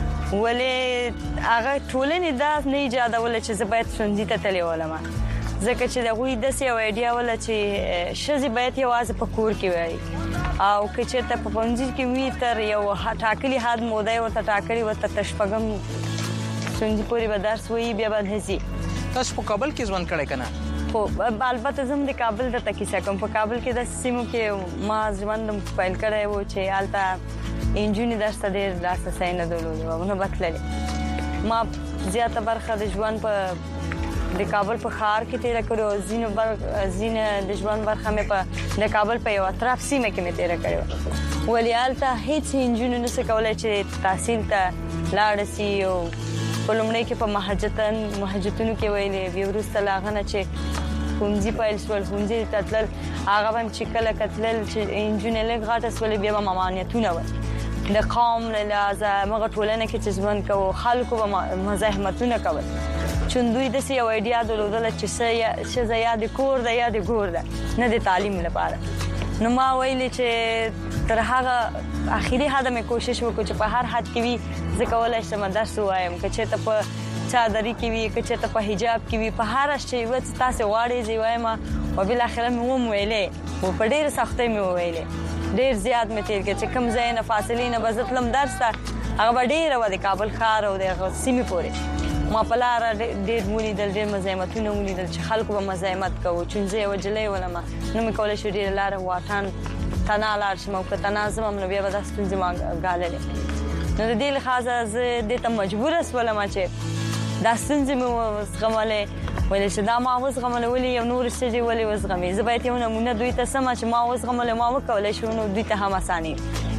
Speaker 9: ولې هغه ټولنې دا نه ایجادول چې زه باید ښوونځي ته تللی ولم ځکه چې دغوی داسې یو ایډیا وله چې ښځې باید یوازې په کور کې وي او که چېرته په ښوونځي کې وي تر یو ټاکلي حد موده یې ورته ټاکلې وه تر شپږم ښوونځي پورې به درس وایي بیا به نه ځي.
Speaker 7: تاسو په کابل کې ژوند کړی که نه؟
Speaker 9: خو البته زه هم د کابل درته کیسه کوم. په کابل کې داسې سیمو کې ما ژوند پیل کړی و چې هلته نجونې درس ته ډېر لاسرسی نه درلودی او نه به تللې. ما زیاته برخه د ژوند په د کابل په ښار کې تیره کړې او ځینې د ژوند برخه مې په د کابل په یو اطراف سیمه کې مې تیره کړې وه ولې هلته هېڅ نجونې نشي کولی چې تحصیل ته لاړه سي او په لومړی کې په مهاجرتونو کې ویلې بیا وروسته له هغه نه چې ښوونځي پیل شول ښوونځي ته تلل هغه به هم چې کله کتلل چې نجونې لږ غټه شولې بیا به ممانعتونه ول د قوم له لحاظه هغه ټولنه کې چې ژوند کوو خلکو به مزاحمتونه کول چون دوی داسې یو ایډیا درلودله چې ښځه یا د کور ده یا د ګور ده نه د تعلیم لپاره. نو ما ویلې چې تر هغه اخیری حد مې کوشش وکړو چې په هر حد کې وي زه کولی شم درس ووایم که چېرته په چادري کې وي که چېرته په حجاب کې وي په هر شی وه چې تاسې غواړئ زه وایم او بالاخره مې وم ویلې خو په ډېره سختۍ مې وویلې ډېر زیات مې تېر کړ چې کوم ځای نه فاصلې نه به زه تلم درس ته هغه به ډېره وه د کابل ښار او د هغه سیمې پورې. ما په لاره ډېر ولیدل ډېر مزاحمتونه ولیدل چې خلکو به مزاحمت کوو چون زه یوه جلۍ ولمه نه مې کولی شو ډېره لاره واټن تنها لاړ شم او که تنها ځم هم نو بیا به دا ستونزې ما ګاللې. نو د دې لحاظه زه دې ته مجبوره شولم چې دا ستونزې مې وزغملې ویلې چې دا ما وزغمله ولې یو نورې ښځې ولې وزغمې زه باید یو نمونه دوی ته سمه چې ما وزغمله ما وکولی شو نو دوی ته هم اساني.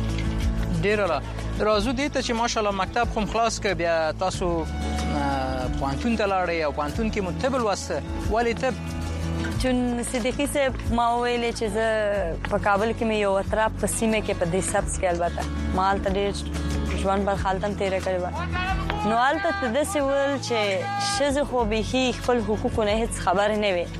Speaker 7: ډېره ښه راځو دې ته چې ماشاءالله مکتب خو خلاص کړ بیا تاسو پوهنتون ته لاړئ او پوهنتون کې مو طب ولوسته ولې طب؟
Speaker 9: چون صدیقي صاحب ما ویلې چې زه په کابل کې مې یو اطراف په سیمه کې په دې سبز کې البته ما هلته ډېر ژوند برخه هلته هم تېره کړې وه نو هلته ته داسې ویل چې ښځې خو بیخي خپل حقوقو نه هېڅ خبرې نه وې.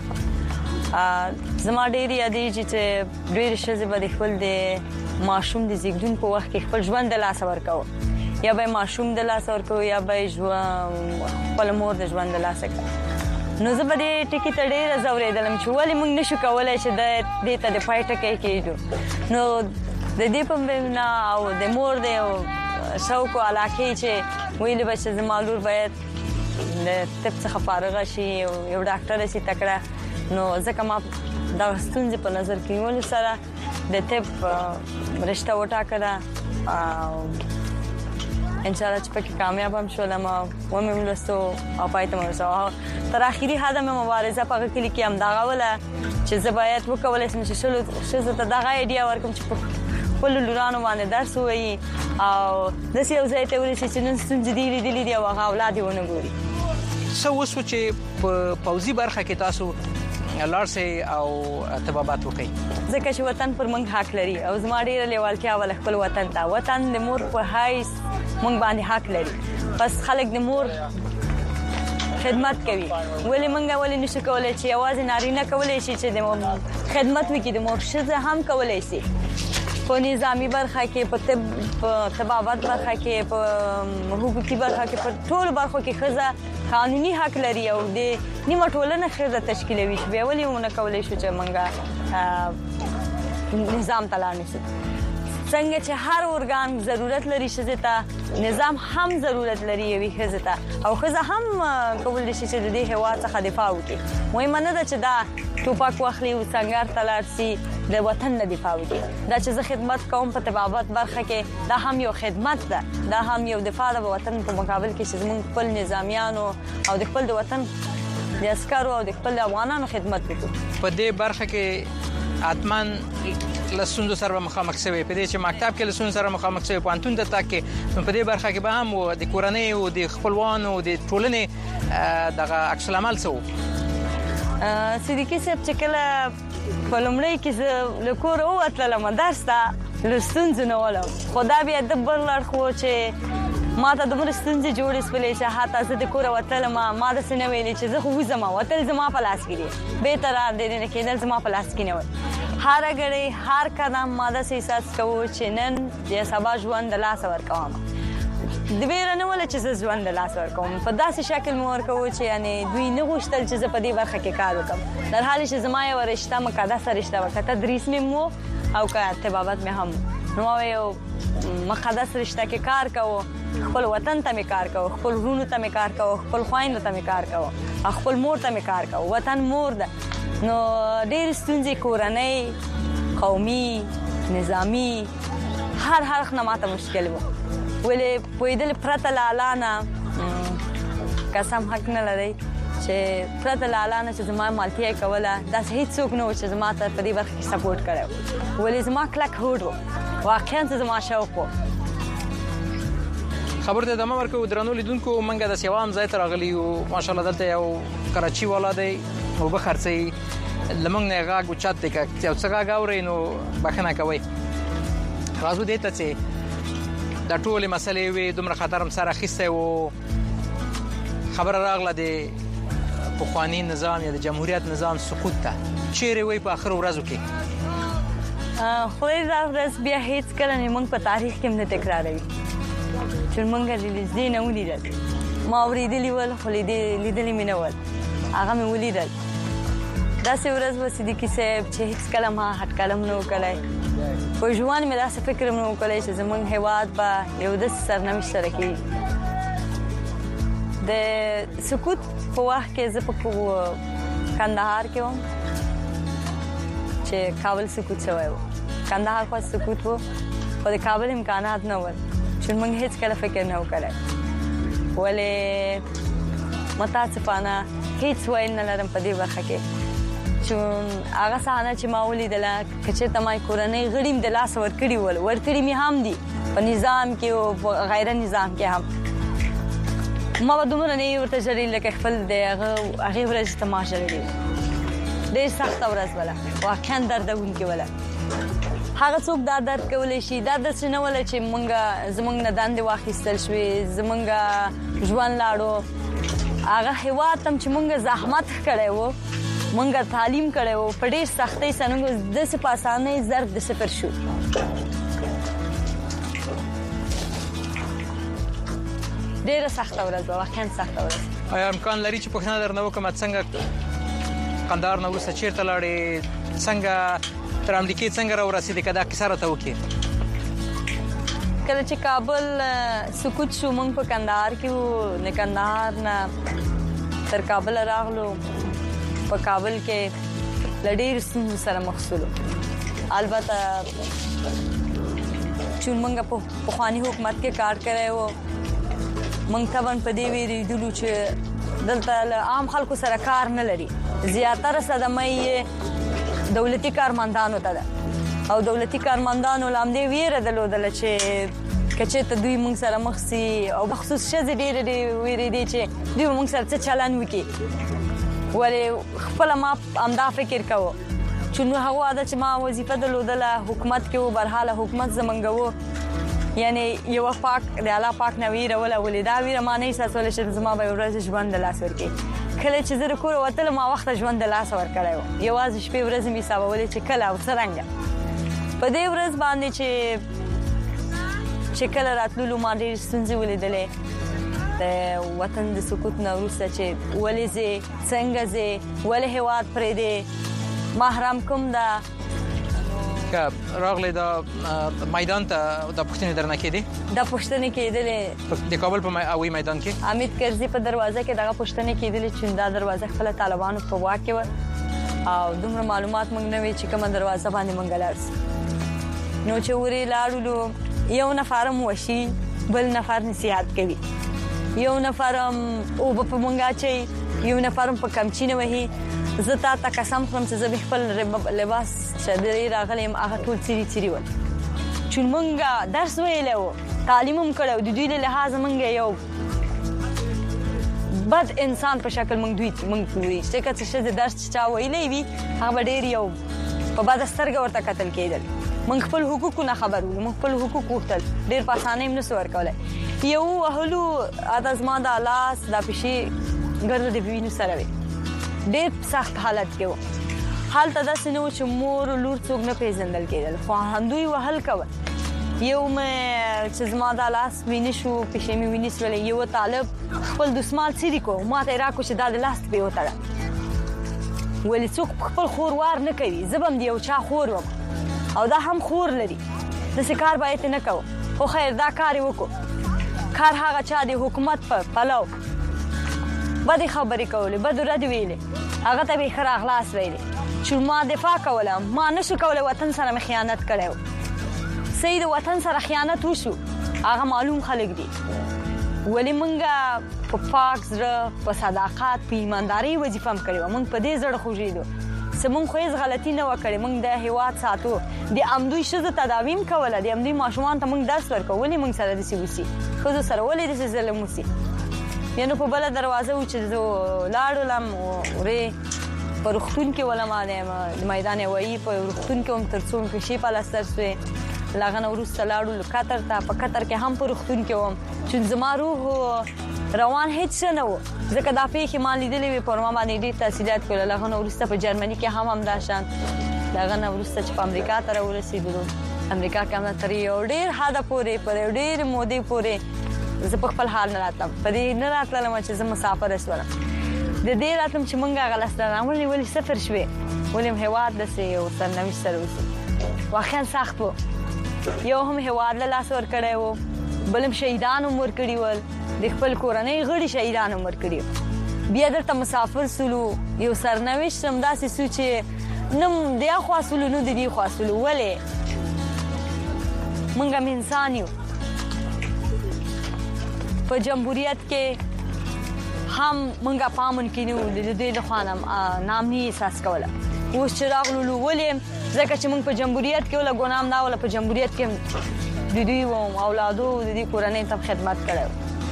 Speaker 9: زما ډېر یادېږي چې ډېرې ښځې به د خپل د ماشوم د زیږدون په وخت کې خپل ژوند د لاسه ورکوه یا به یې ماشوم د لاسه ورکوه یا به یې خپله مور د ژوند د لاسه کوه. نو زه به دې ټکي ته ډېره ځورېدلم چې ولې موږ نشو کولی چې دې ته د پای ټکی کېږدو. نو د دې په بنا او د مور د شوق او علاقې چې ویلې به چې زما لور باید د طب څخه فارغه شي یو ډاکټره شي تکړه. نو ځکه ما دغه ستونزې په نظر کې نیولو سره د طب رشته وټاکله او انشاءالله چې پکې کامیاب هم شولم او ومې ولوستو او پای ته مې ورسوه. تر اخري حده مې مبارزه په هغه کلي کې همدغه وله چې زه باید وکولی شم چې ښځو ته دغه ایډیا ورکړم چې په خپلو لورانو باندې درس ووایي او داسې یو ځای ته ورسي چې نن ستونزې دې لیدلي دي او هغه اولاد یې ونه ګوري.
Speaker 7: څه وسو چې په پوځي برخه کې تاسو لاړ شئ او طبابت وکړئ؟
Speaker 9: ځکه چې وطن پر موږ حق لري او زما ډېره لیوالتیا وله خپل وطن ته. وطن د مور په حیث موږ باندې حق لري بس خلک د مور خدمت کوي. ولې موږ ولې نشو کولی چې یوازې نارینه کولی شي چې د خدمت وکړي د مور ښځه هم کولی شي په نظامي برخه کې په طبابت برخه کې په حقوقي برخه کې په ټولو برخو کې ښځه قانوني حق لري او د نیمه ټولنه ښځه تشکیلوي چې بیا ولې ونه کولی شو چې موږ نظام ته لاړ نشو. څنګه چې هر ارګان ضرورت لري ښځې ته نظام هم ضرورت لري یوې ښځې ته او ښځه هم کولی شي چې د دې هېواد څخه دفاع وکړي. مهمه نه ده چې دا ټوپک واخلي او سنګر ته لاړ شي د وطن نه دفاع وکړي. دا چې زه خدمت کوم په طبابت برخه کې دا هم یو خدمت ده دا هم یو دفاع ده د وطن په مقابل کې چې زموږ خپل نظامیانو او د خپل د وطن د عسکرو او د خپل افغانانو خدمت وکړو.
Speaker 7: په دې برخه کې حتماً له ستونزو سره مخامخ شوی په دې چې مکتب کې له ستونزو سره مخامخ شوی پوهنتون ته تګ کې په دې برخه کې به هم د کورنۍ او د خپلوانو د ټولنې دغه عکس العمل څه و؟
Speaker 9: صدیقي صاحب چې کله په لومړی کې زه له کوره ووتلم درس ته له ستونزو نه ولم خو دا بیا د بل اړخ و چې ما ته دومره ستونزې جوړې شولې چې حتی زه د کوره وتلم ما داسې نه ویلې چې زه خو وځم وتل زما په لاس کې دي بهتره دې کېدل زما په لاس کې نه وي هره ګړۍ هر قدم ما داسې احساس کوو چې نن د سبا ژوند د لاسه ورکوم د ویره نه ولا چې زه ژوند د لاسه ورکوم په داسې شکل مو ورکوو چې یعنې دوی نه غوښتل چې زه په دې برخه کې کار وکړم در حالی چې زما یوه رشته مقدسه رشته وه که تدریس مې مو او که طبابت مې هم نو ما یو مقدس رشته کې کار کوو خپل وطن ته مې کار کوو خپل ورونو ته مې کار کوو خپل خویندو ته مې کار کوو خپل مور ته مې کار کوو وطن مور ده نو ډېرې ستونزې کورنۍ قومي نظامي هر اړخ نه ماته مشکل و ولې پوهېدل پرته له الله نه قسم حق نه لرئ چې پرته له الله نه چې زما مالتیا یې کوله داسې هېڅوک نه و چې زما ته په دې برخه کې سپورټ کړی و ولې زما کلک هوډ و واقعا څه زما شوق و
Speaker 7: خبر ته ادامه ورکوو درنو لیدونکو منګه د سیوام ځای ته راغلي یو ماشاءالله دلته یو کراچي والا دی اوبه خرڅوي له موږ نه غږ اوچت دی که یو څه غږ اورئ نو بښنه کوئ راځو دې ته چې دا ټولې مسلې وې دومره خطر هم سره اخیستی و خبره راغله د پخواني نظام یا د جمهوریت نظام سقوط ته چیرې وی په آخر ورځو کې
Speaker 9: خدای دا ورځ بیا هیڅ کله نه موږ په تاریخ کې هم نه تکراروي چې موږ لیدلې نه ولیدل ما اورېدلي ول خو لیدلي مې نه ول هغه مې ولیدل داسې ورځ به صدیقي صاحب چې هیڅ کله ما هټکله هم نه و کړی په ژوند مې داسې فکر هم نه و کړی چې زموږ هېواد به یو داسې سرنوشت سره کېږي د سقوط په وخت کې زه په کندهار کې وم چې کابل سقوط شوی و کندهار خو سقوط و خو د کابل امکانات نه ول چې موږ هیڅ کله فکر نه و کړی ولې متاسفانه هیڅ ویل نه لرم په دې برخه کې چون هغه صحنه چې ما ولیدله که چېرته ما کورنۍ غړي م د لاسه ورکړي ول ورکړي مې هم دي په نظام کې او په غیر نظام کې هم ما به دومره نه یې ورته ژړېدل لکه خپل د هغې ورځې ته ما ژړېدې ډېر سخته ورځ وله واقعا دردونکې وله هغه څوک دا درد کولی شي دا داسې نه وله چې زموږ نه دندې واخیستل شوې زموږ ژوند لاړو هغه هېواد ته چې موږ زحمت کړی و موږ تعلیم کړی و په ډېر سختۍ سره موږ داسې په اسانۍ ضرب د صفر شو ډېره سخته ورځ وه واقعا سخته ورځ
Speaker 7: آیا امکان لري چې پوښتنه درنه وکړم څنګه قندهار نه وروسته چېرته لاړې څنګه تر امریکې څنګه راورسېدې که دا کیسه راته وکړې
Speaker 9: کله چې کابل سقوط شو موږ په کندهار کې وو د کندهار نه تر کابل راغلو په کابل کې له ډېرو ستونزو سره مخ شولو البته چې موږ په پخواني حکومت کې کار کړی و موږ طبعا په دې ویرېدلو چې دلته له عام خلکو سره کار نه لري زیاتره صدمه یې دولتي کارمندانو ته ده او دولتي کارمندانو له همدې ویره درلودله چې که چېرته دوی موږ سره مخ سي او بخصوص ښځې ډېرې ویرېدې چې دوی به موږ سره څه چلند وکړي ولې خپله ما همدا فکر کوو چې نو هغه عادت چې ما وظیفه درلودله حکومت کې و برحاله حکومت زموږ و یعنی یوه پاک د الله پاک نه ویره وله ولې دا ویره ما نه احساسوله چې زما به یوه ورځ ژوند د لاس ورکړي کله چې زه د کوره وتلم ما وخته ژوند د لاسه ورکړی و یوازې شپې ورځې مې حسابولې چې کله او څرنګه په دې ورځ باندې چې کله راتللو ما ډېرې ستونزې ولیدلې د وطن د سقوط نه وروسته چې ولې ځې څنګه ځې ولې هېواد پرېږدې محرم کوم ده
Speaker 7: که راغلی دا میدان ته دا پوښتنې درنه کېدې
Speaker 9: دا پوښتنې کېدلې
Speaker 7: د کابل په هوایي میدان کې
Speaker 9: حمید کرزي په دروازه کې دغه پوښتنې کېدلې چې دا دروازه خپله طالبانو په واک کې وه او دومره معلومات موږ نه وی چې کومه دروازه باندې موږ لاړ سو نو چې ورې لاړو یو نفر هم وشي بل نفر نصیحت کوي یو نفر هم اوبه په مونږ اچوي یو نفر هم په کمچینه وهي زه تا ته قسم خورم چې زه به خپل لباس چې درې راغلی یم هغه ټول څیري څیري ول چې مونږ درس ویلی و تعلیم هم کړی و د دوی له لحاظه مونږ یو بد انسان په شکل موږ ګوري چې کله چې درس چا ویلې وي هغه ډېر یو په بد سترګه ورته قتل کېدل. موږ خپل حقوق نه خبرو، موږ خپل حقوق وختل ډېر په اسانه نه سور کولای. یو هلو ادزما د لاس د پښې ګرځ د وینو سره وي ډېر سخت حالت کې و. حالت داسې نه و چې مور لور څوک نه پیژندل کېدل، خو هندوی وهل کول. یو مې چې زما د لاس وینې شو، پښې مې وینې سولې، یو طالب خپل دسمال څیري کو ما ته راکو چې دا د لاس په وتاړه ولې څوک خپل خور وار نه کوي. زبم دی یو چا خور وم او دا هم خور لري، د کار باید نه کو، خو خیر دا کار وکړو. کار هغه چا د حکومت په پلو بدې خبرې کولې، بد رد ویلې، هغه ته به خیر اخلاص ویلې چې ما دفاع کوله، ما نشو کولای وطن سره مې خیانت کړو. سید وطن سره خیانت وشو، هغه معلوم خلک دي. ولی مونږه په پاک زړه، په صداقت، په ایمانداري وظیفه هم کړې وه. مونږ په دې زړه خوږېدو چې مونږ خو هېڅ غلطي نه وه کړې. مونږ د هېواد ساتو، د همدوی ښځو تداوي هم کوله، د همدوی ماشومانو ته مونږ درس ورکوو. ولې مونږ سره داسې وسي، ښځو سره ولې داسې ظلم وسي. یا نو په بله دروازه و چې زه لاړلم ورې په روغتون کې ولم، د میدان هوایي په روغتون کې هم تر څو مې پښې پلستر سوې. لاغه نه وروسته لاړو قطر ته، په قطر کې هم په روغتون کې وم چې زما روح روان هیڅ څه نه و، ځکه دا پیښې ما لیدلې وې، پر ما باندې ډېر تاثیرات کول. لاغه نه وروسته په جرمني کې هم همدا شان. لاغه نه وروسته چې په امریکا ته راورسېدلو، امریکا کې هم تر یو ډېر حده پورې، پر یو ډېر مودې پورې زه په خپل حال نه راتلم. په دې نه راتلم چې زه مسافره شولم، د دې راتلم چې مونږ هغه لاسته راوړنې ولې صفر شوې، ولې هېواد داسې یو سرنوشت سره اوسي. واقعا سخت و. یو هم هېواد له لاسه ورکړی و، بل هم شهیدان هم ورکړي ول، د خپل کورنۍ غړي شهیدان هم ورکړي وو. بیا دلته مسافر سولو، یو سرنوشت هم داسې سو چې نه د یا خوا سولو نه د دې خوا سولو. ولې موږ هم انسان یو. په جمهوریت کې هم موږ پامن کې نه و، د دوی د خوا نه نامني احساس کوله. اوس چې راغلو ولې ځکه چې موږ په جمهوریت کې ولا ګنام نه ولا په جمهوریت کې د دوی و اولادو د دې کورنۍ ته خدمت کړو.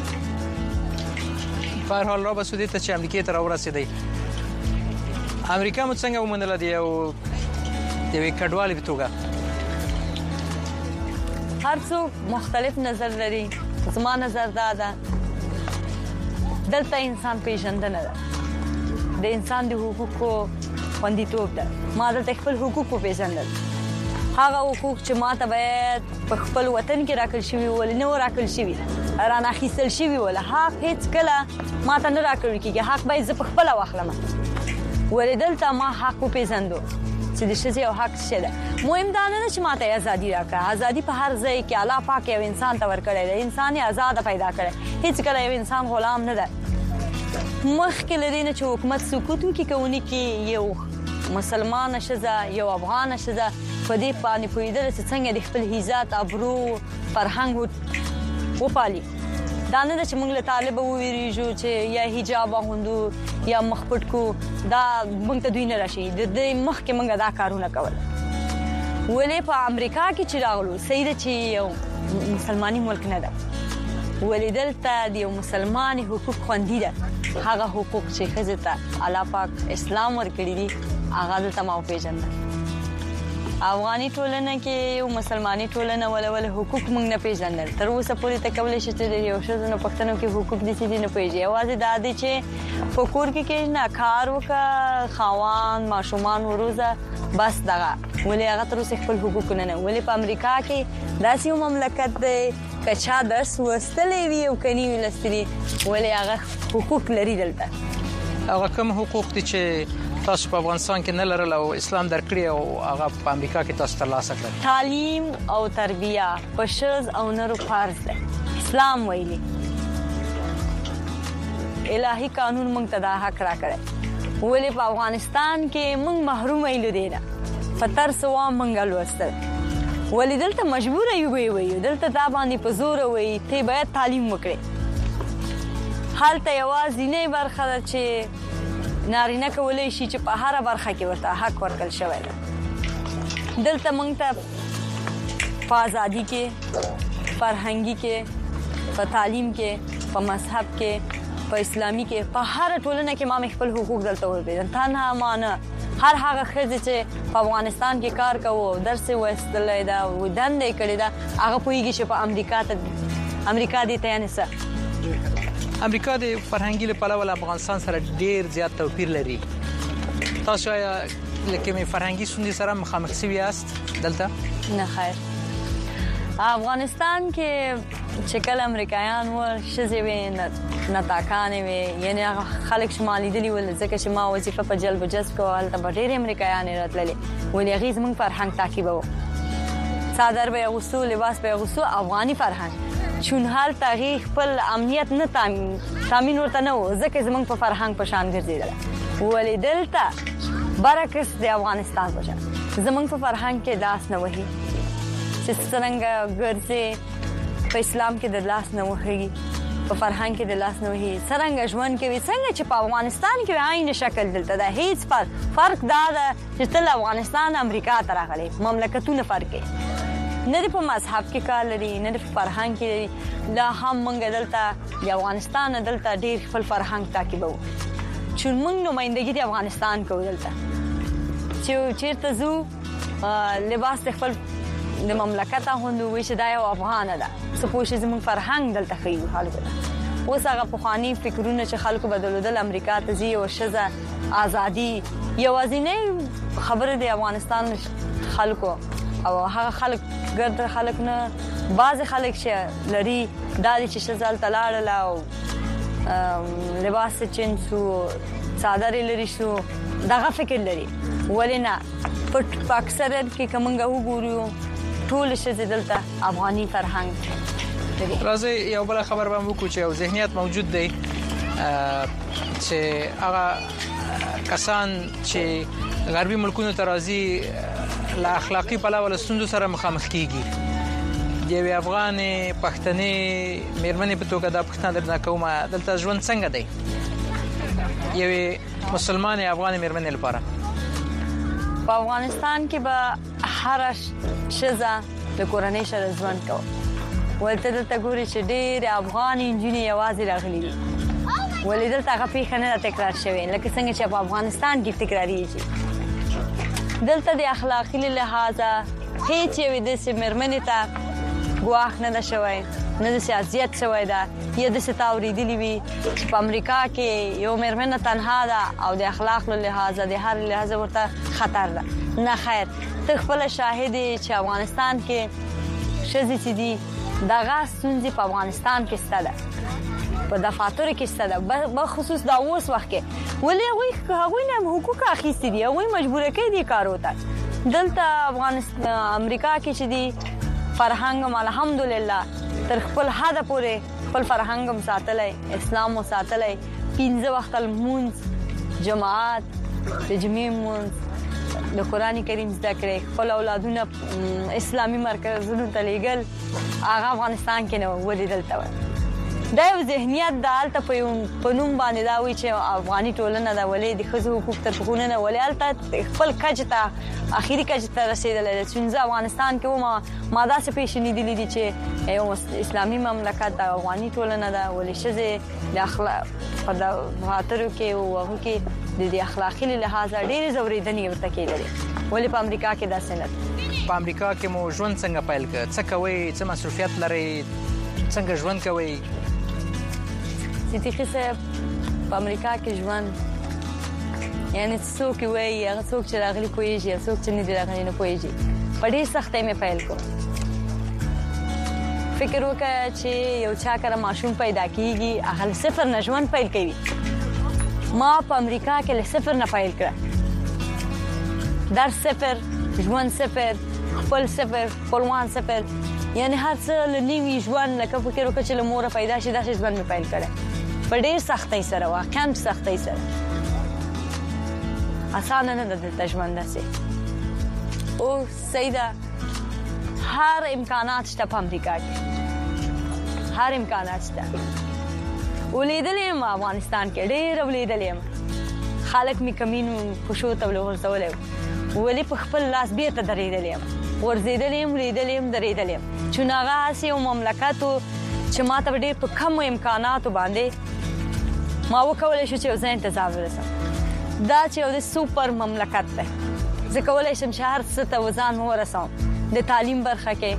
Speaker 7: په هر حال را به سودی ته چې امریکا ته راورسېدی، امریکا مو څنګه ومنله د یوې کډوالې په توګه؟
Speaker 9: هر څوک مختلف نظر لري. زما نظر دا ده دلته انسان پیژندنه ده، د انسان د حقوقو خوندیتوب ده. ما دلته خپل حقوق وپېژندل، هغه حقوق چې ما ته باید په خپل وطن کې راکړل شوي ولې نه راکړل شوي، رانه اخیستل شوي ول. حق هیڅ کله ما ته نه راکړل کېږي، حق باید زه په خپله واخلم. ولې دلته ما حق وپېژندو چې د ښځې یو حق څه ده. مهم دا نه ده چې ما ته ازادي راکړه، ازادي په هر ځای کې الله پاک یو انسان ته ورکړی دی، انسان یې آزاده پیدا کړی، هیڅ کله یو انسان غلام نه ده. مخکې له دې نه چې حکومت سقوط وکړي، کوونکي یو مسلمانه ښځه، یو افغانه ښځه په دې باندې پوهېدله چې څنګه د خپل عزت، ابرو، فرهنګ وپالي. دا نه ده چې موږ له طالبه وویریږو چې یا حجاب اغوندو یا مخ پټ کو، دا موږ ته دوی نه راشي. د دې مخکې موږ دا کارونه کول. ولې په امریکا کې چې راغلو صحیح ده چې یو مسلماني ملک نه ده، ولې دلته د یو مسلمان حقوق خوندي ده. هغه حقوق چې ښځې ته الله پاک اسلام ورکړي دي هغه دلته ما وپېژندل. افغاني ټولنه کې یو مسلماني ټولنه ول حقوق موږ نه پیژندل. تر اوسه پورې ته کولی شي چې د یو ښځو نه پښتنو کې حقوق داسې دي نه پوهېږي. یوازې دا دی چې په کور کې نه کار وکړه، خاوند ماشومان وروزه، بس دغه. ولې هغه تر اوسه خپل حقوق نه نه. ولې په امریکا کې داسې یو مملکت دی که چا درس لوستلی وي او که نه وي لوستلي، ولې هغه حقوق لري دلته.
Speaker 7: هغه کوم حقوق دي چې تاسو په افغانستان کې نه لرل او اسلام درکړي او هغه په امریکا کې تاسو ترلاسه کړل؟
Speaker 9: تعلیم او تربیه په ښځو او نرو فرض ده. اسلام ویلي الهي قانون موږ ته دا حق راکړی. ولې په افغانستان کې موږ محروم ایلو دی نه په ترڅ وا موږ لوستل. ولې دلته مجبور یو دلته دا باندې په زور وي ته باید تعلیم وکړې. هلته یوازینۍ برخه ده چې نارینه کولی شي چې په هره برخه کې ورته حق ورکړل شوی ده. دلته موږ ته په ازادي کې، فرهنګي کې، په تعلیم کې، په مذهب کې، په اسلامي کې په هر ټولنه کې ما خپل حقوق دلته ورپېژن تنها مانه هر هغه ښځه چې په افغانستان کې کار کوي درس وستلې دا ودانې کړې دا هغه پوېږي چې په امریکا دي ته نه څه
Speaker 7: امریکا د فرهنګي لپاره ول افغانستان سره ډیر زیات توپیر لري تاسو لکه می فرهنګي ستونزې سره مخامخ شوي یاست دلته
Speaker 9: نه خیر افغانستان کې چې کله امریکایان ول شزې وین نه تاکانې وي یعنی خلک شمالي دي ول ځکه چې ما وظیفه په جلب جذب کول ته ډېر امریکایان راتللې ولې غیز موږ فرهنګ تعقیبو صادر به غوسو لباس به غوسو افغاني فرهنګ چون حال تاریخ خپل امنیت نه تامین ورته نه و ځکه زمونږ په فرهنګ په شان ګرځیدل ولې دلته برعکس د افغانستان په شان زمونږ په فرهنګ کې داس نه وهي چې څنګه ګرځي په اسلام کې د لاس نه وهي په فرهنګ کې د لاس نه وهي څنګه ژوند کې څنګه چې په افغانستان کې عین شکل دلته دا هیڅ فرق دا ده چې تل افغانستان امریکا ته راغلي مملکتونه فرق کوي نه د په مذهب کې کار لري نه د فرهنګ کې لا هم موږ دلته د افغانستان دلته ډیر خپل فرهنګ تعقیبو چې موږ نمائندګي د افغانستان کوو دلته چې چیرته زو لباس خپل د مملکت هوندو وي چې دا یو افغان ده سپوږ چې موږ فرهنګ دلته خېو خلکو اوس هغه پخوانی فکرونه چې خلکو بدلودل امریکا ته ځي او شزه ازادي یوازینی خبره د افغانستان خلکو او هغه خلک ګرد خلک نه بعض خلک چې لري د دې چې شزال تلاړل او لباس چنسو صادره لري شو دغه فکر لري ولنه په اکثریت کې کومه وګورو ټول شزه دلته افغاني فرهنګ
Speaker 7: راځي یو بل خبر به موږ چې یو ذهنیت موجود دی چې هغه کسان چې غربي ملکونو ته راځي لا اخلاقی پلاوه له ستونزو سره مخامخ کیږي د افغان پښتني مېرمنې په توګه د پښتنه درنه کومه دلته ژوند څنګه دی یو مسلمان افغان مېرمنې لپاره
Speaker 9: په افغانستان کې به هر شزه د کورنۍ سره ژوند کوي ولته دلته ګوري چې ډېر افغان انجینر یوازې راغلي دي ولې دلته هغه پیښه نه تکرار شوی لکه څنګه چې په افغانستان کې تکراریږي دلته د اخلاقی لحاظه هیڅ یو د سیمرمنې ته ګواښ نه شوی نه د سیاست شوی دا یا د ستاوریدلی وی چې په امریکا کې یو مرمنه تنها ده او د اخلاق له لحاظه د هر لحاظه ورته خطر ده نه خیر ته خپل شاهد چې افغانستان کې شذې چې دي دغه ستونزې په افغانستان کې ستاده په دفاتر کې ستاده په خصوص دا اوس وخت کې ولې هغه نه حقوق اخیستي دي هغه مجبور کوي دي کار وته دلته افغانستان امریکا کې چې دي فرهنګ الحمدلله تر خپل حد پورې خپل فرهنګ ساتلای اسلام ساتلای 15 وخت المونز جماعت د جمعې د قرآن کریم زده کړې خپل اولادونه اسلامي مرکزونو ته لېږل هغه افغانستان کې نه ولیدل تا دا یو ذهنیت د حالت په نوم باندې دا وی چې افغاني ټولنه د ولې د خزو حقوق تر پخونه نه ولې الته خپل کجته اخیری کجته رسیدل چې افغانستان کې ما دا څه پیښنې دي چې یو اسلامي مملکت د افغاني ټولنه دا ولې شزه د اخلاق په خاطر کې او هغه کې د اخلاقی لحاظ ډېر زوریدنې ورته کېدل ولې په امریکا کې دا سنت
Speaker 7: په امریکا کې مو ژوند څنګه پیل کړ څه کوي څه مصروفیت لري څنګه ژوند کوي
Speaker 9: صدیقی صاحب په امریکا کې ژوند یعنی څوک وایي هغه څوک چې راغلي پوهیږي څوک چې نه دی راغلی نه پوهیږي په ډېر سختۍ مې پیل کړ فکر وکړه چې یو چا کړه ماشوم پیدا کیږي هغه صفر نه ژوند پیل کوي ما په امریکا کې له صفر نه پیل کړ در صفر ژوند صفر خپل صفر خپلوان صفر یعنی هر څه لنیوي ژوند لکه فکر وکړه چې له مور پیدا شي دا ژوند مې پیل کړ په ډېر سختۍ سره واقعا سختۍ سره اسانه نه ده د ژوند داسې او سیده هر امکانات شته په امریکا کې هر امکانات شته ولیدلې ما افغانستان کې ډېر ولیدلې خلک می کمین خوشو ته ورسولې ولې په خپل لاس بیرته درېدلې ورزيدلې ولیدلې درېدلې چې ناغه سي مملکت چې ماته ډېر په کم امکانات باندې ما وکولای شو چې زه انتظام ورسم دا چې یو د سوپر مملکت دی زه کولای شم چې هر څه ته وزان ورسوم د تعلیم برخه کې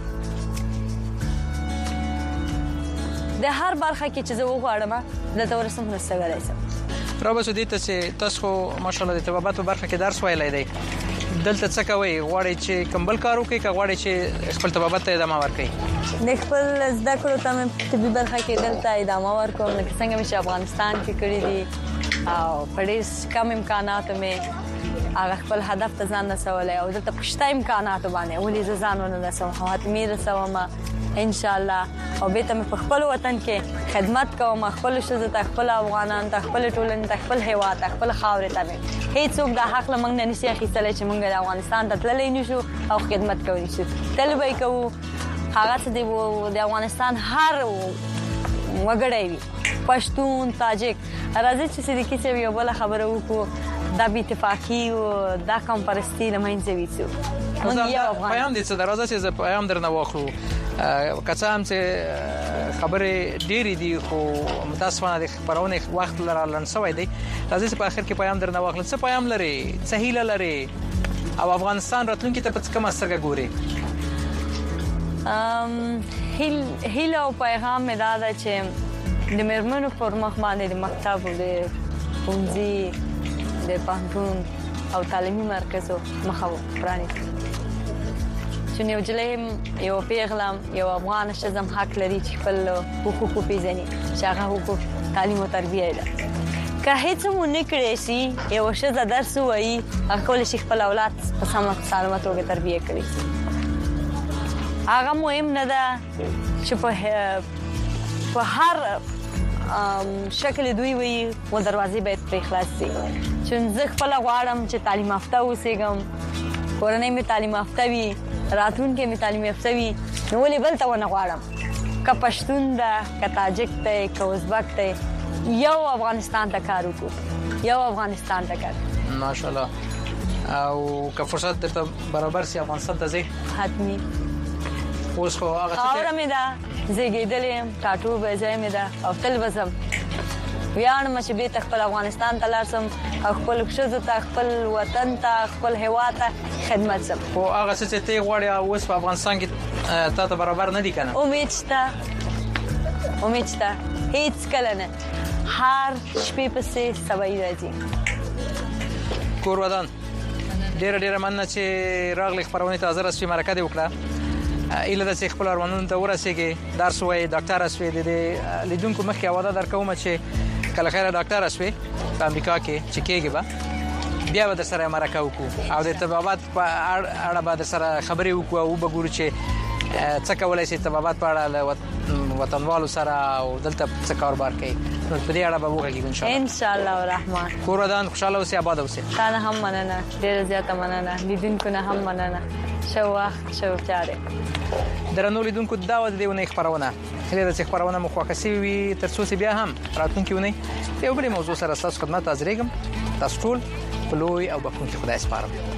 Speaker 9: د هر برخه کې چې زه وغواړم دلته ورسم نو څه ویلی شم
Speaker 7: راوباسو دې ته چې تاسو خو ماشاءالله د طبابت په برخه کې درس ویلی دی دلته څه کوئ غواړئ چې کمبل کار وکړئ که غواړئ چې خپل طبابت ته ادامه ورکړئ
Speaker 9: د خپل زده کړو ته مې طبي برخه کې دلته ادامه ورکوم لکه څنګه مې چې افغانستان کې کړي دي او په ډېر کم امکاناتو مې هغه خپل هدف ته ځان رسولی او دلته په شته امکاناتو باندې ولې زه ځان ونه رسوم حتمي رسوم ان شاء الله او بیت مې په خپل وطن کې خدمت کوم خپل ښځو ته خپل افغانان ته خپل ټولنې ته خپل هیواد ته خپل خاورې ته هیڅ څوک د حق له موږ نه نشي اخیستلی چې موږ د افغانستان ته تللی نشو او خدمت کولی شو تل به یې کوو هغه څه د افغانستان هر وګړی وي پښتون تاجک راځي چې صدیقي صاحب یو بله خبره وکړو دا بې اتفاقي او دا قوم پرستي له منځه ویڅو
Speaker 7: پیام دې څه ده راځه چې زه پیام درنه واخلو که څه هم چې خبرې ډېرې دي خو متاسفانه د خپرونې وخت را لنډ شوی دی راځئ چې په آخر کې پیام درنه واخلم څه پیام لرې څه هیله لرې او افغانستان راتلونکي ته په کومه سترګه ګورې
Speaker 9: هیله او پیغام مې دا ده چې د مېرمنو پر مخ باندې د مکتب او د ښوونځي د پوهنتون او تعلیمي مرکزو مخه پرانیستل چې یو نجلۍ یو پیغلم یو افغان ښځه حق لري چې خپل حقوق وپېژني چې هغه حقوق تعلیم او تربیه ده که هیڅ مو نه کړی شي یو ښځه درس ووایي هغه کولی شي خپل اولاد په سالمه توګه تربیه کړي هغه مهم نه ده چې په هر شکل دوی وي و دروازې باید پرې خلاص شي چې زه خپل غواړم چې تعلیم یافته اوسېږم کورنۍ مې تعلیم یافته وي راتلونکي مې تعلیم یافته وي نو ولې بل ته ونه غواړم که پښتون ده که تاجک دی که ازبک دی یو افغانستان ته کار وکړو یو افغانستان ته کار
Speaker 7: ماشاءالله او که فرصت درته برابر سي افغانستان ته ځې
Speaker 9: حتمي
Speaker 7: اوس خو هغه
Speaker 9: خاوره مې ده زیږېدلې یم ټاټوبی ځای مې ده او تل به ځم ویاړم چې بېرته خپل افغانستان ته لاړ شم او خپل ښځو ته خپل وطن ته خپل هیواد ته خدمت شم
Speaker 7: خو هغه څه چې ته غواړې اوس په افغانستان کې تا ته برابر نه دي که نه
Speaker 9: امید شته هیڅ کله نه هر شپې پسې سبایي راځي
Speaker 7: کور ودان ډېره مننه چې راغلې خپرونې ته حاضره شوې مرکه دې وکړه ایله د خپل ارمانونو ته ورسېږي درس وایي ډاکټر شوې د لیدونکو مخکې وعده درکوم چې کله خیره ډاکټر شوې په امریکا کې چې کېږي به بیا به درسره مرکه وکړو او د طبابت په اړه به درسره خبرې وکړو او به ګورو چې څه کولای شي طبابت په اړه وطنوالو سره او دلته څه کاروبار کوي نو په دې اړه به وغږیږو
Speaker 9: ان شاء الله الرحمن
Speaker 7: کور ودان خوشاله اوسې آباد اوسې
Speaker 9: تا نه هم مننه ډېره زیاته مننه لیدونکو نه هم مننه ښه وخت ښه چارې
Speaker 7: درنو لیدونکو دا و د دې اونۍ خپرونه هیله ده چې خپرونه مو خوښه شوې وي تر څو چې بیا هم راتلونکې اونۍ په یو بلې موضوع سره ستاسو خدمت ته حاضرېږم تاسو ټول په لوی او بخښونکي خدای سپارم